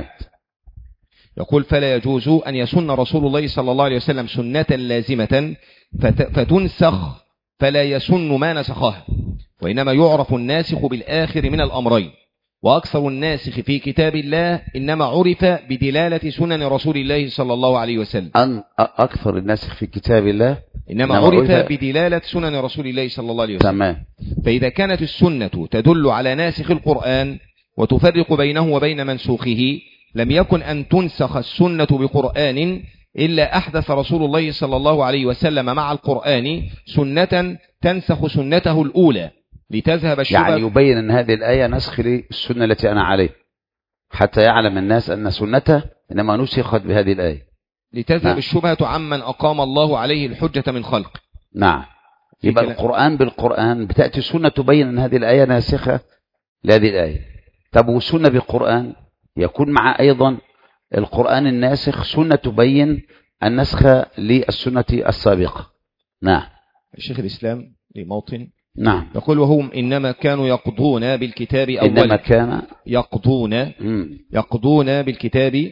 S2: يقول فلا يجوز أن يسن رسول الله صلى الله عليه وسلم سنة لازمة فتنسخ فلا يسن ما نسخها، وإنما يعرف الناسخ بالآخر من الأمرين، وأكثر الناسخ في كتاب الله إنما عرف بدلالة سنن رسول الله صلى الله عليه وسلم.
S1: أكثر الناسخ في كتاب الله
S2: إنما عرف بدلالة سنن رسول الله صلى الله عليه وسلم.
S1: تمام.
S2: فإذا كانت السنة تدل على ناسخ القرآن وتفرق بينه وبين منسوخه، لم يكن أن تنسخ السنة بقرآن إلا أحدث رسول الله صلى الله عليه وسلم مع القرآن سنة تنسخ سنته الأولى لتذهب الشبهة.
S1: يعني يبين أن هذه الآية نسخ للسنة التي أنا عليه، حتى يعلم الناس أن سنته إنما نسخت بهذه الآية
S2: لتذهب الشبهة عمن أقام الله عليه الحجة من خلق.
S1: نعم. يبقى القرآن بالقرآن بتأتي سنة تبين أن هذه الآية ناسخة لهذه الآية. طب والسنة بالقرآن يكون مع أيضا القرآن الناسخ سنة تبين النسخ للسنة السابقة. نعم.
S2: الشيخ الإسلام لموطن.
S1: نعم.
S2: يقول وهم إنما كانوا يقضون بالكتاب أولا.
S1: إنما كان
S2: يقضون بالكتاب.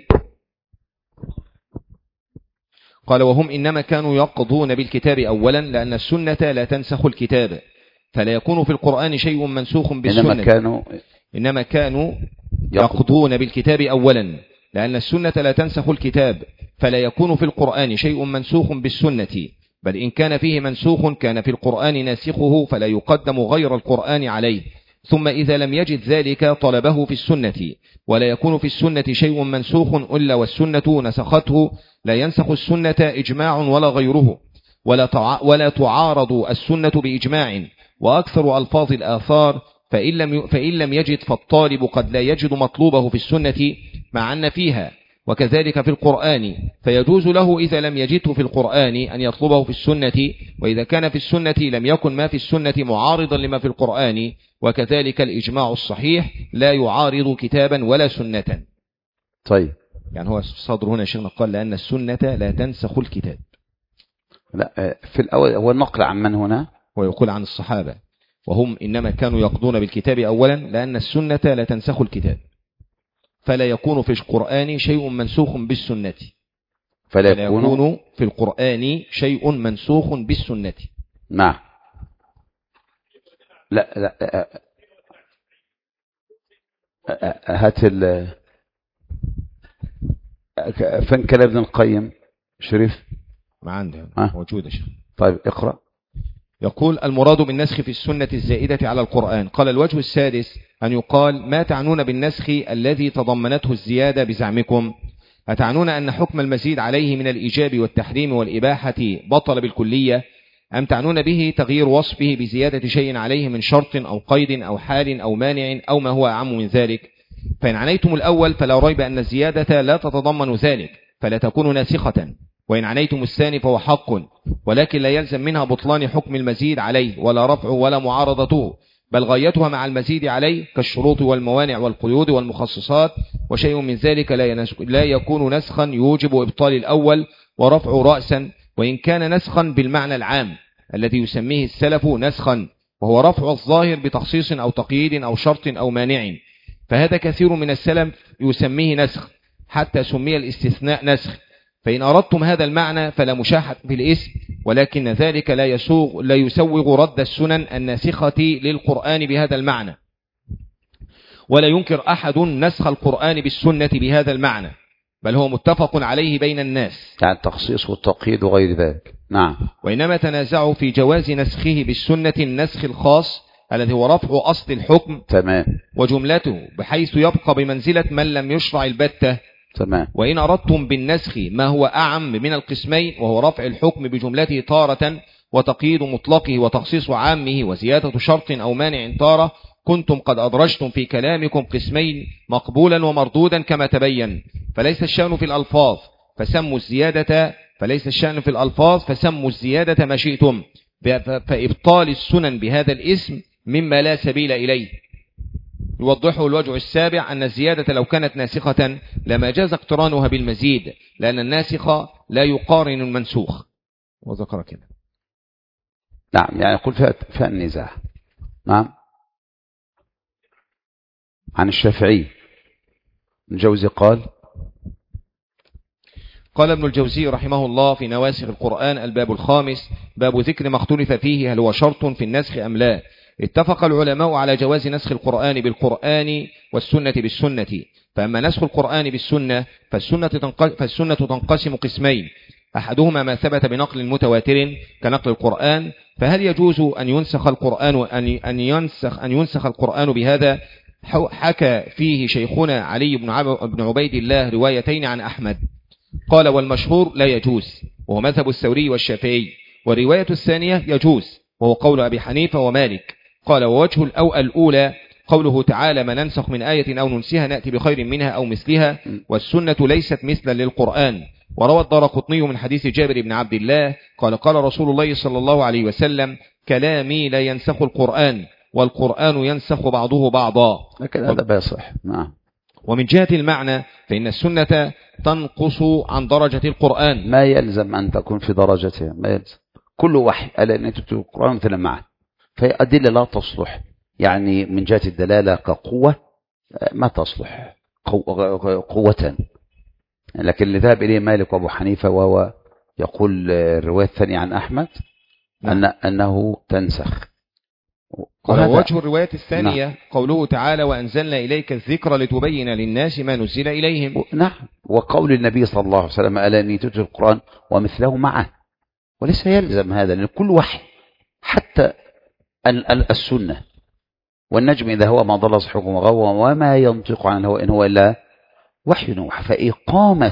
S2: قال وهم إنما كانوا يقضون بالكتاب أولا لأن السنة لا تنسخ الكتاب، فلا يكون في القرآن شيء منسوخ بالسنة. إنما كانوا يقضون بالكتاب أولا لأن السنة لا تنسخ الكتاب، فلا يكون في القرآن شيء منسوخ بالسنة، بل إن كان فيه منسوخ كان في القرآن ناسخه فلا يقدم غير القرآن عليه، ثم إذا لم يجد ذلك طلبه في السنة، ولا يكون في السنة شيء منسوخ إلا والسنة نسخته، لا ينسخ السنة إجماع ولا غيره، ولا تعارض السنة بإجماع، وأكثر ألفاظ الآثار فإن لم يجد فالطالب قد لا يجد مطلوبه في السنة مع أن فيها، وكذلك في القرآن، فيجوز له إذا لم يجده في القرآن أن يطلبه في السنة، وإذا كان في السنة لم يكن ما في السنة معارضا لما في القرآن، وكذلك الإجماع الصحيح لا يعارض كتابا ولا سنة.
S1: طيب.
S2: يعني هو الصدر هنا شيخنا قال لأن السنة لا تنسخ الكتاب.
S1: لا، في الأول هو النقل عن من هنا؟
S2: ويقول عن الصحابة وهم إنما كانوا يقضون بالكتاب أولا لأن السنة لا تنسخ الكتاب، فلا يكون في القرآن شيء منسوخ بالسنة. فلا يكون في القرآن شيء منسوخ بالسنة.
S1: نعم. لا هات فين كلام ابن القيم شريف؟
S2: ما عندي موجودة شيخ.
S1: طيب اقرأ.
S2: يقول المراد بالنسخ في السنة الزائدة على القرآن. قال الوجه السادس أن يقال ما تعنون بالنسخ الذي تضمنته الزيادة بزعمكم؟ أتعنون أن حكم المزيد عليه من الإيجاب والتحريم والإباحة بطل بالكلية، أم تعنون به تغيير وصفه بزيادة شيء عليه من شرط أو قيد أو حال أو مانع أو ما هو أعم من ذلك؟ فإن عنيتم الأول فلا ريب أن الزيادة لا تتضمن ذلك فلا تكون ناسخة، وإن عنيتم الثاني فهو حق، ولكن لا يلزم منها بطلان حكم المزيد عليه ولا رفعه ولا معارضته، بل غايتها مع المزيد عليه كالشروط والموانع والقيود والمخصصات، وشيء من ذلك لا يكون نسخا يوجب إبطال الأول ورفع رأسا، وإن كان نسخا بالمعنى العام الذي يسميه السلف نسخا، وهو رفع الظاهر بتخصيص أو تقييد أو شرط أو مانع، فهذا كثير من السلف يسميه نسخ حتى سمي الاستثناء نسخ. فإن أردتم هذا المعنى فلا مشاحة في الاسم، ولكن ذلك لا يسوغ رد السنن الناسخة للقرآن بهذا المعنى، ولا ينكر أحد نسخ القرآن بالسنة بهذا المعنى، بل هو متفق عليه بين الناس،
S1: يعني التخصيص والتقييد وغير ذلك. نعم.
S2: وإنما تنازعوا في جواز نسخه بالسنة النسخ الخاص الذي هو رفع أصل الحكم
S1: تمام
S2: وجملته بحيث يبقى بمنزلة من لم يشرع البتة.
S1: تمام.
S2: وإن أردتم بالنسخ ما هو أعم من القسمين وهو رفع الحكم بجملته تارة وتقييد مطلقه وتخصيص عامه وزيادة شرط أو مانع تارة، كنتم قد أدرجتم في كلامكم قسمين مقبولا ومردودا كما تبين. فليس الشأن في الألفاظ فسموا الزيادة ما شئتم، فإبطال السنن بهذا الاسم مما لا سبيل إليه. يوضحه الوجه السابع أن الزيادة لو كانت ناسخة لما جاز اقترانها بالمزيد، لأن الناسخ لا يقارن المنسوخ. وذكر كده.
S1: نعم، يعني يقول فيها النزاع. نعم. عن الشافعي الجوزي قال
S2: ابن الجوزي رحمه الله في نواسخ القرآن الباب الخامس باب ذكر ما اختلف فيه هل هو شرط في النسخ أم لا. اتفق العلماء على جواز نسخ القرآن بالقرآن والسنة بالسنة. فأما نسخ القرآن بالسنة فالسنة تنقسم قسمين، أحدهما ما ثبت بنقل متواتر كنقل القرآن، فهل يجوز أن ينسخ القرآن بهذا؟ حكى فيه شيخنا علي بن عبيد الله روايتين عن أحمد، قال والمشهور لا يجوز وهو مذهب الثوري والشافعي، والرواية الثانية يجوز وهو قول أبي حنيفة ومالك. قال ووجه الأولى قوله تعالى ما ننسخ من آية أو ننسها نأتي بخير منها أو مثلها، والسنة ليست مثلا للقرآن. وروى الدارقطني من حديث جابر بن عبد الله قال رسول الله صلى الله عليه وسلم كلامي لا ينسخ القرآن والقرآن ينسخ بعضه بعضا.
S1: لكن هذا بيصح. نعم.
S2: ومن جهة المعنى فإن السنة تنقص عن درجة القرآن،
S1: ما يلزم أن تكون في درجتها، ما يلزم. كل وحي ألا أن تتلو القرآن مثلا معه، فهي أدلة لا تصلح، يعني من جهة الدلالة كقوة ما تصلح قوة. لكن اللي ذهب إليه مالك وأبو حنيفة وهو يقول الرواية الثانية عن أحمد أنه تنسخ.
S2: ووجه الرواية الثانية قوله تعالى وأنزلنا إليك الذكر لتبين للناس ما نزل إليهم.
S1: نعم. وقول النبي صلى الله عليه وسلم ألا أني تتلو القرآن ومثله معه، وليس يلزم هذا، لأن كل وحي حتى السنة والنجم إذا هو ما ضل صحكم وغوى وما ينطق عن الهوى إن هو إلا وحي يوحى. فإقامة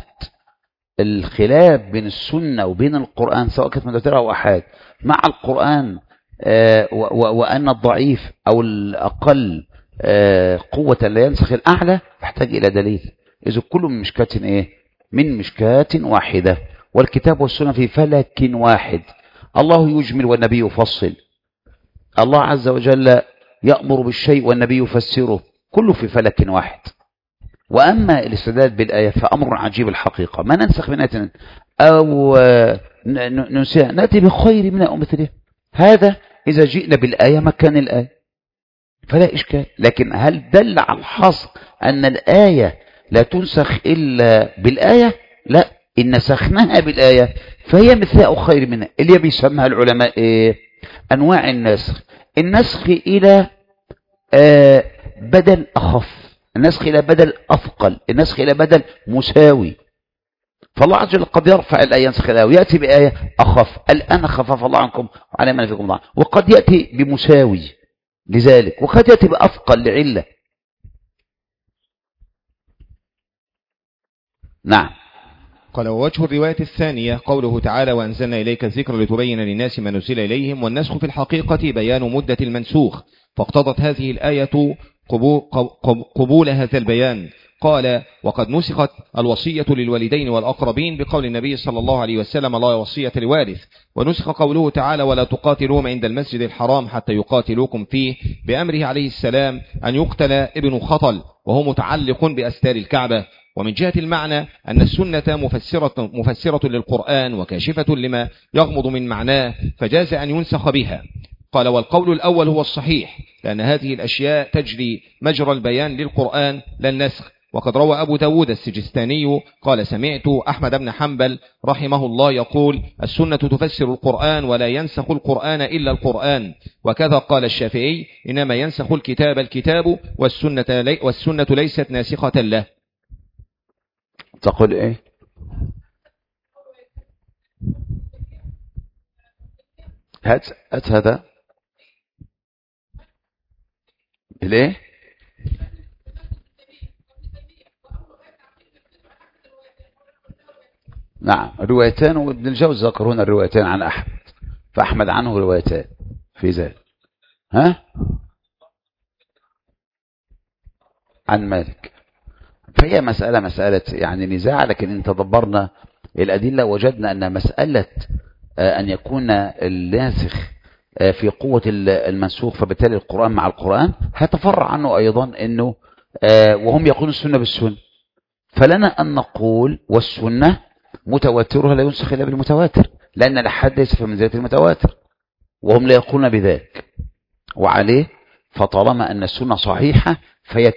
S1: الخلاف بين السنة وبين القرآن سواء كانت متواترة أو أحاد مع القرآن، وأن الضعيف أو الأقل قوة لا ينسخ الأعلى، يحتاج إلى دليل. إذا كل من مشكاة إيه؟ من مشكاة واحدة، والكتاب والسنة في فلك واحد. الله يجمل والنبي يفصل، الله عز وجل يأمر بالشيء والنبي يفسره، كله في فلك واحد. وأما الاستدلال بالآية فأمر عجيب الحقيقة، ما ننسخ من آية أو ننسيها نأتي بخير منها أو مثلها. هذا إذا جئنا بالآية مكان الآية فلا إشكال. لكن هل دل على الحصر أن الآية لا تنسخ إلا بالآية؟ لا، إن نسخناها بالآية فهي مثلها أو خير منها، اللي بيسمها العلماء أنواع النسخ. النسخ إلى بدل أخف، النسخ إلى بدل أثقل، النسخ إلى بدل مساوي. فالله عز وجل قد يرفع الآية ينسخ الآية ويأتي بآية أخف، الآن خفف الله عنكم على ما فيكم ضعف، وقد يأتي بمساوي لذلك، وقد يأتي بأثقل لعلة. نعم.
S2: قال ووجه الرواية الثانية قوله تعالى وأنزلنا إليك الذكر لتبين للناس ما نزل إليهم، والنسخ في الحقيقة بيان مدة المنسوخ، فاقتضت هذه الآية قبول هذا البيان. قال وقد نسخت الوصية للوالدين والأقربين بقول النبي صلى الله عليه وسلم لا وصية لوارث، ونسخ قوله تعالى ولا تقاتلوهم عند المسجد الحرام حتى يقاتلوكم فيه بأمره عليه السلام أن يقتل ابن خطل وهو متعلق بأستار الكعبة. ومن جهة المعنى أن السنة مفسرة للقرآن وكاشفة لما يغمض من معناه، فجاز أن ينسخ بها. قال والقول الأول هو الصحيح، لأن هذه الأشياء تجري مجرى البيان للقرآن لا النسخ. وقد روى أبو داود السجستاني قال سمعت أحمد بن حنبل رحمه الله يقول السنة تفسر القرآن ولا ينسخ القرآن إلا القرآن. وكذا قال الشافعي إنما ينسخ الكتاب والسنة ليست ناسخة له.
S1: تقول إيه؟ هات هذا. ليه؟ نعم روايتان، وابن الجوزي ذكر هنا الروايتان عن أحمد، فأحمد عنه روايتان في ذلك. ها؟ عن مالك. فهي مسألة يعني نزاع، لكن إن تدبرنا الأدلة وجدنا أن مسألة أن يكون الناسخ في قوة المنسوخ، فبالتالي القرآن مع القرآن هيتفرع عنه أيضا أنه وهم يقولون السنة بالسنة، فلنا أن نقول والسنة متواترها لا ينسخ إلا بالمتواتر، لأن الأحاد ليس في منزلة المتواتر، وهم لا يقولون بذلك. وعليه فطالما أن السنة صحيحة فهي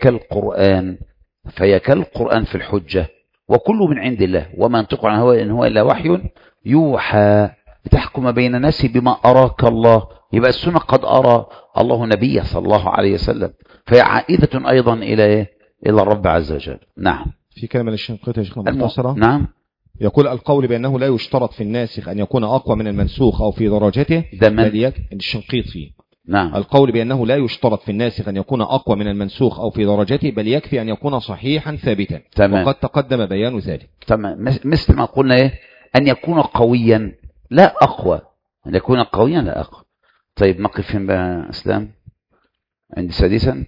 S1: كالقرآن في الحجة، وكله من عند الله، وما ينطق عن الهوى إن هو إلا وحي يوحى، لتحكم بين الناس بما أراك الله. يبقى السنة قد أرى الله نبيه صلى الله عليه وسلم، فهي عائدة أيضا إلى الرب عز وجل. نعم.
S2: في كلمة للشنقيطي يا شيخنا مختصرة.
S1: نعم.
S2: يقول القول بأنه لا يشترط في الناسخ أن يكون أقوى من المنسوخ أو في درجته، بل الشنقيطي.
S1: نعم.
S2: القول بأنه لا يشترط في الناسخ أن يكون أقوى من المنسوخ أو في درجته، بل يكفي أن يكون صحيحا ثابتا.
S1: تمام.
S2: وقد تقدم بيان ذلك.
S1: تمام. مثل ما قلنا أن يكون قويا لا أقوى، أن يكون قويا لا أقوى. طيب نقف فين بقى إسلام؟ عند سادسا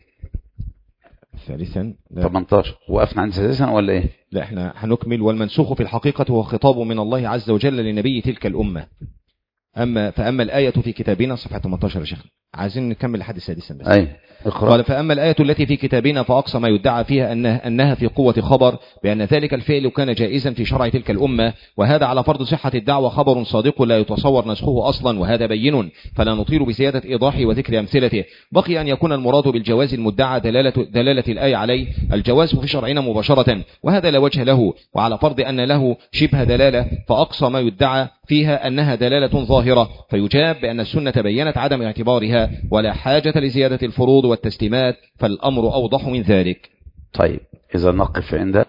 S1: 18 وقفنا عند سادسا ولا إيه؟
S2: لا احنا هنكمل. والمنسوخ في الحقيقة هو خطاب من الله عز وجل لنبي تلك الأمة. فأما الآية في كتابنا صفحة 18 يا شيخ، عايزين نكمل لحد السادسة بس. قال فأما الآية التي في كتابنا فأقصى ما يدعى فيها أنها في قوة خبر بأن ذلك الفعل كان جائزا في شرع تلك الأمة، وهذا على فرض صحة الدعوة خبر صادق لا يتصور نسخه أصلا، وهذا بين، فلا نطيل بزيادة إيضاحه وذكر أمثلته. بقي أن يكون المراد بالجواز المدعى دلالة الآية عليه الجواز في شرعنا مباشرة، وهذا لا وجه له، وعلى فرض أن له شبه دلالة فأقصى ما يدعى فيها أنها دلالة ظاهرة، فيجاب بأن السنة بينت عدم اعتبارها ولا حاجة لزيادة الفروض والتسليمات، فالأمر أوضح من ذلك.
S1: طيب إذا نقف عند